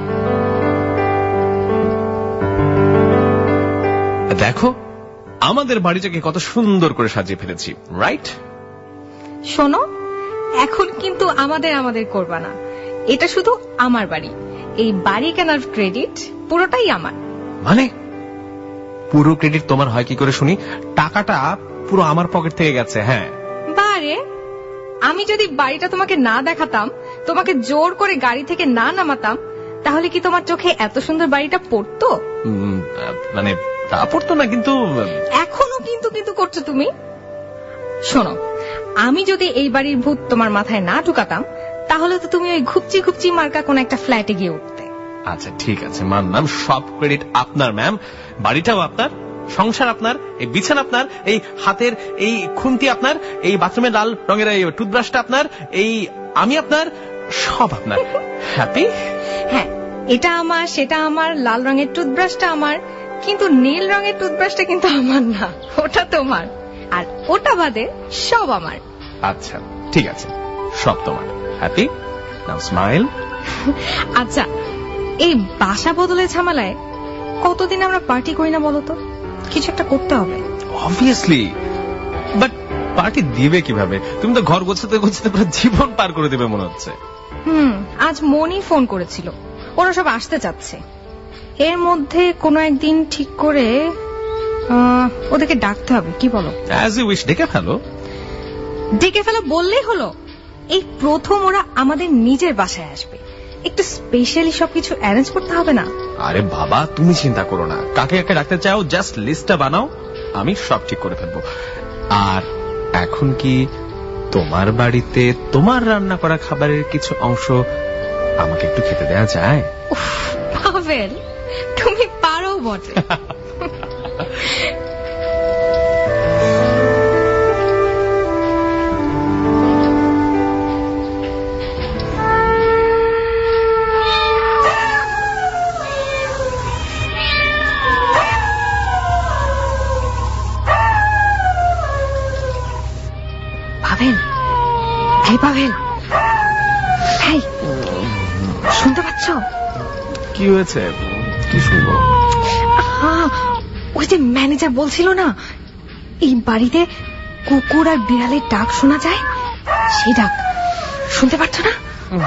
দেখো আমাদের বাড়িটাকে কত সুন্দর করে সাজিয়ে ফেলেছি, রাইট? শোনো, এখন কিন্তু আমাদের আমাদের করবা না। এটা শুধু আমার বাড়ি। এই বাড়ি কেনার ক্রেডিট পুরোটাই আমার। মানে পুরো ক্রেডিট তোমার হয় কি করে শুনি? টাকাটা পুরো আমার পকেট থেকে গেছে। হ্যাঁ বারে, আমি যদি বাড়িটা তোমাকে না দেখাতাম, তোমাকে জোর করে গাড়ি থেকে না নামাতাম, তাহলে কি তোমার চোখে এত সুন্দর বাড়িটা পড়তো? মানে তা পড়তো না, কিন্তু এখনো কিন্তু কিন্তু করছো তুমি। শোনো, আমি যদি এই বাড়ির ভূত তোমার মাথায় না ঢুকাতাম, তাহলে তো তুমি ওই ঘুপচি ঘুপচি মার্কা কোন একটা ফ্ল্যাটে গিয়ে উঠতে। আচ্ছা ঠিক আছে, মানলাম সব ক্রেডিট আপনার ম্যাম। বাড়িটাও আপনার, সংসার আপনার, এই বিছানা আপনার, এই হাতের এই খুন্তি আপনার, এই বাথরুমের লাল রঙের এই টুথব্রাশটা আপনার, এই আমি আপনার, সব আপনার। হ্যাপি? হ্যাঁ, এটা আমার, সেটা আমার, লাল রঙের টুথব্রাশটা আমার, কিন্তু নীল রঙের টুথব্রাশটা কিন্তু আমার না, ওটা তোমার। আর ওটা বাদে সব আমার। আচ্ছা ঠিক আছে, সব তোমার। হ্যাপি? Now smile. আচ্ছা, এই বাসা বদলের ঝামেলায় কতদিন আমরা পার্টি করি না বলো তো? কিছু একটা করতে হবে। অবভিয়াসলি, বাট পার্টি দিবে কিভাবে? তুমি তো ঘর গোছাতে গোছাতে পুরো জীবন পার করে দেবে মনে হচ্ছে। হুম, আজ মনি ফোন করেছিল, ওরা সব আসতে চাচ্ছে। এর মধ্যে কোনো একদিন ঠিক করে ওদেরকে ডাকতে হবে, কি বলো? অ্যাজ ইউ উইশ, ডেকে ফেলো। ডেকে ফেলো বললেই হলো? এই প্রথম ওরা আমাদের নিজের বাসায় আসবে, একটু স্পেশালি সবকিছু অ্যারেঞ্জ করতে হবে না? আরে বাবা, তুমি চিন্তা করো না, কাকে কাকে ডাকতে চাও জাস্ট লিস্টটা বানাও, আমি সব ঠিক করে ফেলবো। আর এখন কি তোমার বাড়িতে তোমার রান্না করা খাবারের কিছু অংশ আমাকে একটু খেতে দেওয়া যায়? পাভেল, তুমি পারো বটে। পাভেল, এই পাভেল, এই শুনতে পাচ্ছ? কি হয়েছে? কি শুনবো? ওই যে ম্যানেজার বলছিল না, এই বাড়িতে কুকুর আর বিড়ালের ডাক শোনা যায়, সেই ডাক শুনতে পাচ্ছ না?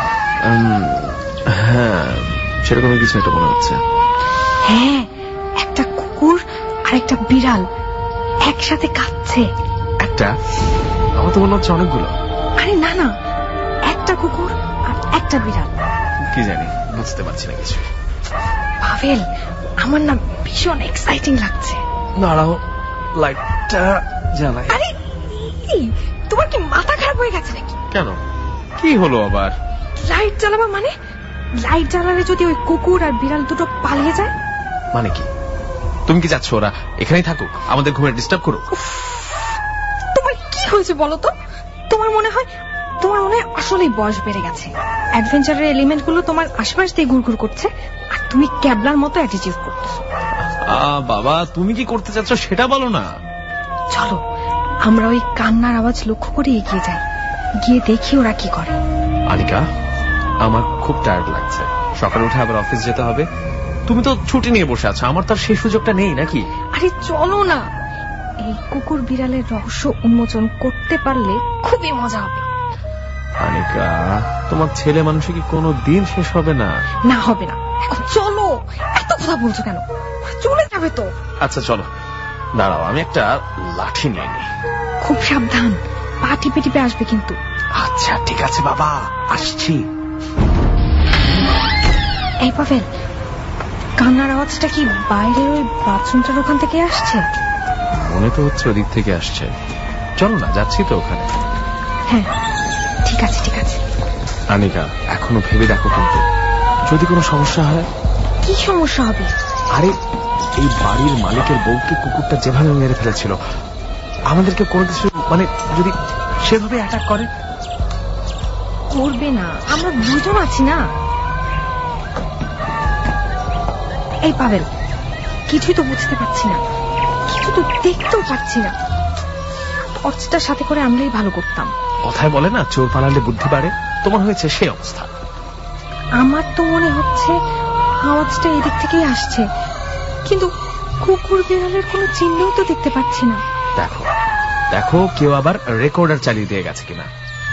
হ্যাঁ, সেরকম কিছু একটা মনে হচ্ছে। হ্যাঁ, একটা কুকুর আর একটা বিড়াল একসাথে কাঁদছে। একটা? আমার তো মনে হচ্ছে অনেকগুলো। আরে না না, একটা কুকুর আর একটা বিড়াল। কি জানি, বুঝতে পারছি না কিছু। পাভেল, আমার না ভীষণ এক্সাইটিং লাগছে। দাঁড়াও, লাইটটা জ্বালাই। আরে তোমার কি মাথা খারাপ হয়ে গেছে নাকি? কেন, কি হলো আবার? লাইট জ্বালাবা মানে? লাইট জ্বালালে যদি ওই কুকুর আর বিড়াল দুটো পালিয়ে যায়? মানে কি? তুমি কি যাচ্ছ ওরা এখানেই থাকুক, আমাদের ঘুমে ডিস্টার্ব করুক? তোমার কি হয়েছে বলো তো? তোমার মনে হয় তোমার মনে হয় আসলেই বয়স বেড়ে গেছে। অ্যাডভেঞ্চারের এলিমেন্ট গুলো তোমার আশপাশ দিয়ে ঘুরঘুর করছে, আর তুমি ক্যাবলার মতো অ্যাটিটিউড করতেছো। বাবা, তুমি কি করতে চাচ্ছ সেটা বলো না। চলো আমরা ওই কান্নার আওয়াজ লক্ষ্য করে এগিয়ে যাই, গিয়ে দেখি ওরা কি করে। আনিকা, আমার খুব টায়ার্ড লাগছে, সকালে উঠে আবার অফিস যেতে হবে। তুমি তো ছুটি নিয়ে বসে আছো, আমার তো আর সেই সুযোগটা নেই নাকি? আরে চলো না, এই কুকুর বিড়ালের রহস্য উন্মোচন করতে পারলে খুবই মজা হবে। আনিকা, তোমার ছেলে মানুষে কি কোনো দিন শেষ হবে না? না হবে না, এখন চলো। এত কথা বলছো কেন? চলে যাবে তো। আচ্ছা চলো, দাঁড়াও আমি একটা লাঠি নিয়ে নিই। খুব সাবধান, পা টিপে টিপে আসবে কিন্তু। আচ্ছা ঠিক আছে বাবা, আসছি। এই পাভেল, কান্নার আওয়াজটা কি বাইরের ওই বাথরুমটার ওখান থেকে আসছে? মনে তো হচ্ছে ওদিক থেকে আসছে। চলো না, যাচ্ছি তো ওখানে। হ্যাঁ ঠিক আছে ঠিক আছে। আনিকা, এখনো ভেবে দেখো কিন্তু, যদি কোনো সমস্যা হয়। কি সমস্যা হবে? আরে এই বাড়ির মালিকের বউকে কুকুরটা যেভাবে মেরে ফেলেছিল, আমাদেরকে কোনো কিছু মানে যদি সেভাবে অ্যাটাক করে? করবে না, আমরা দুজন আছি না। এই পাভেল, কিছুই তো বুঝতে পারছি না, কিছু তো দেখতেও পাচ্ছি না। টর্চটার সাথে করে আনলেই ভালো করতাম। কথায় বলে না, চোর পালালে বুদ্ধি বাড়ে, তোমার হয়েছে সেই অবস্থা। আমার তো মনে হচ্ছে আওয়াজটা এদিক থেকেই আসছে, কিন্তু কুকুর বিড়ালের কোনো চিহ্নও তো দেখতে পাচ্ছি না। দেখো দেখো কেউ আবার রেকর্ডার চালিয়ে দিয়ে গেছে কিনা।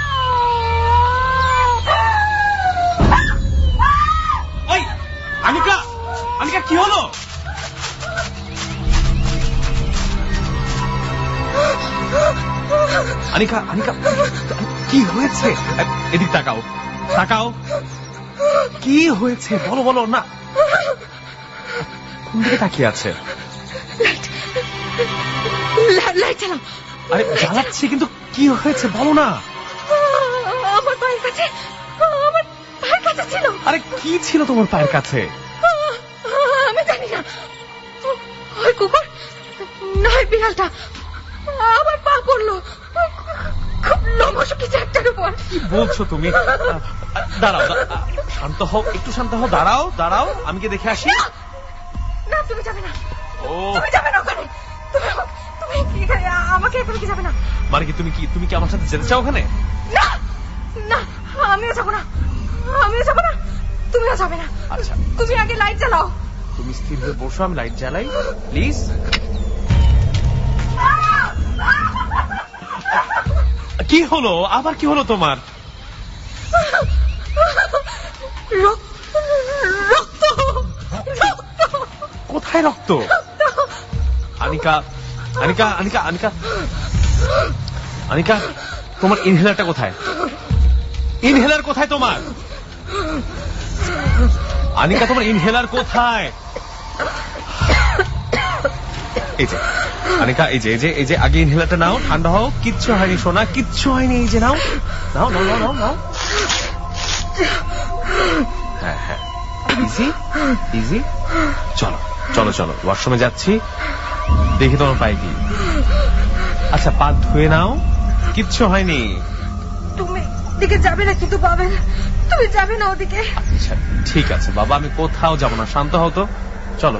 আনিকা, আনিকা কি হলো? আনিকা, আনিকা কি হয়েছে? এদিক তাকাও, তাকাও, কি হয়েছে বলো, বলো না। কোন দিকে তাকিয়ে আছে? লাইট জ্বালাও। আরে জ্বালাচ্ছি, কিন্তু কি হয়েছে বলো না। আমার পায়ের কাছে, আমার পায়ের কাছে ছিল। আরে কি ছিল তোমার পায়ের কাছে? আমি জানি না, ওই কুকুর নয় বিড়ালটা আমার পা পড়লো খুব লোমশ কিছু একটার উপর। কি বলছো তুমি? দাঁড়াও, শান্ত হও, একটু শান্ত হও, দাঁড়াও দাঁড়াও, আমি কি দেখে আসি। না তুমি যাবে না, ও তুমি যাবে না ওখানে, তুমি আমাকে এখানে কি যাবে না। মানে কি তুমি কি তুমি কি আমার সাথে যেতে চাও ওখানে? না না, আমিও যাবো না, আমিও যাবো না, তুমিও যাবে না। আচ্ছা তুমি আগে লাইট জ্বালাও। তুমি স্থির হয়ে বসো, আমি লাইট জ্বালাই প্লিজ। কি হলো আবার, কি হলো তোমার? রক্ত, কোথায় রক্ত? আনিকা, আনিকা, আনিকা, আনিকা, আনিকা, তোমার ইনহেলারটা কোথায়? ইনহেলার কোথায় তোমার? আনিকা, তোমার ইনহেলার কোথায়? এই যে আনিকা, এই যে এই যে এই যে আগে ইনহেলারটা নাও, ঠান্ডা হও, কিচ্ছু হয়নি সোনা, কিচ্ছু হয়নি। এই যে নাও নাও নাও নাও নাও। হ্যাঁ হ্যাঁ, ইজি ইজি। চলো চলো চলো, ওয়াশরুমে যাচ্ছি, দেখি তোমার পায়ে কি। আচ্ছা পা ধুয়ে নাও, কিচ্ছু হয়নি। তুমি দিকে যাবে না কিন্তু পাবেন, তুমি যাবে না ওদিকে। আচ্ছা ঠিক আছে বাবা, আমি কোথাও যাব না, শান্ত হও তো, চলো।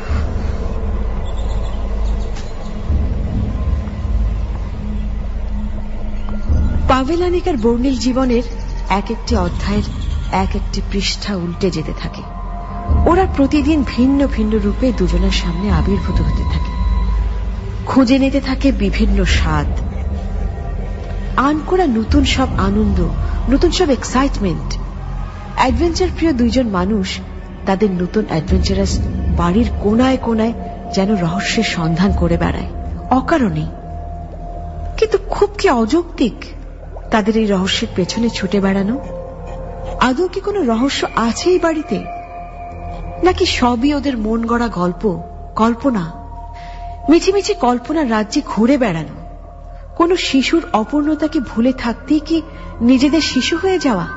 পাভেল আনিকার বর্ণিল জীবনের এক একটি অধ্যায়ের এক একটি পৃষ্ঠা উল্টে যেতে থাকে। ওরা প্রতিদিন ভিন্ন ভিন্ন রূপে দুজনের সামনে আবির্ভূত হতে থাকে, খুঁজে নিতে থাকে বিভিন্ন স্বাদ, আন করা নতুন সব আনন্দ, নতুন সব এক্সাইটমেন্ট। অ্যাডভেঞ্চার প্রিয় দুইজন মানুষ তাদের নতুন অ্যাডভেঞ্চারাস বাড়ির কোনায় কোনায় যেন রহস্যের সন্ধান করে বেড়ায় অকারণে। কিন্তু খুব কি অযৌক্তিক তাদের এই রহস্যের পেছনে ছুটে বেড়ানো? আদৌ কি কোনো রহস্য আছে এই বাড়িতে, নাকি সবই ওদের মন গড়া গল্প, কল্পনা? মিছিমিছি কল্পনার রাজ্যে ঘুরে বেড়ানো, কোন শিশুর অপূর্ণতাকে ভুলে থাকতেই কি নিজেদের শিশু হয়ে যাওয়া?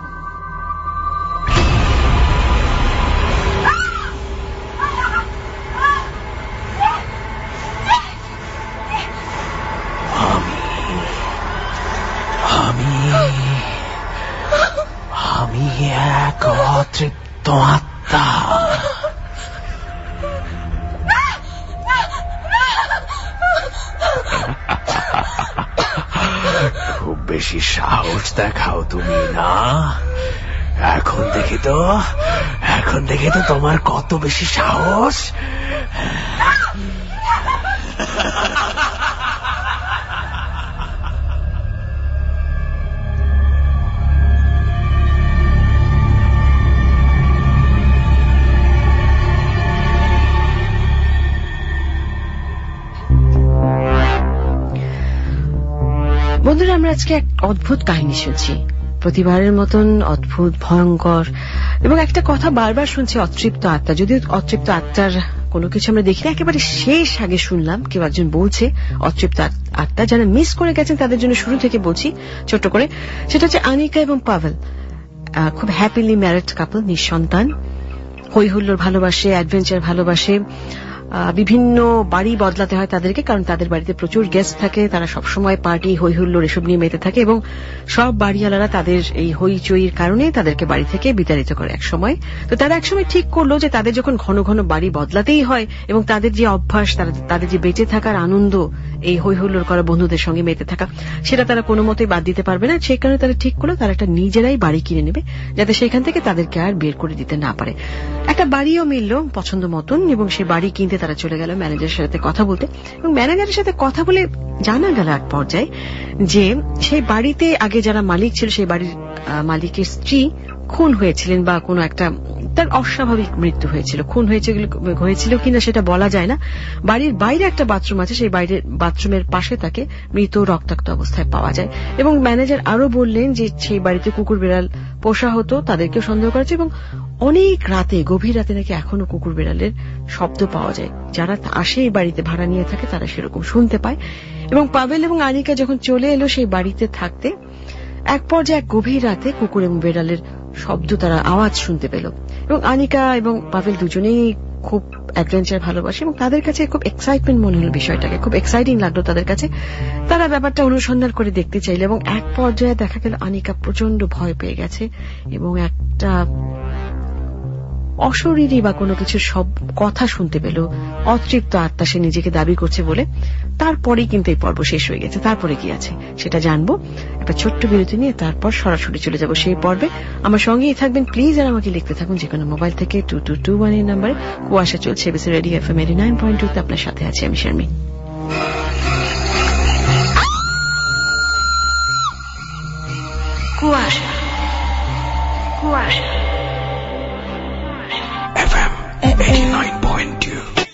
আমি আমি এক অতৃপ্ত আত্মা। খুব বেশি সাহস দেখাও তুমি না? এখন দেখি তো, এখন দেখি তো তোমার কত বেশি সাহস। বন্ধুরা, আমরা আজকে এক অদ্ভুত কাহিনী শুনছি, প্রতিবারের মতন অদ্ভুত, ভয়ঙ্কর, এবং একটা কথা বারবার শুনছি, অতৃপ্ত আত্মা। যদিও অতৃপ্ত আত্মার কোনো কিছু আমরা দেখি না, একেবারে শেষ আগে শুনলাম কেউ একজন বলছে অতৃপ্ত আত্মা। যারা মিস করে গেছেন তাদের জন্য শুরু থেকে বলছি ছোট্ট করে। সেটা হচ্ছে আনিকা এবং পাভেল, খুব হ্যাপিলি ম্যারিড কাপল, নিঃসন্তান, হই হুল্লোড় ভালোবাসে, অ্যাডভেঞ্চার ভালোবাসে। বিভিন্ন বাড়ি বদলাতে হয় তাদেরকে, কারণ তাদের বাড়িতে প্রচুর গেস্ট থাকে, তারা সবসময় পার্টি, হই হুল্লোড় এসব নিয়ে মেতে থাকে, এবং সব বাড়িওয়ালারা তাদের এই হইচইর কারণে তাদেরকে বাড়ি থেকে বিতাড়িত করে এক সময়। তো তারা একসময় ঠিক করলো যে তাদের যখন ঘন ঘন বাড়ি বদলাতেই হয় এবং তাদের যে অভ্যাস, তাদের যে বেঁচে থাকার আনন্দ এই হই হুল্লোড় করা বন্ধুদের সঙ্গে মেতে থাকা, সেটা তারা কোনো মতেই বাদ দিতে পারবে না। সেই কারণে তারা ঠিক করলো তারা একটা নিজেরাই বাড়ি কিনে নেবে, যাতে সেখান থেকে তাদেরকে আর বের করে দিতে না পারে। একটা বাড়িও মিলল পছন্দ মতন, এবং সেই বাড়ি কিনতে তারা চলে গেল ম্যানেজারের সাথে কথা বলতে। এবং ম্যানেজারের সাথে কথা বলে জানা গেল এক পর্যায়ে যে সেই বাড়িতে আগে যারা মালিক ছিল, সেই বাড়ির মালিকের স্ত্রী খুন হয়েছিলেন, বা কোনো একটা তার অস্বাভাবিক মৃত্যু হয়েছিল। খুন হয়েছিল কিনা সেটা বলা যায় না। বাড়ির বাইরে একটা বাথরুম আছে, সেই বাইরের বাথরুমের পাশে তাকে মৃত রক্তাক্ত অবস্থায় পাওয়া যায়। এবং ম্যানেজার আরো বললেন যে সেই বাড়িতে কুকুর বিড়াল পোষা হতো, তাদেরকেও সন্দেহ করেছে, এবং অনেক রাতে, গভীর রাতে নাকি এখনো কুকুর বিড়ালের শব্দ পাওয়া যায়। যারা আসে এই বাড়িতে ভাড়া নিয়ে থাকে তারা সেরকম শুনতে পায়। এবং পাভেল এবং আনিকা যখন চলে এলো সেই বাড়িতে থাকতে, এক পর্যায়ে এক গভীর রাতে কুকুর এবং বিড়ালের শব্দ, তারা আওয়াজ শুনতে পেল। এবং আনিকা এবং পাভেল দুজনেই খুব অ্যাডভেঞ্চার ভালোবাসে, এবং তাদের কাছে খুব এক্সাইটমেন্ট মনে হলো বিষয়টাকে, খুব এক্সাইটিং লাগলো তাদের কাছে। তারা ব্যাপারটা অনুসন্ধান করে দেখতে চাইল, এবং এক পর্যায়ে দেখা গেল আনিকা প্রচন্ড ভয় পেয়ে গেছে, এবং একটা অশরীরী বা কোনো কিছু সব কথা শুনতে পেল। অতৃপ্ত আত্মা সে নিজেকে দাবি করছে বলে। তারপরেই কিন্তু এই পর্ব শেষ হয়ে গেছে। তারপরে কি আছে সেটা জানবো একটা ছোট্ট বিরতি নিয়ে, তারপর সরাসরি চলে যাব সেই পর্বে। আমার সঙ্গেই থাকবেন প্লিজ, আর আমাকে লিখতে থাকুন যে কোনো মোবাইল থেকে টু টু টু ওয়ান এই নাম্বারে। কুয়াশা চলছে ABC radio F M eighty nine point two তে, আপনার সাথে আছি আমি Sharmin. Kuasha Kuasha F M eighty nine point two.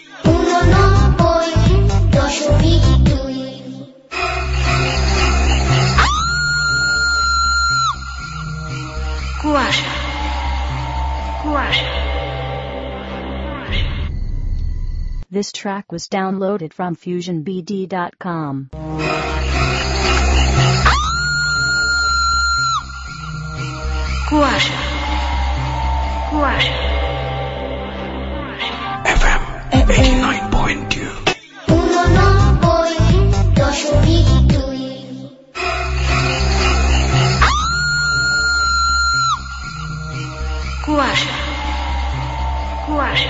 Kuasha Kuasha. This track was downloaded from fusion b d dot com. Kuasha Kuasha F M eighty nine point two. Kuasha Kuasha.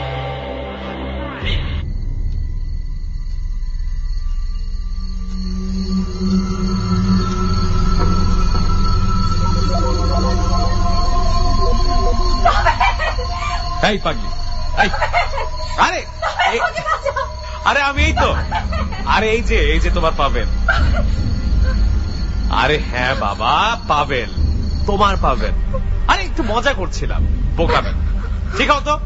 এই পাগলি, আরে আরে আমি এই তো, আরে এই যে এই যে তোমার পাবেল। আরে হ্যাঁ বাবা, পাবেল, তোমার পাবেল। আরে একটু মজা করছিলাম, বোকাবেল। ঠিক হতো।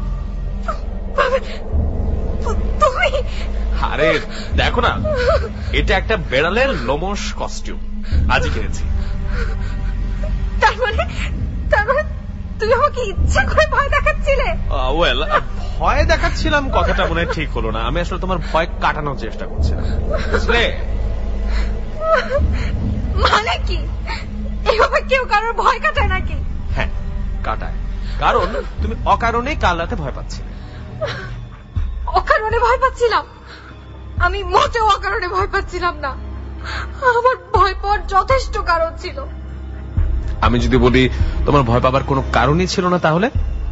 আরে দেখো না, এটা একটা বেড়ালের লোমশ কস্টিউম, আজই কিনেছি। তার মানে তার মানে তুমি আমাকে ইচ্ছা করে ভয় দেখাচ্ছিলে? ওয়েল, ভয় দেখাচ্ছিলাম কথাটা মনে ঠিক হলো না। আমি আসলে তোমার ভয় কাটানোর চেষ্টা করছিলাম, বুঝলে? মানে কি, এভাবে কেউ কারোর ভয় কাটায় নাকি? হ্যাঁ কাটায়, কারণ তুমি অকারণে কাল রাতে ভয় পাচ্ছিলে। অকারণে ভয় পাচ্ছিলাম? আমি মোটেও অকারণে ভয় পাচ্ছিলাম না। আমার ভয় পাওয়ার যথেষ্ট কারণ ছিল। আমি যদি বলি তোমার ভয় পাবার কোনো কারণই ছিল না, তাহলে?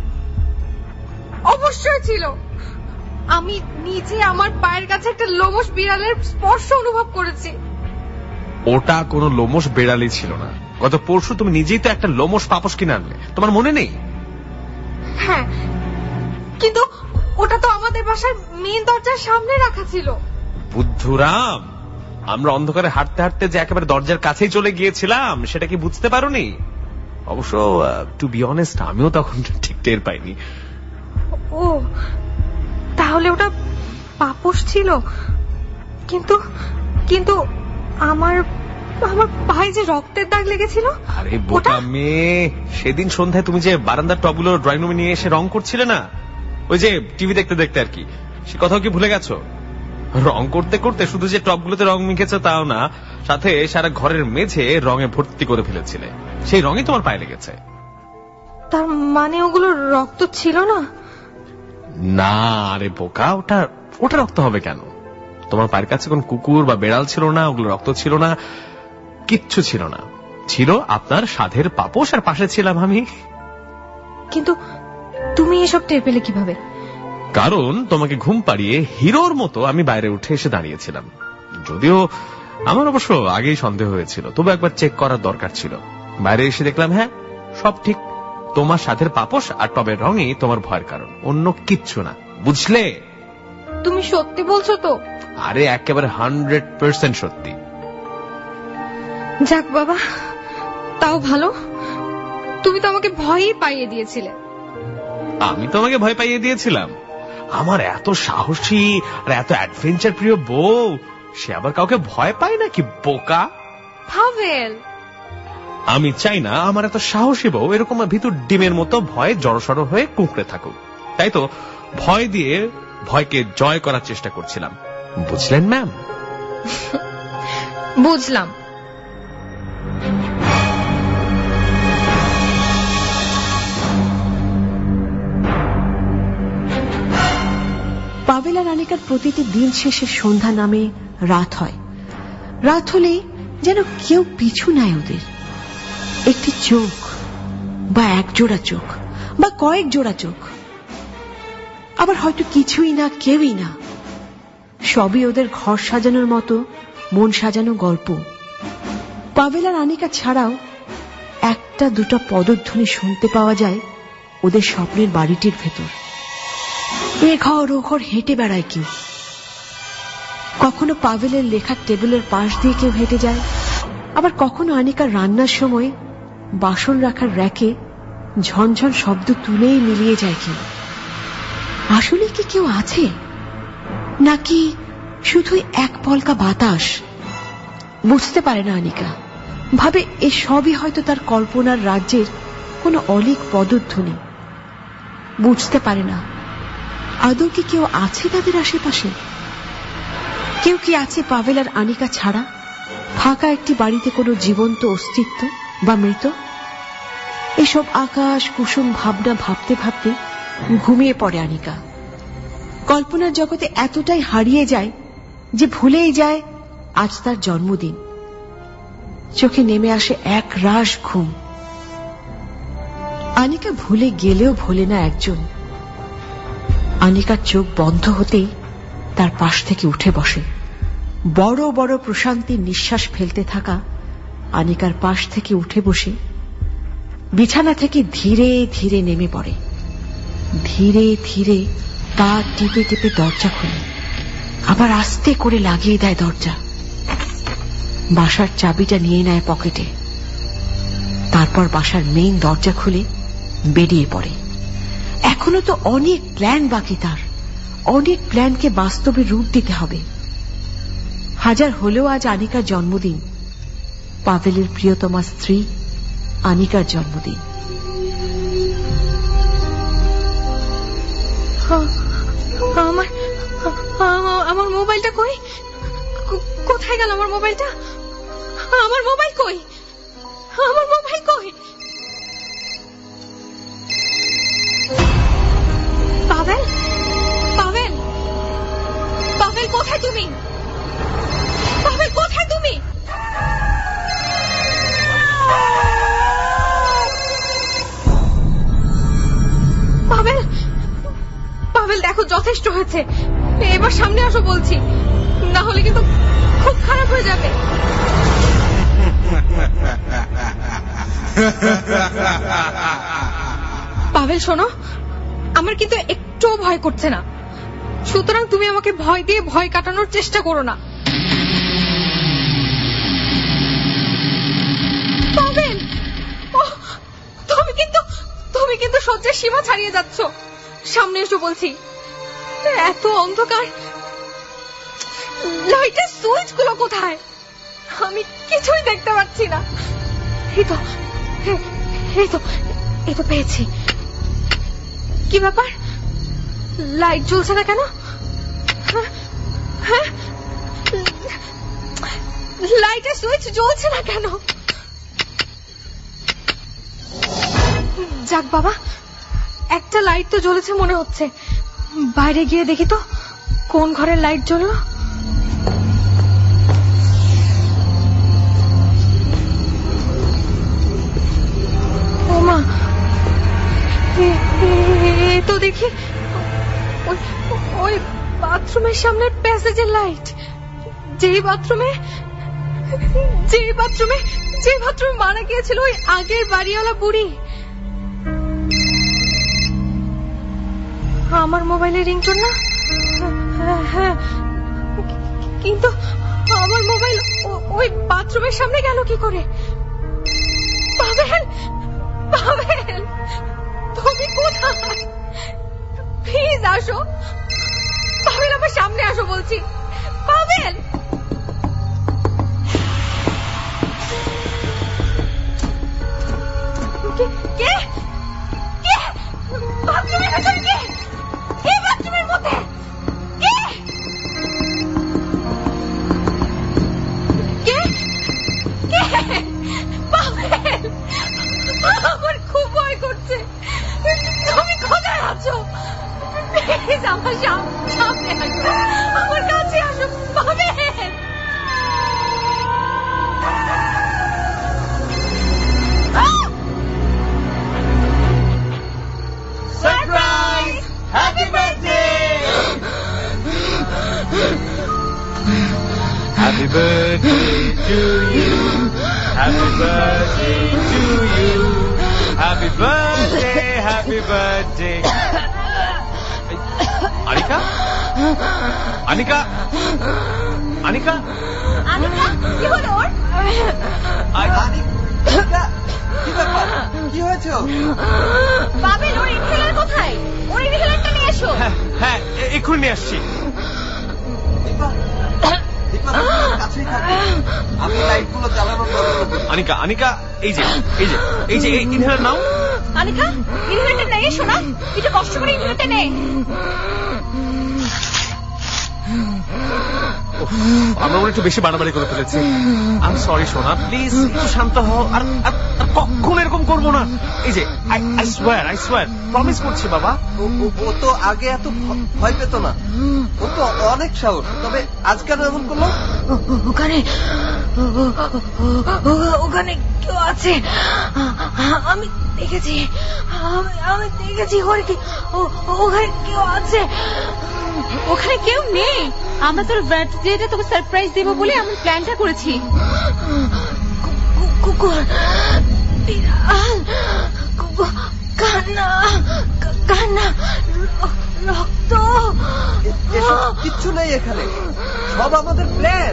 অবশ্যই ছিল। আমি নিজে আমার পায়ের কাছে একটা লোমশ বিড়ালের স্পর্শ অনুভব করেছি। ওটা কোনো লোমশ বেড়ালই ছিল না। গত পরশু তুমি নিজেই তো একটা লোমশ পাপস কিনে আনলে, তোমার মনে নেই? হ্যাঁ, কিন্তু ওটা তো আমাদের বাসার মেন দরজার সামনে রাখা ছিল। বুদ্ধুরাম, আমরা অন্ধকারে হাঁটতে হাঁটতে যে একেবারে দরজার কাছেই চলে গিয়েছিলাম, সেটা কি বুঝতে পারোনি? অবশ্য টু বি অনেস্ট, আমিও তখন ঠিক টের পাইনি। ও, তাহলে ওটা পাপস ছিল। কিন্তু কিন্তু আমার আমার পায়ে যে রক্তের দাগ লেগেছিল। আরে বোকা মেয়ে, সেদিন সন্ধ্যায় তুমি যে বারান্দার টবগুলো ড্রয়িং রুমে নিয়ে এসে রং করছিলে না, ওই যে টিভি দেখতে দেখতে আর কি, সে কথাও কি ভুলে গেছো? রং করতে করতে শুধু যে টবগুলোতে রং মেখেছে তাও না, সাথে সারা ঘরের মেঝে রঙে ভর্তি করে ফেলেছিলে। সেই রঙই তোমার পায়ে লেগেছে। তার মানে ওগুলো রক্ত ছিল না? না আরে বোকা, ওটা ওটা রক্ত হবে কেন? তোমার পায়ের কাছে কোন কুকুর বা বেড়াল ছিল না, ওগুলো রক্ত ছিল না, কিচ্ছু ছিল না। ছিল আপনার সাধের পাপোশ, আর পাশে ছিলাম আমি। কিন্তু তুমি এসব টের পেলে কিভাবে? কারণ তোমাকে ঘুম পাড়িয়ে হিরোর মতো আমি বাইরে উঠে এসে দাঁড়িয়েছিলাম। যদিও আমার অবশ্য আগেই সন্দেহ হয়েছিল, তবু একবার চেক করার দরকার ছিল। বাইরে এসে দেখলাম হ্যাঁ সব ঠিক। তোমার সাথের পাপোশ আর টবের রঙই তোমার ভয়ের কারণ, অন্য কিচ্ছু না, বুঝলে? তুমি সত্যি বলছো তো? আরে একেবারে হান্ড্রেড পার্সেন্ট সত্যি। যাক বাবা, তাও ভালো। তুমি তো আমাকে ভয়ই পাইয়ে দিয়েছিলে। আমি তোমাকে ভয় পাইয়ে দিয়েছিলাম? আমার এত সাহসী আর এত অ্যাডভেঞ্চার প্রিয় বউ, সে আবার কাউকে ভয় পায় নাকি বোকা? পাভেল, আমি চাই না আমার এত সাহসী বউ এরকম ভিতর ডিমের মতো ভয়ে জড়সড় হয়ে কুঁকড়ে থাকুক। তাই তো ভয় দিয়ে ভয়কে জয় করার চেষ্টা করছিলাম, বুঝলেন ম্যাম? বুঝলাম। পাভেল আর আনিকার প্রতিটি দিন শেষে সন্ধ্যা নামে রাত হয়। রাত হলে যেন কেউ পিছু নেয় ওদের। একটি চোখ বা এক জোড়া চোখ বা কয়েক জোড়া চোখ, আবার হয়তো কিছুই না, কেউই না। সবই ওদের ঘর সাজানোর মতো মন সাজানো গল্প। পাভেল আর আনিকা ছাড়াও একটা দুটা পদধ্বনি শুনতে পাওয়া যায় ওদের স্বপ্নের বাড়িটির ভেতর। এ ঘর ও ঘর হেঁটে বেড়ায় কেউ। কখনো পাভেলের লেখার টেবিলের পাশ দিয়ে কেউ হেঁটে যায়, আবার কখনো আনিকার রান্নার সময় বাসন রাখার র্যাকে ঝনঝন শব্দ তুলেই মিলিয়ে যায় কেউ। আসলে কি কেউ আছে, নাকি শুধুই এক পলকা বাতাস? বুঝতে পারে না আনিকা, ভাবে এ সবই হয়তো তার কল্পনার রাজ্যের কোনো অলিক পদধ্বনি। বুঝতে পারে না আদৌ কি কেউ আছে তাদের আশেপাশে। কেউ কি আছে পাভেল আর আনিকা ছাড়া ফাঁকা একটি বাড়িতে কোনো জীবন্ত অস্তিত্ব বা মৃত? এসব আকাশ কুসুম ভাবনা ভাবতে ভাবতে ঘুমিয়ে পড়ে আনিকা। কল্পনার জগতে এতটাই হারিয়ে যায় যে ভুলেই যায় আজ তার জন্মদিন। চোখে নেমে আসে এক রাশ ঘুম। আনিকা ভুলে গেলেও ভোলে না একজন। আনিকার চোখ বন্ধ হতেই তার পাশ থেকে উঠে বসে। বড় বড় প্রশান্তির নিঃশ্বাস ফেলতে থাকা আনিকার পাশ থেকে উঠে বসে বিছানা থেকে ধীরে ধীরে নেমে পড়ে। ধীরে ধীরে পা টিপে টিপে দরজা খোলে, আবার আস্তে করে লাগিয়ে দেয় দরজা। বাসার চাবিটা নিয়ে নেয় পকেটে। তারপর বাসার মেইন দরজা খুলে বেরিয়ে পড়ে। এখনো তো অনেক প্ল্যান বাকি তার, অনেক প্ল্যানকে বাস্তবে রূপ দিতে হবে। হাজার হলেও আজ আনিকার জন্মদিন, পাভেলের প্রিয়তমা স্ত্রী আনিকার জন্মদিন। আমার আমার মোবাইলটা কই? কোথায় গেল আমার মোবাইলটা? আমার মোবাইল কই? আমার মোবাইল কই? পাভেল, পাভেল, পাভেল কোথায় তুমি? পাভেল কোথায় তুমি? পাভেল, পাভেল দেখো যথেষ্ট হয়েছে, এবার সামনে আসো বলছি, না হলে কিন্তু খুব খারাপ হয়ে যাবে। পাভেল শোনো, আমার কিন্তু একটুও ভয় করছে না, সুতরাং তুমি আমাকে ভয় দিয়ে ভয় কাটানোর চেষ্টা করো না। পাভেল, তুমি কিন্তু তুমি কিন্তু সহ্যের সীমা ছাড়িয়ে যাচ্ছ। সামনে এসো বলছি। এত অন্ধকার, লাইটের সুইচ গুলো কোথায়? আমি কিছুই দেখতে পাচ্ছি না। এই তো এই তো এই তো পেয়েছি। কি ব্যাপার, লাইট জ্বলছে না কেন? হ্যাঁ, লাইটের সুইচ জ্বলছে না কেন? যাক বাবা, একটা লাইট তো জ্বলেছে মনে হচ্ছে। বাইরে গিয়ে দেখি তো কোন ঘরের লাইট জ্বললো। ও মা, তো দেখি ওই বাথরুমের সামনের প্যাসেজের লাইট। যেই বাথরুমে যেই বাথরুমে যে বাথরুমে মারা গিয়েছিল ওই আগের বাড়িওয়ালা বুড়ি। আমার মোবাইলে রিংটোন না? হ্যাঁ, কিন্তু আমার মোবাইল ওই বাথরুমের সামনে গেল কি করে? পাবেল, পাবেল, তুমি কোথায়? প্লিজ আসো পাবেল, আমার সামনে আসো বলছি। পাবেল, কে কে বাথরুমের ভেতরে? কে কে বাথরুমের মধ্যে? কে কে কে পাবেল, আমার খুব ভয় করছে। তুমি কোথায় আছো? প্লিজ আমার সামনে আসো, আমার কাছে আসো Pavel. Surprise! Happy birthday! Happy birthday to you. Happy birthday to you. Happy birthday, happy birthday. Anika? Anika? Anika? Anika, কি হলো ওর? Anika? কি ব্যাপার? কি হয়েছে? পাবেল, ওর ইনহেলার কোথায়? ওর ইনহেলারটা নিয়ে এসো। হ্যাঁ, এক্ষুনি নিয়ে আসছি। আনিকা, আনিকা, এই যে এই যে এই যে ইনহেলার নাও। আনিকা, ইনহেলারটা নিয়ে এসো না, একটু কষ্ট করে ইনহেলারটা নে। আমরা মনে একটু বেশি বাড়াবাড়ি করে ফেলেছি। আই এম সরি সোনা, প্লিজ একটু শান্ত হও। আর কখন এরকম করবো না। এই যে I swear I swear promise করছি বাবা। ও তো আগে এত ভয় পেত না, ও তো অনেক সাহস। তবে আজ কেন এমন করলো? ওখানে ওখানে কেউ আছে, আমি দেখেছি, আমি দেখেছি। ওখানে কেউ আছে। ওখানে কেউ নেই। আমরা তোর বার্থডেটা তোকে সারপ্রাইজ দেবো বলে আমি প্ল্যানটা করেছি। কুকুর, বিড়াল, কান্না কান্না, রক্ত, কিচ্ছু নেই এখানে, সব আমাদের প্ল্যান।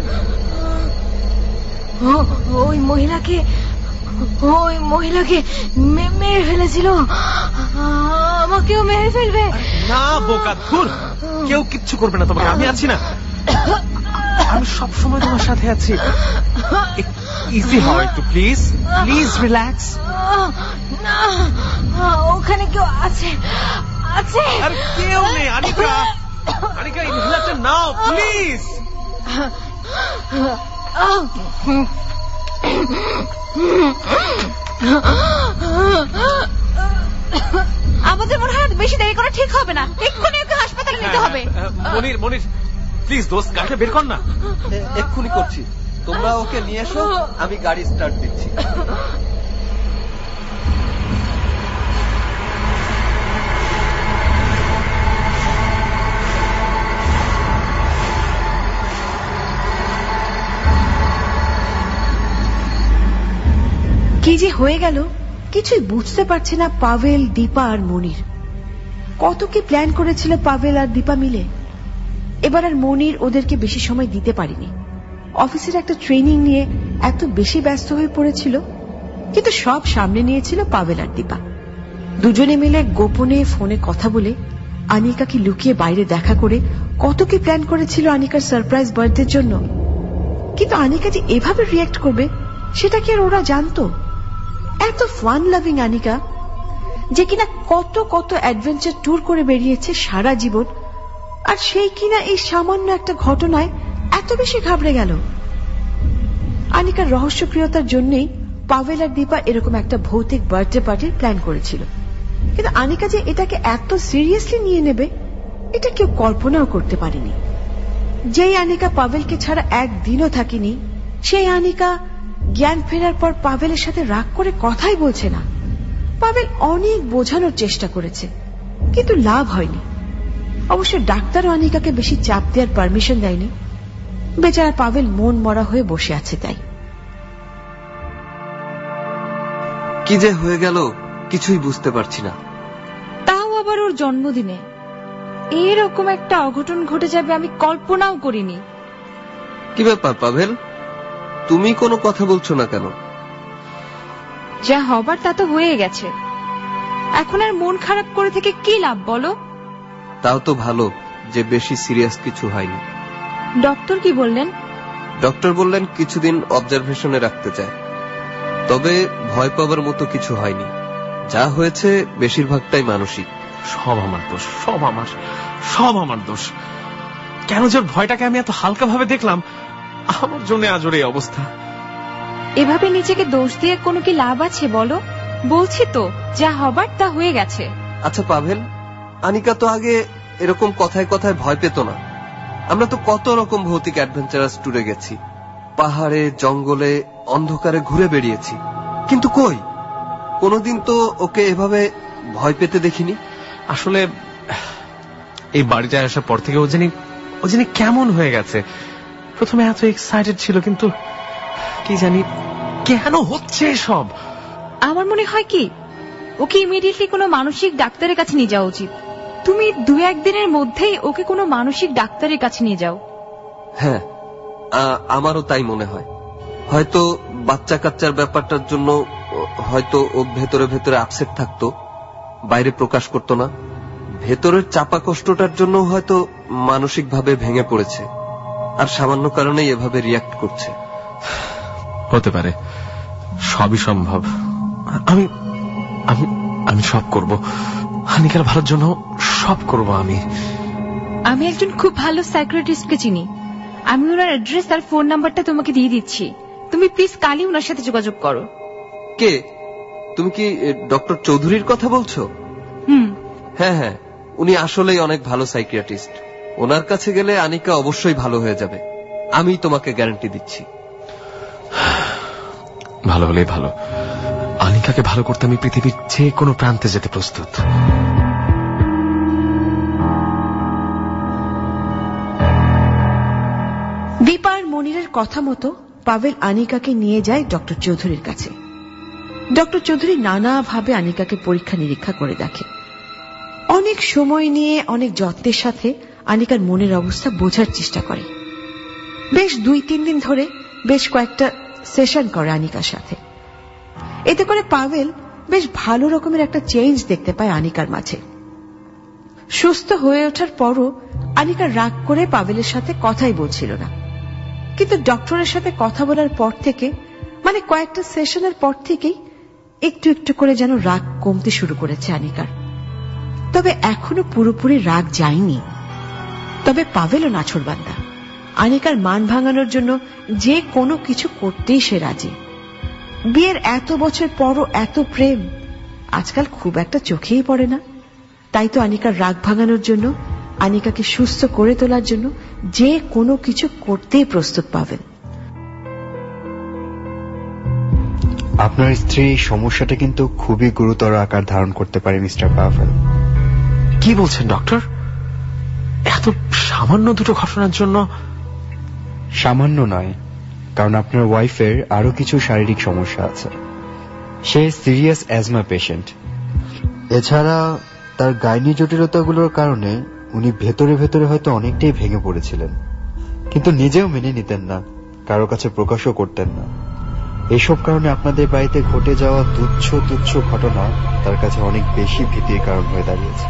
ওই মহিলাকে ওই মহিলাকে মেরে ফেলেছিল, আমাকেও মেরে ফেলবে। না বোকা, ধুর, কেউ কিচ্ছু করবে না তোমাকে, আমি আছি না। আমি সব সময় তোমার সাথে আছি। ইজি হও একটু, প্লিজ প্লিজ রিল্যাক্স। না, ওখানে কেউ আছে আছে। আর কেউ নেই। আনিকা, আনিকা, ইনহেলারটা নাও প্লিজ। আমাদের মনে হয় বেশি দেরি করা ঠিক হবে না, এক্ষুনি ওকে হাসপাতালে নিতে হবে। মনির, মনির প্লিজ দোস্ত, গাড়িটা বের কর না। এক্ষুনি করছি, তোমরা ওকে নিয়ে এসো, আমি গাড়ি স্টার্ট দিচ্ছি। কি যে হয়ে গেল কিছুই বুঝতে পারছে না পাভেল, দীপা আর মনির। কত কি প্ল্যান করেছিল পাভেল আর দীপা মিলে। এবার আর মনির ওদেরকে বেশি সময় দিতে পারেনি। অফিসের একটা ট্রেনিং নিয়ে এত বেশি ব্যস্ত হয়ে পড়েছিল, কিন্তু সব সামনে নিয়েছিল পাভেল আর দীপা। দুজনে মিলে গোপনে ফোনে কথা বলে আনিকাকে লুকিয়ে বাইরে দেখা করে কত কি প্ল্যান করেছিল আনিকার সারপ্রাইজ বার্থডের জন্য। কিন্তু আনিকা যে এভাবে রিয়াক্ট করবে সেটা কি আর ওরা জানতো? এত ফান লাভিং আনিকা, যে কিনা কত কত অ্যাডভেঞ্চার ট্যুর করে বেরিয়েছে সারা জীবন, আর সেই কিনা এই সামান্য একটা ঘটনায় এত বেশি ঘাবড়ে গেল। আনিকার রহস্যপ্রিয়তার জন্যই পাভেল আর দীপা এরকম একটা ভৌতিক বার্থডে পার্টির প্ল্যান করেছিল। কিন্তু আনিকা যে এটাকে এত সিরিয়াসলি নিয়ে নেবে এটা কেউ কল্পনাও করতে পারেনি। যেই আনিকা পাভেলকে ছাড়া একদিনও থাকেনি, সেই আনিকা জ্ঞান ফেরার পর পাভেলের সাথে রাগ করে কথাই বলছে না। পাভেল অনেক বোঝানোর চেষ্টা করেছে, কিন্তু লাভ হয়নি। অবশ্য ডাক্তারও আনিকাকে বেশি চাপ দেওয়ার পারমিশন দেয়নি। বেচারা পাভেল মন মরা হয়ে বসে আছে। তাই কি যে হয়ে গেল কিছুই বুঝতে পারছি না। তাও আবার ওর জন্মদিনে এরকম একটা অঘটন ঘটে যাবে আমি কল্পনাও করিনি। কি ব্যাপার পাভেল, তুমি কোনো কথা বলছো না কেন? যা হবার তা তো হয়ে গেছে, এখন আর মন খারাপ করে থেকে কি লাভ বলো? তাও তো ভালো যে বেশি সিরিয়াস কিছু হয়নি। ডক্টর কি বললেন? ডক্টর বললেন কিছুদিন অবজারভেশনে রাখতে চায়, তবে ভয় পাবার মতো কিছু হয়নি। যা হয়েছে বেশিরভাগটাই মানসিক। সব আমার দোষ, সব আমার সব আমার দোষ। কেন যে ওর ভয়টাকে আমি এত হালকা ভাবে দেখলাম, আমার জন্য আজ ওর এই অবস্থা। এভাবে নিজেকে দোষ দিয়ে কোনো কি লাভ আছে বলো? বলছি তো যা হবার তা হয়ে গেছে। আচ্ছা পাভেল, আনিকা তো আগে এরকম কথায় কথায় ভয় পেত না। আমরা তো কত রকম ভৌতিক অ্যাডভেঞ্চারাস ট্যুরে গেছি, পাহাড়ে জঙ্গলে অন্ধকারে ঘুরে বেরিয়েছি, কিন্তু কই কোনোদিন তো ওকে এভাবে ভয় পেতে দেখিনি। আসলে এই বাড়িতে আসার পর থেকে ও জানি ও জানি কেমন হয়ে গেছে। প্রথমে এত এক্সাইটেড ছিল, কিন্তু কি জানি কেন হচ্ছে সব। আমার মনে হয় কি ওকে ইমিডিয়েটলি কোনো মানসিক ডাক্তারের কাছে নিয়ে যাওয়া উচিত। তুমি দু একদিনের মধ্যেই ওকে কোনো মানসিক ডাক্তারের কাছে নিয়ে যাও। হ্যাঁ, আমারও তাই মনে হয়। হয়তো বাচ্চা কাচ্চার ব্যাপারটার জন্য হয়তো ও ভেতরে ভেতরে আপসেট থাকতো, বাইরে প্রকাশ করতো না। ভেতরের চাপা কষ্টটার জন্য হয়তো মানসিক ভাবে ভেঙে পড়েছে, আর সামান্য কারণেই এভাবে রিয়াক্ট করছে। হতে পারে, সবই সম্ভব। আমি আমি আমি সব করব, হানিকার ভালোর জন্য সব করব। আমি আমি একজন খুব ভালো সাইকিয়াট্রিস্টকে চিনি। আমি ওনার অ্যাড্রেস আর ফোন নাম্বারটা তোমাকে দিয়ে দিচ্ছি। তুমি প্লিজ কালই ওনার সাথে যোগাযোগ করো। কে? তুমি কি ডক্টর চৌধুরীর কথা বলছো? হুম, হ্যাঁ হ্যাঁ, উনি আসলেই অনেক ভালো সাইকিয়াট্রিস্ট। ওনার কাছে গেলে আনিকা অবশ্যই ভালো হয়ে যাবে, আমি তোমাকে গ্যারান্টি দিচ্ছি। ভালো হলেই ভালো। আনিকাকে ভালো করতে আমি পৃথিবীর যে কোনো প্রান্তে যেতে প্রস্তুত। দীপা আর মনিরের কথা মতো পাভেল আনিকাকে নিয়ে যায় ডক্টর চৌধুরীর কাছে। ডক্টর চৌধুরী নানাভাবে আনিকাকে পরীক্ষা নিরীক্ষা করে দেখে। অনেক সময় নিয়ে অনেক যত্নের সাথে আনিকার মনের অবস্থা বোঝার চেষ্টা করে। বেশ দুই তিন দিন ধরে বেশ কয়েকটা সেশন করে আনিকার সাথে। এতে করে পাভেল বেশ ভালো রকমের একটা চেঞ্জ দেখতে পায় আনিকার মাঝে। সুস্থ হয়ে ওঠার পরও আনিকা রাগ করে পাভেলের সাথে কথাই বলছিল না, কিন্তু ডক্টরের সাথে কথা বলার পর থেকে, মানে কয়েকটা সেশনের পর থেকেই একটু একটু করে যেন রাগ কমতে শুরু করেছে আনিকার। তবে এখনো পুরোপুরি রাগ যায়নি। তবে পাভেলও নাছোড়বান্দা, আনিকার মান ভাঙানোর জন্য যে কোনো কিছু করতেই সে রাজি। বিয়ের এত বছর পরও এত প্রেম আজকাল খুব একটা চোখেই পড়ে না। তাই তো আনিকার রাগ ভাঙানোর জন্য, আনিকাকে সুস্থ করে তোলার জন্য যে কোনো কিছু করতেই প্রস্তুত পাবেন। আপনার স্ত্রী সমস্যাটা কিন্তু খুবই গুরুতর আকার ধারণ করতে পারে মিস্টার পাভেল। কি বলছেন ডক্টর? এত সামান্য দুটো ঘটনার জন্য? সামান্য নয়, কারণ আপনার ওয়াইফের আরো কিছু শারীরিক সমস্যা আছে। সে সিরিয়াস অ্যাজমা পেশেন্ট। এছাড়া তার গাইনি জটিলতাগুলোর কারণে উনি ভেতরে ভেতরে হয়তো অনেকটাই ভেঙে পড়েছিলেন, কিন্তু নিজেও মেনে নিতেন না, কারো কাছে প্রকাশও করতেন না। এসব কারণে আপনাদের বাড়িতে ঘটে যাওয়া তুচ্ছ তুচ্ছ ঘটনা তার কাছে অনেক বেশি ভীতির কারণ হয়ে দাঁড়িয়েছে।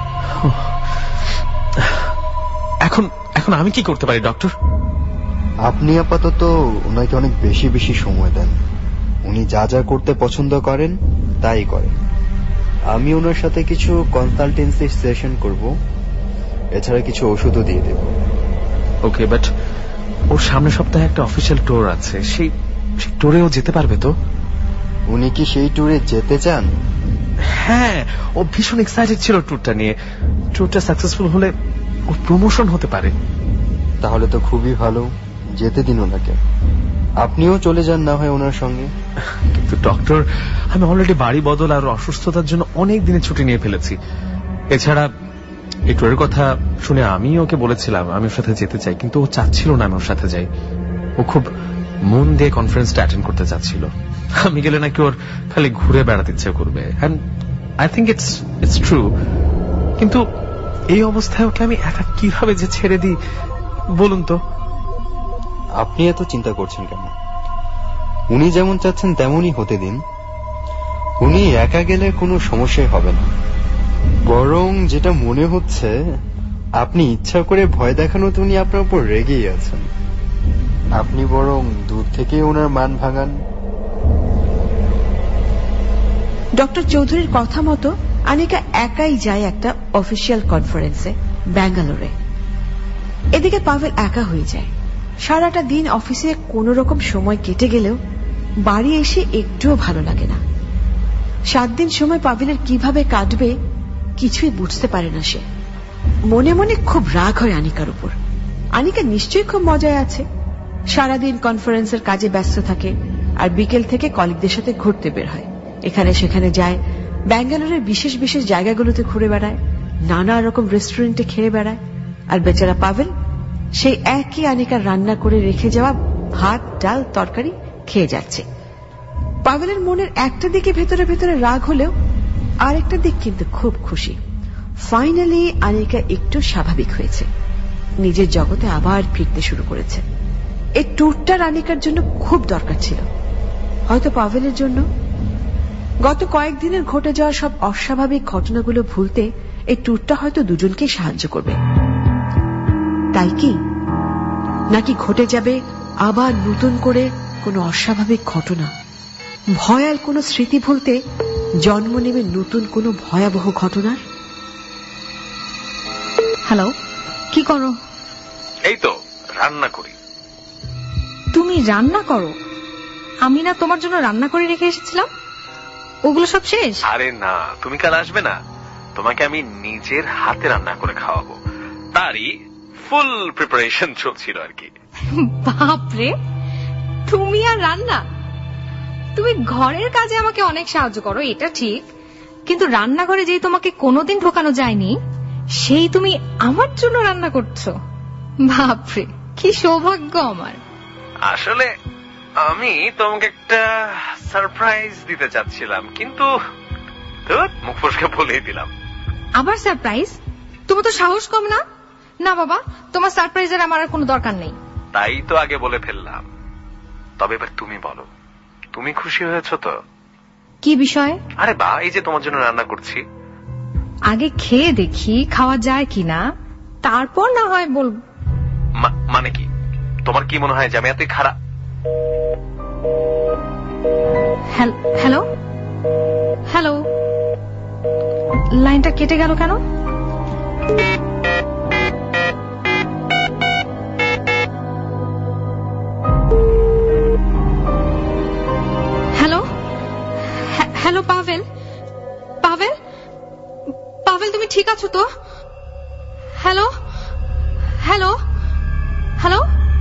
এখন এখন আমি কি করতে পারি ডক্টর? আপনি আপাতত ওনাকে অনেক বেশি বেশি সময় দেন। উনি যা যা করতে পছন্দ করেন তাই করেন। আমি ওনার সাথে কিছু কনসালটেন্সি সেশন করব, এছাড়া কিছু ওষুধও দিয়ে দেব। ওকে, বাট ওর সামনের সপ্তাহে একটা অফিসিয়াল ট্যুর আছে, সেই ট্যুরেও যেতে পারবে তো? উনি কি সেই ট্যুরে যেতে চান? হ্যাঁ, ও ভীষণ এক্সাইটেড ছিল ট্যুরটা নিয়ে। ট্যুরটা সাকসেসফুল হলে ওর প্রমোশন হতে পারে। তাহলে তো খুবই ভালো, যেতে দিন ওনাকে। আপনিও চলে যান না হয় ওনার সঙ্গে। কিন্তু ডক্টর, আমি অলরেডি বাড়ি বদল আর অসুস্থতার জন্য অনেক দিনের ছুটি নিয়ে ফেলেছি। এছাড়া একটু এর কথা শুনে আমি ওকে বলেছিলাম আমি ওর সাথে যেতে চাই, কিন্তু ও চাচ্ছিল না আমি ওর সাথে যাই। ও খুব মন দিয়ে কনফারেন্সটা অ্যাটেন্ড করতে চাচ্ছিল। আমি গেলে নাকি ওর খালি ঘুরে বেড়াতে ইচ্ছে করবে। And I think it's it's true. কিন্তু এই অবস্থায় ওকে আমি একা কিভাবে যে ছেড়ে দিই বলুন তো। আপনি এত চিন্তা করছেন কেন? উনি যেমন চাচ্ছেন তেমনই হতে দিন। উনি একা গেলে কোনো সমস্যাই হবে না। বরং যেটা মনে হচ্ছে আপনি ইচ্ছা করে ভয় দেখানোতে উনি আপনার উপর রেগেই আছেন। আপনি বরং দূর থেকে ওনার মান ভাঙান। ডক্টর চৌধুরীর কথা মতো আনিকা একাই যায় একটা অফিসিয়াল কনফারেন্সে ব্যাঙ্গালোরে। এদিকে পাভেল একা হয়ে যায়। সারাটা দিন অফিসে কোন রকম সময় কেটে গেলেও বাড়ি এসে একটুও ভালো লাগে না। সাত দিন সময় পাভেলের কিভাবে কাটবে কিছুই বুঝতে পারে না সে। মনে মনে খুব রাগ হয় আনিকার উপর। আনিকা নিশ্চয়ই খুব মজায় আছে। সারাদিন কনফারেন্সের কাজে ব্যস্ত থাকে আর বিকেল থেকে কলিগদের সাথে ঘুরতে বের হয়। এখানে সেখানে যায়, ব্যাঙ্গালোরের বিশেষ বিশেষ জায়গাগুলোতে ঘুরে বেড়ায়, নানা রকম রেস্টুরেন্টে খেয়ে বেড়ায়। আর বেচারা পাভেল সেই একই আনিকার রান্না করে রেখে যাওয়া ভাত ডাল তরকারি খেয়ে যাচ্ছে। পাভেলের মনের একটা দিকে ভেতরে ভেতরে রাগ হলেও আরেকটা দিক কিন্তু খুব খুশি। ফাইনালি আনিকা একটু স্বাভাবিক হয়েছে, নিজের জগতে আবার ফিরতে শুরু করেছে। এই ট্যুরটার আনিকার জন্য খুব দরকার ছিল, হয়তো পাভেলের জন্য। গত কয়েকদিনের ঘটে যাওয়া সব অস্বাভাবিক ঘটনাগুলো ভুলতে এই ট্যুরটা হয়তো দুজনকেই সাহায্য করবে। তাই কি নাকি ঘটে যাবে আবার নতুন করে কোনো অস্বাভাবিক ঘটনা, ভয়াল কোনো স্মৃতি ভুলতে জন্ম নেবে নতুন কোনো ভয়াবহ ঘটনার? হ্যালো, কি করো? এই তো রান্না করি। তুমি রান্না করো? আমি না তোমার জন্য রান্না করে রেখে এসেছিলাম, ওগুলো সব শেষ? আরে না, তুমি কাল আসবে না, তোমাকে আমি নিজের হাতে রান্না করে খাওয়াবো, তারই ফুল প্রিপারেশন চলছিল আর কি। বাপরে, তুমি আর রান্না? তুমি ঘরের কাজে আমাকে অনেক সাহায্য করো, এটা ঠিক, কিন্তু রান্নাঘরে যেই তোমাকে কোনোদিন ঢোকানো যায়নি সেই তুমি আমার জন্য রান্না করছো। বাপরে, কি সৌভাগ্য আমার। আসলে আমি তোমাকে একটা সারপ্রাইজ দিতে চাচ্ছিলাম, কিন্তু মুখ ফসকে বলেই দিলাম। আবার সারপ্রাইজ? তুমি তো সাহস কম না। না বাবা, তোমার সারপ্রাইজের আমার আর কোনো দরকার নেই। তাই তো আগে বলে ফেললাম। তবে এবার তুমি বলো, তুমি খুশি হয়েছো তো? কি বিষয়? আরে বা, এই যে তোমার জন্য রান্না করছি। আগে খেয়ে দেখি খাওয়া যায় কিনা, তারপর না হয় বলবো। মানে কি, তোমার কি মনে হয় যে আমি এতই খারাপ? হ্যালো হ্যালো, লাইনটা কেটে গেল কেন? হ্যালো হ্যালো, পাভেল পাভেল পাভেল, তুমি ঠিক আছো তো? Hello hello hello.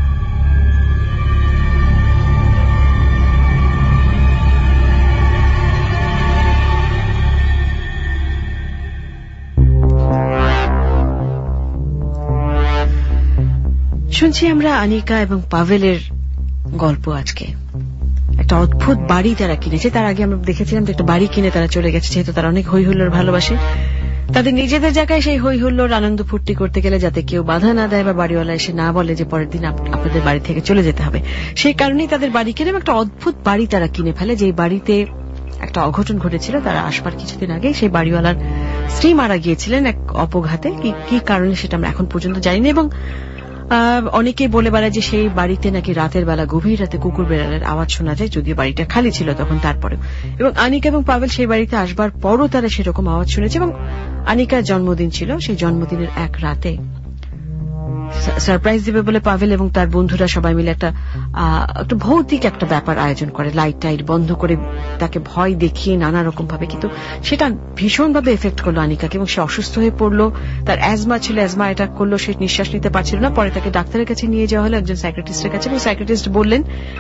শুনছি আমরা আনিকা এবং পাভেলের গল্প আজকে। একটা অদ্ভুত বাড়ি তারা কিনেছে। তার আগে আমরা দেখেছিলাম যে একটা বাড়ি কিনে তারা চলে গেছে, যেহেতু তারা অনেক হই হুল্লোড় ভালোবাসে। তাদের নিজেদের জায়গায় সেই হই হুল্লোড় আনন্দ ফুর্তি করতে গেলে যাতে কেউ বাধা না দেয় বা বাড়িওয়ালা এসে না বলে যে পরের দিন আপনাদের বাড়ি থেকে চলে যেতে হবে, সেই কারণেই তাদের বাড়ি কিনে একটা অদ্ভুত বাড়ি তারা কিনে ফেলে। যে বাড়িতে একটা অঘটন ঘটেছিল, তারা আসবার কিছুদিন আগে সেই বাড়িওয়ালার স্ত্রী মারা গিয়েছিলেন এক অপঘাতে। কি কারণে সেটা আমরা এখন পর্যন্ত জানি না। এবং অনেকেই বলে বেড়ায় যে সেই বাড়িতে নাকি রাতের বেলা গভীর রাতে কুকুর বেড়ালের আওয়াজ শোনা যায়, যদিও বাড়িটা খালি ছিল তখন। তারপরেও এবং আনিকা এবং পাভেল সেই বাড়িতে আসবার পরও তারা সেরকম আওয়াজ শুনেছে। এবং আনিকার জন্মদিন ছিল, সেই জন্মদিনের এক রাতে সারপ্রাইজ দিবে বলে পাভেল এবং তার বন্ধুরা সবাই মিলে একটা একটা ভৌতিক একটা ব্যাপার আয়োজন করে, লাইট টাইট বন্ধ করে তাকে ভয় দেখিয়ে নানা রকম ভাবে। কিন্তু সেটা ভীষণভাবে এফেক্ট করলো আনিকাকে এবং সে অসুস্থ হয়ে পড়লো। তার অ্যাজমা ছিল, অ্যাজমা অ্যাটাক করলো, সে নিঃশ্বাস নিতে পারছিল না। পরে তাকে ডাক্তারের কাছে নিয়ে যাওয়া হলো, একজন সাইকিয়াট্রিস্টের কাছে। এবং সাইকিয়াট্রিস্ট বললেন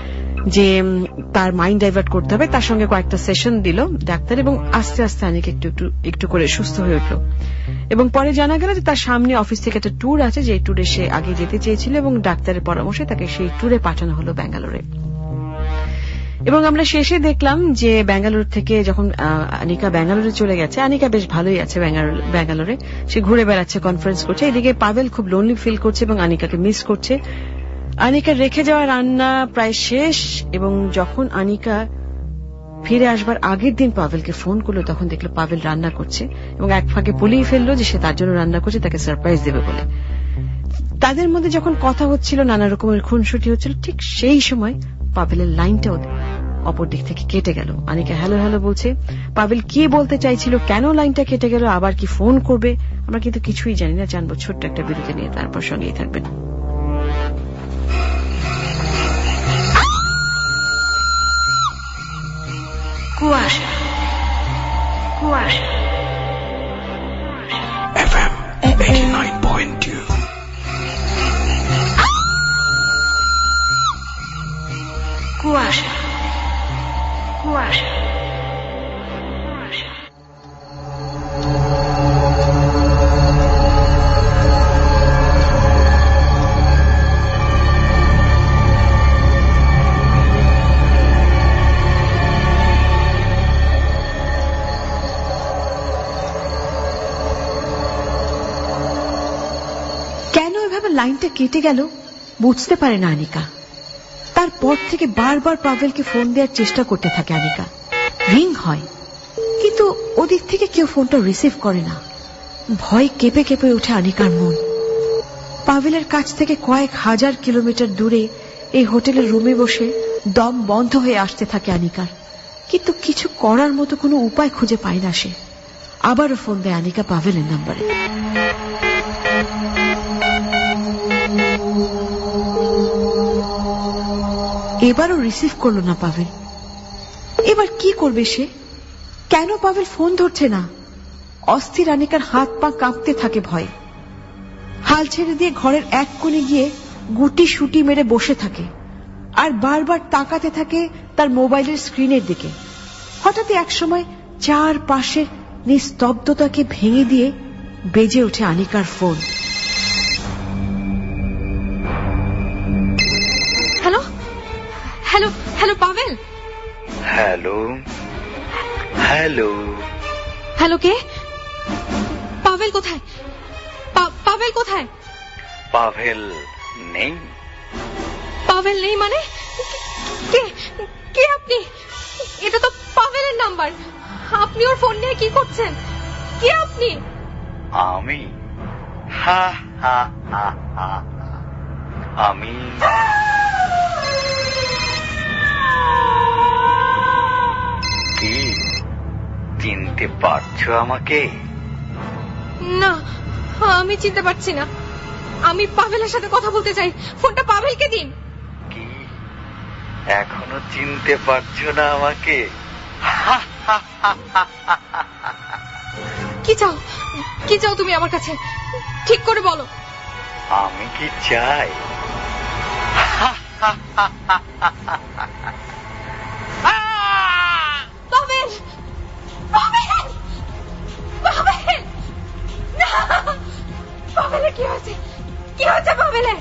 যে তার মাইন্ড ডাইভার্ট করতে হবে। তার সঙ্গে কয়েকটা সেশন দিল ডাক্তার এবং আস্তে আস্তে আনিকা একটু একটু একটু করে সুস্থ হয়ে উঠল। এবং পরে জানা গেল যে তার সামনে অফিস থেকে একটা ট্যুর আছে, যে ট্যুরে সে আগে যেতে চেয়েছিল এবং ডাক্তারের পরামর্শে তাকে সেই ট্যুরে পাঠানো হলো ব্যাঙ্গালোরে। এবং আমরা শেষে দেখলাম যে ব্যাঙ্গালোর থেকে যখন আনিকা ব্যাঙ্গালোরে চলে গেছে, আনিকা বেশ ভালোই আছে ব্যাঙ্গালোরে, সে ঘুরে বেড়াচ্ছে, কনফারেন্স করছে। এদিকে পাভেল খুব লোনলি ফিল করছে এবং আনিকাকে মিস করছে। আনিকার রেখে যাওয়া রান্না প্রায় শেষ এবং যখন আনিকা ফিরে আসবার আগের দিন পাভেলকে ফোন করলো, তখন দেখলো পাভেল রান্না করছে এবং এক ফাঁকে বলেই ফেললো যে সে তার জন্য রান্না করছে, তাকে সারপ্রাইজ দেবে বলে। তাদের মধ্যে যখন কথা হচ্ছিল, নানা রকমের খুনসুটি হচ্ছিল, ঠিক সেই সময় পাভেলের লাইনটাও অপর দিক থেকে কেটে গেল। আনিকা হ্যালো হ্যালো বলছে, পাভেল কি বলতে চাইছিল, কেন লাইনটা কেটে গেল, আবার কি ফোন করবে, আমরা কিন্তু কিছুই জানি না। জানবো ছোট্ট একটা বিরতি নিয়ে, তারপর সঙ্গেই থাকবেন। কুয়াশা কুয়াশা এফএম eighty-nine point two কুয়াশা কুয়াশা লাইনটা কেটে গেল বুঝতে পারে না আনিকা। তারপর থেকে বারবার পাভেলকে ফোন দেওয়ার চেষ্টা করতে থাকে আনিকা। রিং হয় কিন্তু ওদিক থেকে কেউ ফোনটা রিসিভ করে না। ভয় কেঁপে কেঁপে ওঠে আনিকার মন। পাভেলের কাছ থেকে কয়েক হাজার কিলোমিটার দূরে এই হোটেলের রুমে বসে দম বন্ধ হয়ে আসতে থাকে আনিকার, কিন্তু কিছু করার মতো কোনো উপায় খুঁজে পায় না সে। আবারও ফোন দেয় আনিকা পাভেলের নাম্বারে। এবারও রিসিভ করল না পাভেল। এবার কি করবে সে? কেন পাভেল ফোন ধরছে না? অস্থির আনিকার হাত পা কাঁপতে থাকে ভয়ে। হাল ছেড়ে দিয়ে ঘরের এক কোণে গিয়ে গুটি সুটি মেরে বসে থাকে আর বারবার তাকাতে থাকে তার মোবাইলের স্ক্রিনের দিকে। হঠাৎ এক সময় চার পাশের নিস্তব্ধতাকে ভেঙে দিয়ে বেজে ওঠে আনিকার phone. Hello hello hello Pavel. Hello hello hello কে? পাভেল কোথায়? পাভেল কোথায়? পাভেল নেই। পাভেল নেই মানে? কে কে আপনি? এটা তো পাভেলের নাম্বার। আপনি ওর ফোন নিয়ে কি করছেন? কে আপনি? আমি হা হা হা হা আমি কি চিনতে পারছো আমাকে? না, আমি চিনতে পারছি না। আমি পাভেলের সাথে কথা বলতে চাই। ফোনটা পাভেলকে দিন। কি এখনো চিনতে পারছো না আমাকে? কি চাও? কি চাও তুমি আমার কাছে? ঠিক করে বলো। আমি কি চাই? পাভেল! পাভেল! পাভেল! না! পাভেলের কি হয়েছে? কি হয়েছে পাভেলের?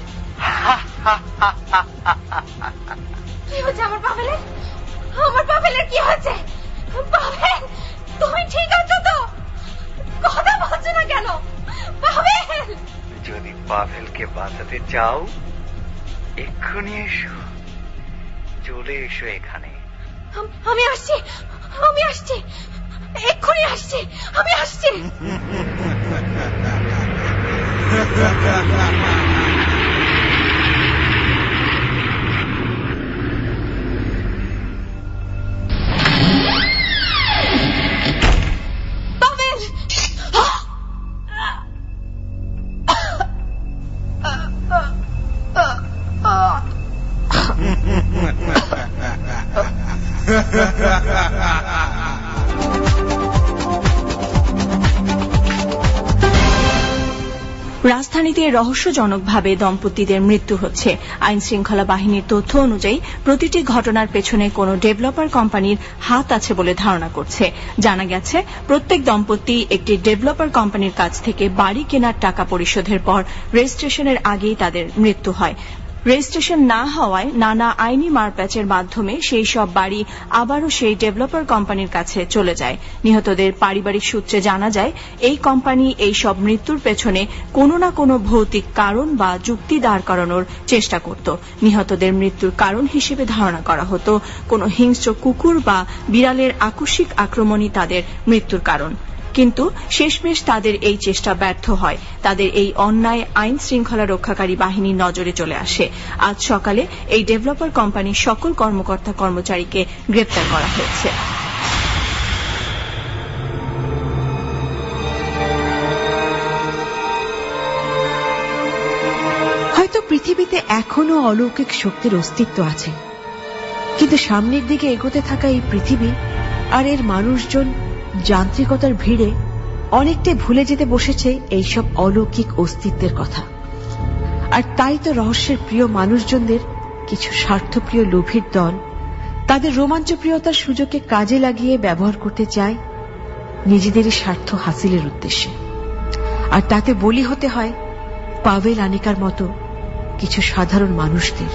কি হয়েছে আমার পাভেলের? আমার পাভেলের কি হয়েছে? পাভেল, তুমি ঠিক আছো তো? কথা বলছো না কেন? পাভেল! যদি পাভেলকে বাঁচাতে চাও এক্ষুনি এসো, চলে এসো এখানে। আমি আসছি, আমি আসছি, এক্ষুনি আসছি, আমি আসছি। পাভেল! রাজধানী কাহিনীতে রহস্যজনকভাবে দম্পতিদের মৃত্যু হচ্ছে। আইন শৃঙ্খলা বাহিনীর তথ্য অনুযায়ী প্রতিটি ঘটনার পেছনে কোন ডেভেলপার কোম্পানির হাত আছে বলে ধারণা করছে। জানা গেছে প্রত্যেক দম্পতি একটি ডেভেলপার কোম্পানির কাছ থেকে বাড়ি কেনার টাকা পরিশোধের পর রেজিস্ট্রেশনের আগেই তাদের মৃত্যু হয়। রেজিস্ট্রেশন না হওয়ায় নানা আইনি মারপ্যাচের মাধ্যমে সেই সব বাড়ি আবারও সেই ডেভেলপার কোম্পানির কাছে চলে যায়। নিহতদের পারিবারিক সূত্রে জানা যায় এই কোম্পানি এই সব মৃত্যুর পেছনে কোনো না কোনো ভৌতিক কারণ বা যুক্তি দাঁড় করানোর চেষ্টা করত। নিহতদের মৃত্যুর কারণ হিসেবে ধারণা করা হতো কোনো হিংস্র কুকুর বা বিড়ালের আকস্মিক আক্রমণই তাদের মৃত্যুর কারণ। কিন্তু শেষমেশ তাদের এই চেষ্টা ব্যর্থ হয়। তাদের এই অন্যায় আইন শৃঙ্খলা রক্ষাকারী বাহিনীর নজরে চলে আসে। আজ সকালে এই ডেভেলপার কোম্পানির সকল কর্মকর্তা কর্মচারীকে গ্রেপ্তার করা হয়েছে। হয়তো পৃথিবীতে এখনো অলৌকিক শক্তির অস্তিত্ব আছে, কিন্তু সামনের দিকে এগোতে থাকা এই পৃথিবী আর এর মানুষজন যান্ত্রিকতার ভিড়ে অনেকটাই ভুলে যেতে বসেছে এইসব অলৌকিক অস্তিত্বের কথা। আর তাই তো রহস্যের প্রিয় মানুষজনদের কিছু স্বার্থপ্রিয় লোভীর দল তাদের রোমাঞ্চপ্রিয়তার সুযোগকে কাজে লাগিয়ে ব্যবহার করতে চায় নিজেদেরই স্বার্থ হাসিলের উদ্দেশ্যে। আর তাতে বলি হতে হয় পাভেল আনিকার মতো কিছু সাধারণ মানুষদের।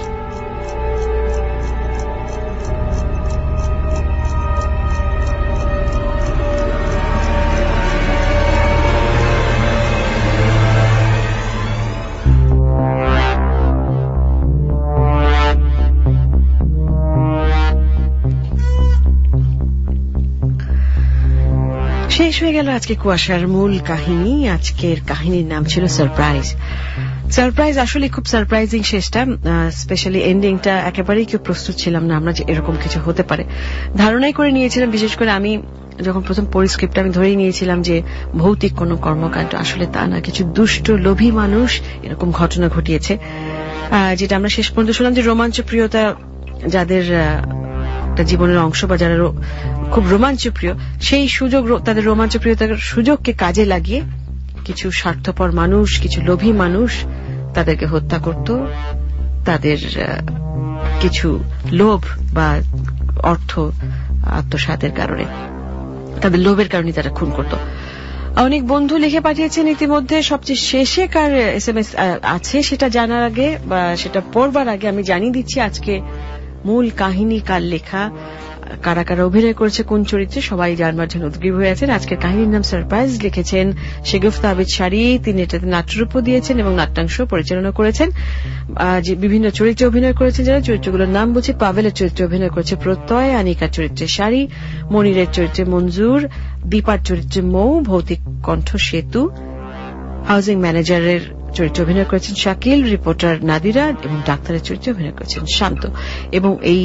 শেষ হয়ে গেল আজকে কুয়াশার মূল কাহিনী। আজকের কাহিনীর নাম ছিল সারপ্রাইজ। সারপ্রাইজ আসলে খুব সারপ্রাইজিং শেষটা, স্পেশালি এন্ডিংটা একেবারেই কেউ প্রস্তুত ছিলাম না আমরা যে এরকম কিছু হতে পারে। ধারণাই করে নিয়েছিলাম, বিশেষ করে আমি যখন প্রথম পড়ি স্ক্রিপ্টটা আমি ধরেই নিয়েছিলাম যে ভৌতিক কোনো কর্মকাণ্ড, আসলে তা না, কিছু দুষ্ট লোভী মানুষ এরকম ঘটনা ঘটিয়েছে। যেটা আমরা শেষ পর্যন্ত শুনলাম যে রোমাঞ্চপ্রিয়তা যাদের একটা জীবনের অংশ বা যারা খুব রোমাঞ্চপ্রিয়, সেই সুযোগ তাদের রোমাঞ্চপ্রিয়তার সুযোগকে কাজে লাগিয়ে কিছু স্বার্থপর মানুষ, কিছু লোভী মানুষ তাদেরকে হত্যা করত। তাদের কিছু লোভ বা অর্থ আত্মসাতের কারণে, তাদের লোভের কারণে তারা খুন করত। অনেক বন্ধু লিখে পাঠিয়েছেন ইতিমধ্যে। সবচেয়ে শেষে কার এস এম এস আছে সেটা জানার আগে বা সেটা পড়বার আগে আমি জানিয়ে দিচ্ছি আজকে মূল কাহিনী কার লেখা, কারা কারা অভিনয় করেছে, কোন চরিত্রে, সবাই জানবার জন্য উদ্গ্রীব হয়ে আছেন। আজকের কাহিনীর নাম সারপ্রাইজ। লিখেছেন শেগুফতা আবিদ শাড়ি, তিনি এটাতে নাট্যরূপ দিয়েছেন এবং নাট্যাংশ পরিচালনা করেছেন। বিভিন্ন চরিত্রে অভিনয় করেছেন যারা, চরিত্রগুলোর নাম বুঝে পাভেলের চরিত্রে অভিনয় করেছে প্রত্যয়, আনিকার চরিত্রে শাড়ি, মনিরের চরিত্রে মঞ্জুর, দীপার চরিত্রে মৌ, ভৌতিক কণ্ঠ সেতু, হাউজিং ম্যানেজারের চরিত্রে অভিনয় করেছেন শাকিল, রিপোর্টার নাদিরা এবং ডাক্তারের চরিত্রে অভিনয় করেছেন শান্ত। এবং এই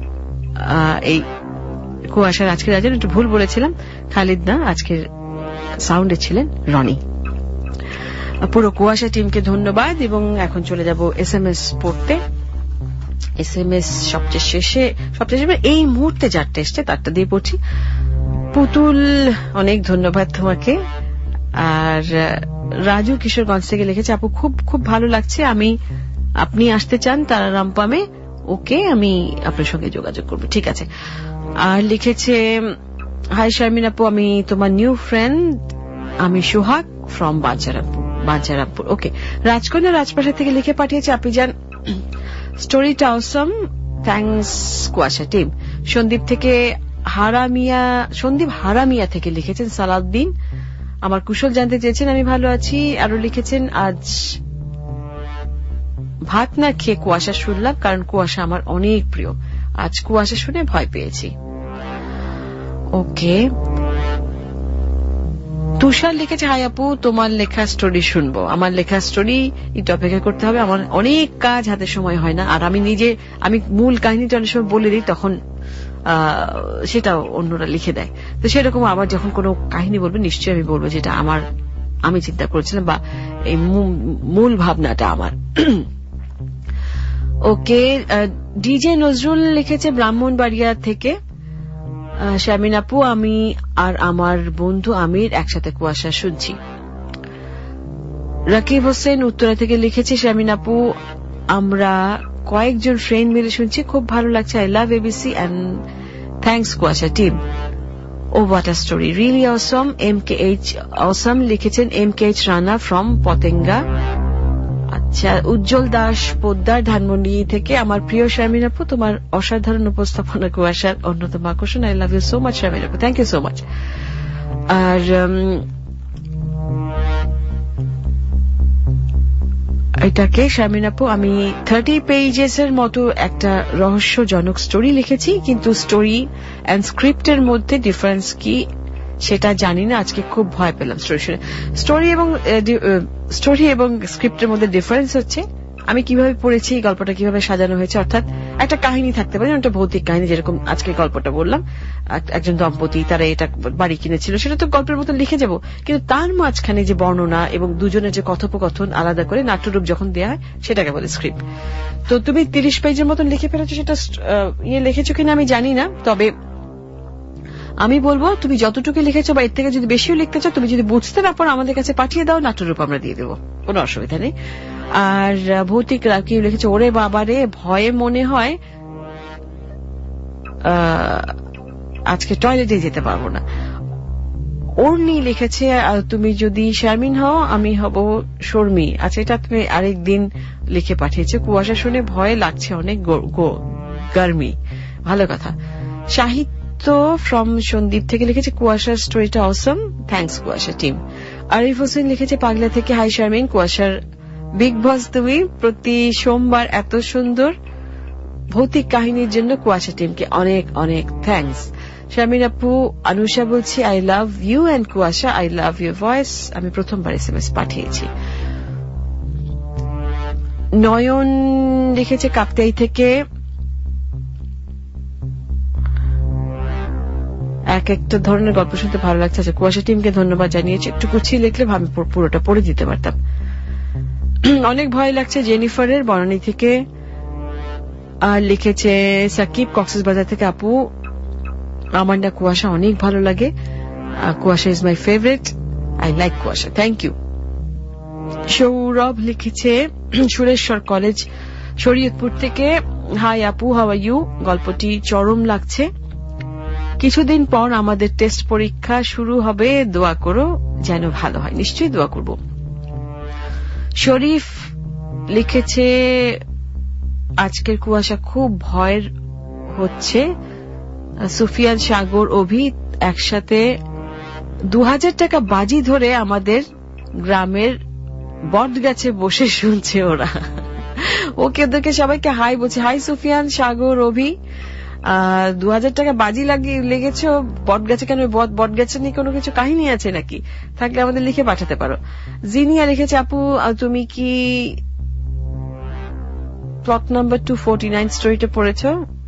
এই কুয়াশার আজকের রাজন একটু ভুল বলেছিলাম, খালিদ না, আজকের সাউন্ডে ছিলেন রনি। পুরো কুয়াশা টিমকে ধন্যবাদ। এবং এখন চলে যাব এস এম এস পড়তে। এস এম এস সবচেয়ে শেষে সবচেয়ে শেষে এই মুহূর্তে যারটা এসছে তারটা দিয়ে পড়ছি। পুতুল, অনেক ধন্যবাদ তোমাকে। আর রাজু কিশোরগঞ্জ থেকে লিখেছে, আপু খুব খুব ভালো লাগছে, আমি আপনি আসতে চান তারা রামপামে, ওকে আমি আপনার সঙ্গে যোগাযোগ করব, ঠিক আছে। আর লিখেছে, হাই শারমিন আপু, আমি তোমার নিউ ফ্রেন্ড, আমি সোহাগ ফ্রম বাঞ্চারামপুর বাঞ্চারামপুর ওকে। রাজকন্যা রাজপ্রাসাদ থেকে লিখে পাঠিয়েছে, আপনি যান স্টোরিটা awesome, thanks Kuasha team. Sandwip থেকে হারামিয়া সন্দীপ হারামিয়া থেকে লিখেছেন, সালাউদ্দিন আমার কুশল জানতে চেয়েছেন, আমি ভালো আছি। আরো লিখেছেন, আজ ভাত না খেয়ে কুয়াশা শুনলাম, কারণ কুয়াশা আমার অনেক প্রিয়, আজ কুয়াশা শুনে ভয় পেয়েছি। ওকে। তুষার লিখেছে, হাই আপু, তোমার লেখা স্টোরি শুনবো। আমার লেখা স্টোরি একটু অপেক্ষা করতে হবে, আমার অনেক কাজ, হাতে সময় হয় না। আর আমি নিজে আমি মূল কাহিনীটা অনেক সময় বলে দিই, তখন সেটাও অন্যরা লিখে দেয়। তো সেরকম আবার যখন কোনো কাহিনী বলবো নিশ্চয়ই আমি বলবো যেটা আমার আমি চিন্তা করেছিলাম বা এই মূল ভাবনাটা আমার। ওকে। ডিজে নজরুল লিখেছে ব্রাহ্মণবাড়িয়া থেকে, শারমিন আপু, আমি আর আমার বন্ধু আমির একসাথে কুয়াশা শুনছি। রাকিব হোসেন উত্তরা থেকে লিখেছে, শামিন আপু আমরা কয়েকজন ফ্রেন্ড মিলে শুনছি, খুব ভালো লাগছে। I love ABC and thanks Kuasha team. Oh what a story, really awesome. M K H awesome লিখেছেন M K H Rana from Patenga. আচ্ছা, উজ্জ্বল দাস পোদ্দার ধানমন্ডি থেকে, আমার প্রিয় শামিন আপু তোমার অসাধারণ উপস্থাপনা কুয়াশার অন্যতম আকর্ষণ। I love you so much Shamin আপু, থ্যাংক ইউ সো মাচ। আর এটাকে শামিন আপু আমি থার্টি পেজেস এর মতো একটা রহস্যজনক স্টোরি লিখেছি, কিন্তু স্টোরি অ্যান্ড স্ক্রিপ্টের মধ্যে ডিফারেন্স কি সেটা জানি না। আজকে খুব ভয় পেলাম স্টোরি শুনে। স্টোরি এবং স্টোরি এবং স্ক্রিপ্টের মধ্যে ডিফারেন্স হচ্ছে আমি কিভাবে পড়েছি, গল্পটা কিভাবে সাজানো হয়েছে। অর্থাৎ একটা কাহিনী থাকতে পারে, একটা ভৌতিক কাহিনী, যেরকম আজকে গল্পটা বললাম, একজন দম্পতি তারা এটা বাড়ি কিনেছিল, সেটা তো গল্পের মতো লিখে যাব, কিন্তু তার মাঝখানে যে বর্ণনা এবং দুজনের যে কথোপকথন আলাদা করে নাট্যরূপ যখন দেওয়া হয় সেটাকে বলে স্ক্রিপ্ট। তো তুমি তিরিশ পেজের মতন লিখে ফেলেছো, সেটা ইয়ে লিখেছো কিনা আমি জানি না, তবে আমি বলবো তুমি যতটুকু লিখেছো বা এর থেকে যদি বেশিও লিখতে চাও, তুমি যদি বুঝতে না পারো আমাদের কাছে পাঠিয়ে দাও, নাট্যরূপ আমরা দিয়ে দেবো, কোনো অসুবিধা নেই। আর ভৌতিক রাকিব লিখেছে, ওরে বাবারে ভয়ে মনে হয় আজকে টয়লেটে যেতে পারবো না। ওর্নি লিখেছে, তুমি যদি শারমিন হও আমি হব শর্মি। আচ্ছা, এটা তুমি আরেকদিন লিখে পাঠিয়েছে। কুয়াশা শুনে ভয় লাগছে অনেক, গরমি, ভালো কথা। সাহিত্য ফ্রম সন্দীপ থেকে লিখেছে, কুয়াশার স্টোরিটা অসম, থ্যাংকস কুয়াশা টিম। আরিফ হোসেন লিখেছে পাগলা থেকে, হাই শারমিন, কুয়াশার বিগ বস তুমি, প্রতি সোমবার এত সুন্দর ভৌতিক কাহিনীর জন্য কুয়াশা টিমকে অনেক অনেক থ্যাংকস। শারমিন আপু, আনুষা বলছি, I love you and Kuasha, I love your voice. আমি প্রথমবার এস এম এস পাঠিয়েছি। নয়ন লিখেছে কাপ্তাই থেকে, এক একটা ধরনের গল্প শুনতে ভালো লাগছে। আচ্ছা, কুয়াশা টিমকে ধন্যবাদ জানিয়েছি, একটু গুছিয়ে লিখলে আমি পুরোটা পড়ে দিতে পারতাম। অনেক ভয় লাগছে জেনিফারের বনানী থেকে। আর লিখেছে সাকিব কক্সবাজার থেকে, আপু আমার না কুয়াশা অনেক ভালো লাগে, Kuasha is my favourite, I like Kuasha, thank you. Sourav লিখেছে সুরেশ্বর কলেজ শরীয়তপুর থেকে, হাই আপু, হাউ আর ইউ, গল্পটি চরম লাগছে, কিছুদিন পর আমাদের টেস্ট পরীক্ষা শুরু হবে, দোয়া করো যেন ভালো হয়। নিশ্চয়ই দোয়া করব। শরীফ লিখেছে আজকের কুয়াশা খুব ভয়ের হচ্ছে, সুফিয়ান, সাগর, অভি একসাথে দু হাজার টাকা বাজি ধরে আমাদের গ্রামের বট গাছে বসে শুনছে ওরা। ওকে ওদেরকে সবাইকে হাই বলছে, হাই সুফিয়ান, সাগর, অভি, দু হাজার টাকা বাজি লাগিয়ে লেগেছে বট গাছে। কেন বট গাছে নিয়ে কোনো কিছু কাহিনী আছে নাকি? থাকলে আমাদের লিখে পাঠাতে পারো। জিনিয়া লিখেছে, আপু তুমি কি plot number two forty nine স্টোরিটা পড়েছ?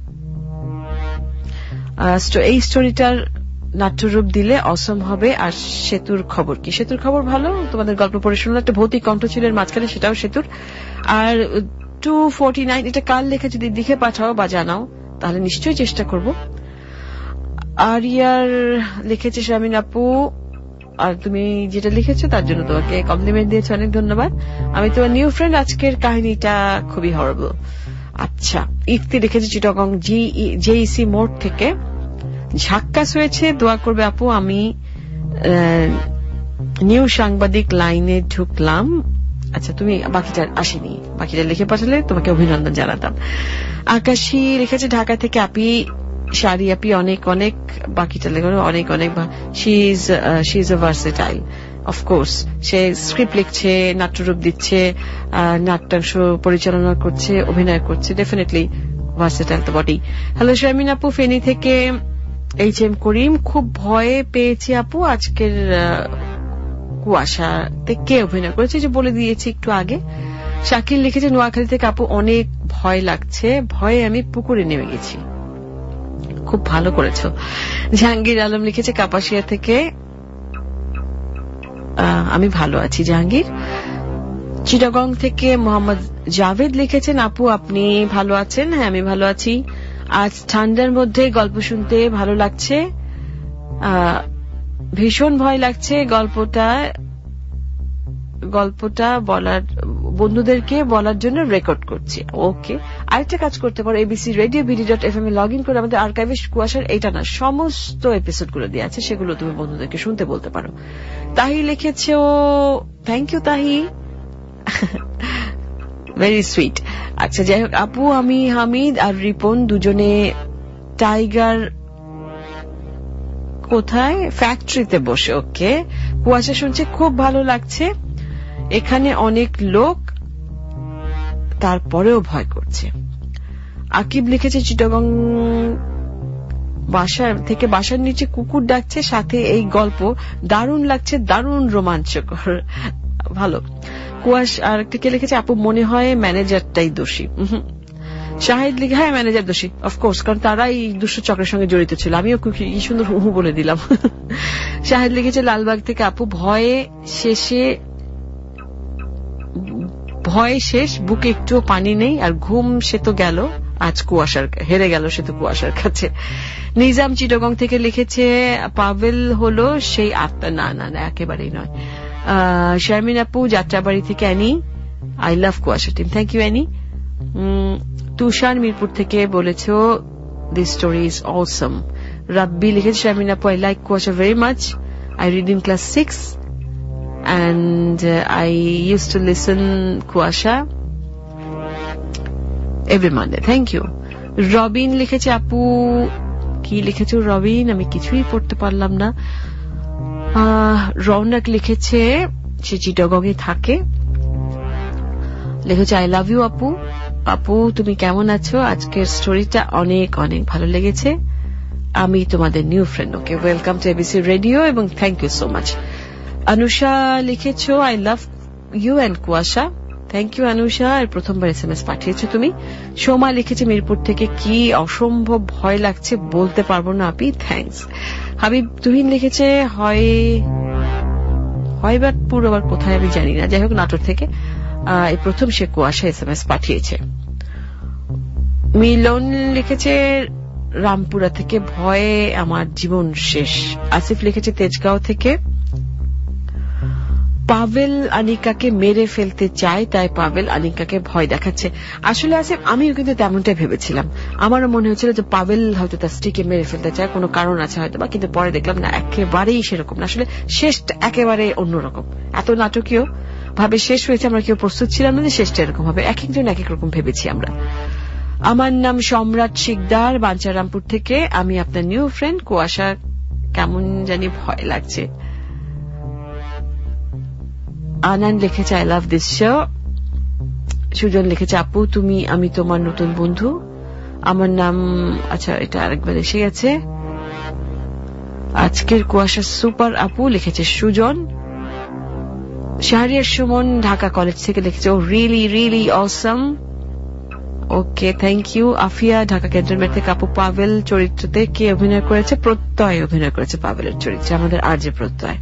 এই স্টোরিটার নাট্যরূপ দিলে অসম হবে। আর সেতুর খবর কি? সেতুর খবর ভালো, তোমাদের গল্প পড়ে শুনলো, একটা ভৌতিক কণ্ঠ ছিল মাঝখানে, সেটাও সেতুর। আর টু ফোরটি নাইন এটা কার লেখা, যদি লিখে পাঠাও বা জানাও তাহলে নিশ্চয়ই চেষ্টা করব। আরিয়ার লিখেছে, শারমিন আপু আর তুমি যেটা লিখেছো তার জন্য তোমাকে কমপ্লিমেন্ট দিয়েছো, অনেক ধন্যবাদ। আমি তোমার নিউ ফ্রেন্ড, আজকের কাহিনীটা খুবই হরবল। আচ্ছা, ইফতি লিখেছে চিটাগং জেইসি মোড় থেকে, ঝাক্কাস হয়েছে, দোয়া করবে আপু। আমি নিউ সাংবাদিক লাইনে ঢুকলাম। আচ্ছা, তুমি বাকিটা আসেনি, বাকিটা লিখে পাঠালে তোমাকে অভিনন্দন জানাতাম। আকাশী লিখেছে ঢাকা থেকে, আপি শাড়ি আপি অনেক অনেক, বাকিটা লেখা অনেক অনেক, she is she is a versatile, of course. সে স্ক্রিপ্ট লিখছে, নাট্যরূপ দিচ্ছে, নাট্যাংশ পরিচালনা করছে, অভিনয় করছে, ডেফিনেটলি ভার্সেটাইল তো বডি। হ্যালো শারমিন আপু, ফেনী থেকে এইচ এম করিম, খুব ভয়ে পেয়েছি আপু আজকের কুয়াশাতে কে অভিনয় করেছে, যে বলে দিয়েছি একটু আগে। শাকিল লিখেছে নোয়াখালী থেকে, আপু অনেক ভয় লাগছে, ভয়ে আমি পুকুরে নেমে গেছি। খুব ভালো করেছ। জাহাঙ্গীর আলম লিখেছে কাপাসিয়া থেকে, আমি ভালো আছি জাহাঙ্গীর। চিটাগং থেকে মোহাম্মদ জাভেদ লিখেছেন, আপু আপনি ভালো আছেন? হ্যাঁ, আমি ভালো আছি। আজ ঠান্ডার মধ্যে গল্প শুনতে ভালো লাগছে, ভীষণ ভয় লাগছে গল্পটা, গল্পটা বলার বন্ধুদেরকে বলার জন্য রেকর্ড করছি। ওকে, আরেকটা কাজ করতে পারো, ABC radio BD dot F M এ লগ ইন করে আমাদের আর্কাইভে কুয়াশার এইটা না সমস্ত এপিসোড গুলো দিয়ে আছে, সেগুলো তুমি বন্ধুদেরকে শুনতে বলতে পারো। তাহি লিখেছে, oh thank you Tahi, very sweet. আচ্ছা যাই হোক আপু, আমি হামিদ আর রিপন দুজনে টাইগার কোথায় ফ্যাক্টরিতে বসে। ওকে, কুয়াশা শুনছে, খুব ভালো লাগছে, এখানে অনেক লোক তারপরেও ভয় করছে। আকিব লিখেছে চিটাগং বাসার থেকে বাসার নিচে কুকুর ডাকছে, সাথে এই গল্প দারুণ লাগছে, দারুণ রোমাঞ্চকর, ভালো। কুয়াশা আর একটা কে লিখেছে, আপু মনে হয় ম্যানেজারটাই দোষী। শাহিদ লিখে, হ্যাঁ ম্যানেজার দোষী অফকোর্স, কারণ তারা এই দুষ্ট চক্রের সঙ্গে জড়িত ছিল। আমিও কি সুন্দর হু বলে দিলাম। শাহিদ লিখেছে লালবাগ থেকে, আপু ভয়ে শেষে ভয়ে শেষ, বুকে একটুও পানি নেই, আর ঘুম সে তো গেল, আজ কুয়াশার হেরে গেল সে তো কুয়াশার কাছে। নিজাম চিটাগং থেকে লিখেছে, পাভেল হলো সেই আত্মা। না না না, একেবারেই নয়। শারমিন আপু যাত্রাবাড়ি থেকে, Annie I love Kuasha team, thank you Annie. Tushar Mirpur থেকে বলেছ, this story is awesome. Rabbi লিখেছে, শারমিন আপু I like Kuasha very much, I read in class six and uh, I used to listen Kuasha every Monday. Thank you. Robin লিখেছে, আপু কি লিখেছো রবিন, আমি কিছুই পড়তে পারলাম না। রৌনক লিখেছে, সে চিটাগংয়ে থাকে, লিখেছে আই লাভ ইউ আপু। আপু তুমি কেমন আছো? আজকের স্টোরিটা অনেক অনেক ভালো লেগেছে, আমি তোমাদের new friend. Okay, welcome to ABC radio এবং thank you so much. Anusha লিখেছো, I love you and Kuasha, thank you Anusha, আর প্রথমবার এস এম এস পাঠিয়েছো তুমি। সোমা লিখেছে মিরপুর থেকে, কি অসম্ভব ভয় লাগছে, বলতে পারবো না আপি, থ্যাংকস। হাবিব তুহিন লিখেছে, হয় হয় বাট পুরো আবার কোথায় আমি জানি না, যাই হোক নাটোর থেকে এই প্রথম সে কুয়াশা এস এম এস পাঠিয়েছে। মিলন লিখেছে রামপুরা থেকে, ভয়ে আমার জীবন শেষ। আসিফ লিখেছে তেজগাঁও থেকে, পাভেল আনিকাকে মেরে ফেলতে চায়, তাই পাভেল আনিকাকে ভয় দেখাচ্ছে। আসলে আসিফ আমিও কিন্তু তেমনটাই ভেবেছিলাম, আমারও মনে হচ্ছিল যে পাভেল হয়তো তার স্ত্রীকে মেরে ফেলতে চায়, কোনো কারণ আছে হয়তো বা, কিন্তু পরে দেখলাম না, একেবারেই সেরকম না। আসলে শেষটা একেবারে অন্যরকম, এত নাটকীয় ভাবে শেষ হয়েছে, আমরা কেউ প্রস্তুত ছিলাম না যে শেষটা এরকম হবে, এক একজন এক এক রকম ভেবেছি আমরা। আমার নাম সম্রাট শিকদার, বাঞ্চারামপুর থেকে, আমি আপনার নিউ ফ্রেন্ড। কুয়াশা কেমন জানি ভয় লাগছে। আনন্দ লিখেছে, I love this show. Sujan লিখেছে, আপু তুমি আমি তোমার নতুন বন্ধু, আমার নাম, আচ্ছা এটা আরেকবার এসে গেছে। আজকের কুয়াশা সুপার আপু, লিখেছে সুজন। শাহরিয়ার সুমন ঢাকা কলেজ থেকে লিখেছে, oh really really awesome. Okay, thank you. Afia Dhaka cantonment থেকে, আপু পাভেল চরিত্রতে কে অভিনয় করেছে? প্রত্যয় অভিনয় করেছে পাভেলের চরিত্রে, আমাদের আর যে প্রত্যয়।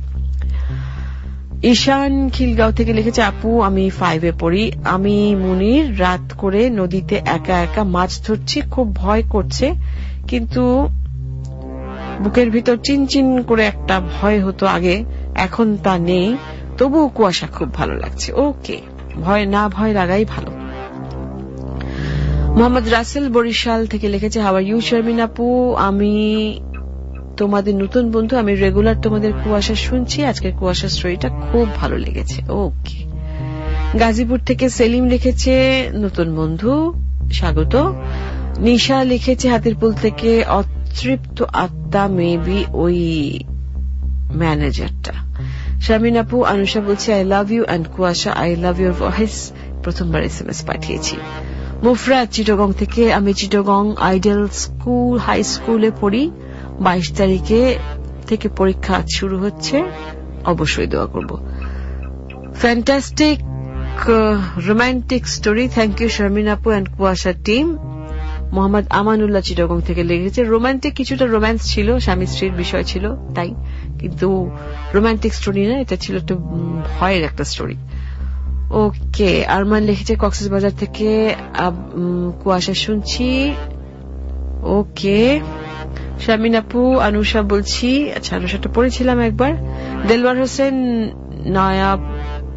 ঈশান খিলগাঁও থেকে লিখেছে, আপু আমি ফাইভে পড়ি, আমি মুনির রাত করে নদীতে একা একা মাছ ধরছি, খুব ভয় করছে, কিন্তু বুকের ভিতর চিনচিন করে একটা ভয় হতো আগে, এখন তা নেই, তবুও কুয়াশা খুব ভালো লাগছে। ওকে, ভয় না ভয় লাগাই ভালো। মোহাম্মদ রাসেল বরিশাল থেকে লিখেছে, হাউ আর ইউ শারমিন আপু, আমি তোমাদের নতুন বন্ধু, আমি রেগুলার তোমাদের কুয়াশা শুনছি, আজকের কুয়াশা স্টোরিটা খুব ভালো লেগেছে। ওকে। গাজীপুর থেকে সেলিম লিখেছে, নতুন বন্ধু স্বাগত। নিশা লিখেছে হাতিরপুল থেকে, অতৃপ্ত আত্মা মেবি ওই ম্যানেজারটা। শারমিন আপু, অনুষা বলছি I love you and Kuasha I love your voice, প্রথমবার এস এম এস পাঠিয়েছি। মুফরাত চিটাগং থেকে, আমি চিটাগং আইডেল স্কুল হাই স্কুলে পড়ি, বাইশ তারিখে থেকে পরীক্ষা শুরু হচ্ছে, অবশ্যই দোয়া করব। Fantastic romantic story, thank you Sharmin আপু অ্যান্ড কুয়াশা টিম। মোহাম্মদ আমানুল্লাহ চিটাগং থেকে লিখেছে, রোমান্টিক কিছুটা রোম্যান্স ছিল, স্বামী স্ত্রীর বিষয় ছিল তাই, কিন্তু রোমান্টিক স্টোরি না, এটা ছিল একটু ভয়ের একটা স্টোরি। ওকে। আরমান লিখেছে কক্সবাজার থেকে, কুয়াশা শুনছি। ওকে। শারমিন আপু, অনুষা বলছি, আচ্ছা অনুষাটা পড়েছিলাম একবার। দেলওয়ার হোসেন নয়া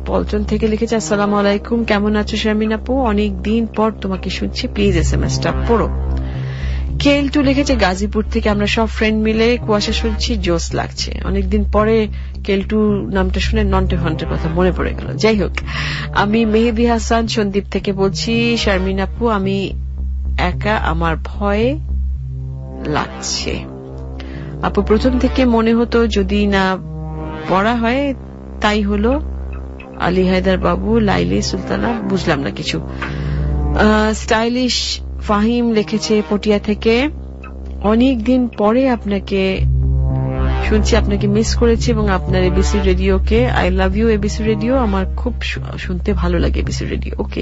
পল্টন থেকে লিখেছে, আসসালামু আলাইকুম, কেমন আছো শারমিন আপু? অনেক দিন পর তোমাকে শুনছি, প্লিজ এস এম এস টা পড়ো। কেল টু লিখেছে, গাজীপুর থেকে আমরা সব ফ্রেন্ড মিলে কুয়াশা শুনছি, জোস লাগছে। অনেকদিন পরে কেলটু নামটা শুনে নন্টে ফন্টের কথা মনে পড়ে গেল। যাই হোক, আমি মেহেদি হাসান সন্দীপ থেকে বলছি, শারমিন আপু আমি একা, আমার ভয় লাগছে। আপু প্রথম থেকে মনে হতো যদি না পড়া হয় তাই হলো। আলী হায়দার বাবু, লাইলি সুলতানা, বুঝলাম না কিছু। স্টাইলিশ ফাহিম লিখেছে পটিয়া থেকে, অনেক দিন পরে আপনাকে শুনছি, আপনাকে মিস করেছি এবং আপনার এবিসি রেডিওকে। I love you ABC radio, আমার খুব শুনতে ভালো লাগে ABC radio. Okay,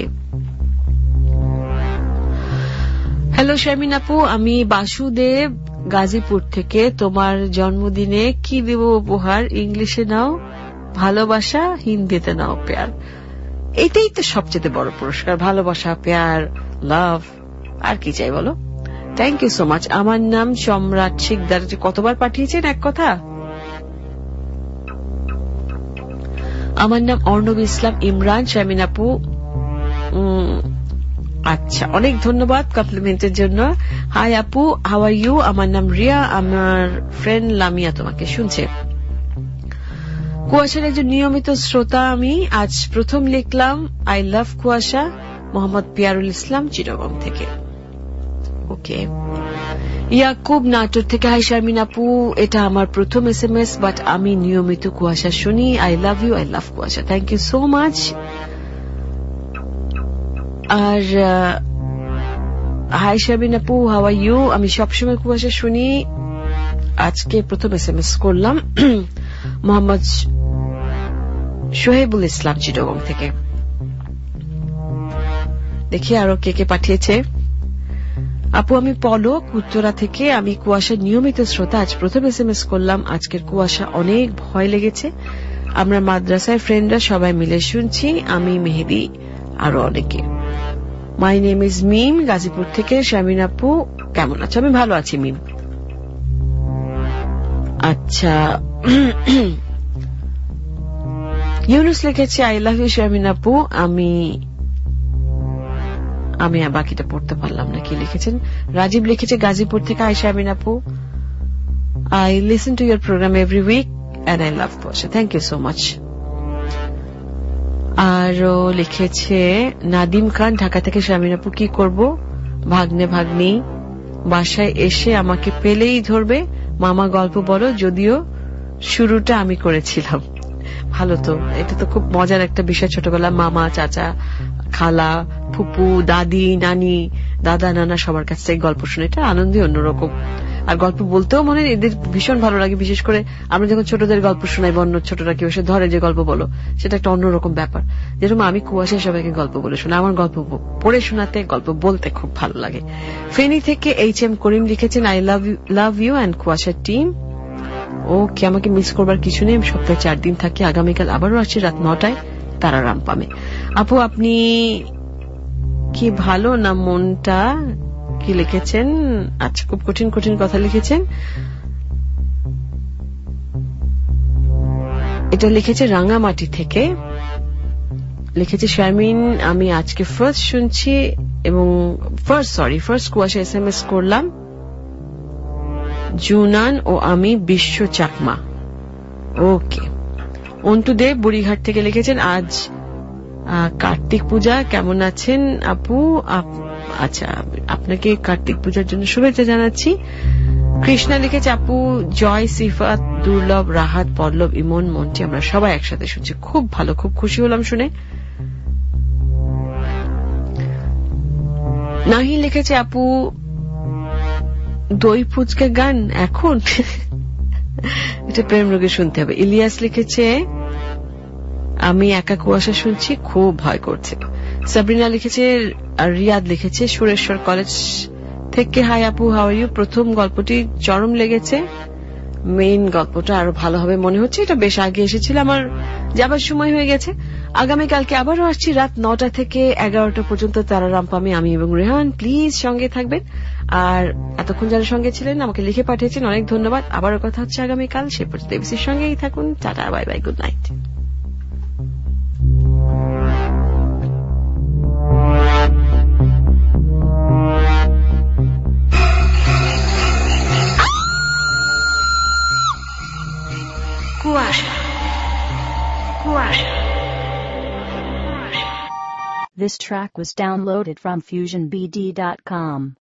hello Sharmin আপু, আমি বাসুদেব গাজীপুর থেকে। তোমার জন্মদিনে কি দেব উপহার? ইংলিশে নাও ভালোবাসা, হিন্দিতে নাও প্যার। এটাই তো সবচেয়ে বড় পুরস্কার, ভালোবাসা, প্যার, লাভ, আর কি চাই বলো? Thank you so much. আমার নাম সম্রাট শিকদার। কতবার পাঠিয়েছেন এক কথা? আমার নাম অর্ণব ইসলাম ইমরান। শারমিন আপু, আচ্ছা, অনেক ধন্যবাদ কমপ্লিমেন্টের জন্য। হাই আপু, হাউ আর ইউ? আমার নাম রিয়া, আমার ফ্রেন্ড লামিয়া তোমাকে শুনছে। কুয়াশার একজন নিয়মিত শ্রোতা আমি, আজ প্রথম লিখলাম। আই লাভ কুয়াশা। মোহাম্মদ পিয়ারুল ইসলাম, চিটাগং থেকে। ওকে, ইয়াকুব নাটোর থেকে, হাই শারমিন আপু, এটা আমার প্রথম এস এম এস, বাট আমি নিয়মিত কুয়াশা শুনি। I love you, I love Kuasha. Thank you so much. আর হাই শারমিন আপু, হাউ আর ইউ? আমি সবসময় কুয়াশা শুনি, আজকে প্রথম এস এম এস করলাম। মোহাম্মদ সোহেবুল ইসলাম, চিটাগং থেকে। দেখি আরো কে কে পাঠিয়েছে। আপু আমি পলক, উত্তরা থেকে। আমি কুয়াশার নিয়মিত শ্রোতা, আজ প্রথম এস এম এস করলাম। আজকের কুয়াশা অনেক ভয় লেগেছে। আমরা মাদ্রাসায় ফ্রেন্ডরা সবাই মিলে শুনছি, আমি মেহেদি, আরো অনেকে। My name is Mim, Gazipur থেকে। শারমিন আপু কেমন আছো? আমি ভালো আছি মিম। আচ্ছা, ইউনুস লিখেছে, আই লাভ ইউ শারমিন আপু। আমি আমি বাকিটা পড়তে পারলাম না, কি লিখেছেন। রাজীব লিখেছে গাজীপুর থেকে, আই শারমিন আপু, I listen to your program every weekend I love Kuasha. Thank you so much. আরো লিখেছে নাদিম খান, ঢাকা থেকে। শারমিন আপু কি করব, ভাগ্নে ভাগ্নি বাসায় এসে আমাকে পেলেই ধরবে। মামা গল্প বলো, যদিও শুরুটা আমি করেছিলাম। ভালো তো, এটা তো খুব মজার একটা বিষয়। ছোটবেলা মামা, চাচা, খালা, ফুপু, দাদি, নানি, দাদা, নানা সবার কাছ থেকে গল্প শুনে, এটা আনন্দই অন্যরকম। আর গল্প বলতেও মনে এদের ভীষণ ভালো লাগে, বিশেষ করে আমরা যখন ছোটদের গল্প শোনাই, অন্য ছোটরা কেউ এসে ধরে যে গল্প বলো, সেটা একটা অন্যরকম ব্যাপার। যেরকম আমি কুয়াশায় সবাইকে গল্প বলে শোনা, আমার গল্প পড়ে শোনাতে, গল্প বলতে খুব ভালো লাগে। ফেনী থেকে এইচ এম করিম লিখেছেন, I love you love you and কুয়াশার টিম। ওকে, আমাকে মিস করবার কিছু নেই। সপ্তাহে চার দিন থাকি। আগামীকাল আবারও আসছি রাত নটায় তারা রামপামে। আপু আপনি কি ভালো না মনটা, কি লিখেছেন? আচ্ছা, খুব কঠিন কঠিন কথা লিখেছেন। এটা লিখেছে রাঙামাটি থেকে। লিখেছে, শারমিন আমি আজকে ফার্স্ট শুনছি এবং first sorry first Kuasha S M S করলাম। জুনান ও আমি বিশ্ব চাকমা। ওকে, অন্তু দেব বুড়িঘাট থেকে লিখেছেন, আজ কার্তিক পূজা, কেমন আছেন আপু? আচ্ছা, আপনাকে কার্তিক পূজার জন্য শুভেচ্ছা জানাচ্ছি। কৃষ্ণা লিখেছে, আপু জয়, সিফাত, দুর্লভ, রাহাত, পল্লব, ইমন, মন্টি, আমরা সবাই একসাথে শুনছি। খুব ভালো, খুব খুশি হলাম শুনে। নাহি লিখেছে, আপু দই ফুচকা গান এখন এটা প্রেম রোগে শুনতে হবে। ইলিয়াস লিখেছে, আমি একা কুয়াশা শুনছি, খুব ভয় করছে। সাবরিনা লিখেছে, আর রিয়াদ লিখেছে সুরেশ্বর কলেজ থেকে, হাই আপু হাউ আর ইউ? প্রথম গল্পটি চরম লেগেছে, মেইন গল্পটা আরো ভালো হবে মনে হচ্ছে। এটা বেশ আগে এসেছিল, আমার যাবার সময় হয়ে গেছে। আগামীকালকে আবারও আসছি রাত নটা থেকে এগারোটা পর্যন্ত তারা রামপামে, আমি এবং রেহান। প্লিজ সঙ্গে থাকবেন। আর এতক্ষণ যারা সঙ্গে ছিলেন, আমাকে লিখে পাঠিয়েছেন, অনেক ধন্যবাদ। আবারও কথা হচ্ছে আগামীকাল, সে পর্যন্ত এবিসির সঙ্গেই থাকুন। Tata, bye bye, good night. This track was downloaded from fusion b d dot com.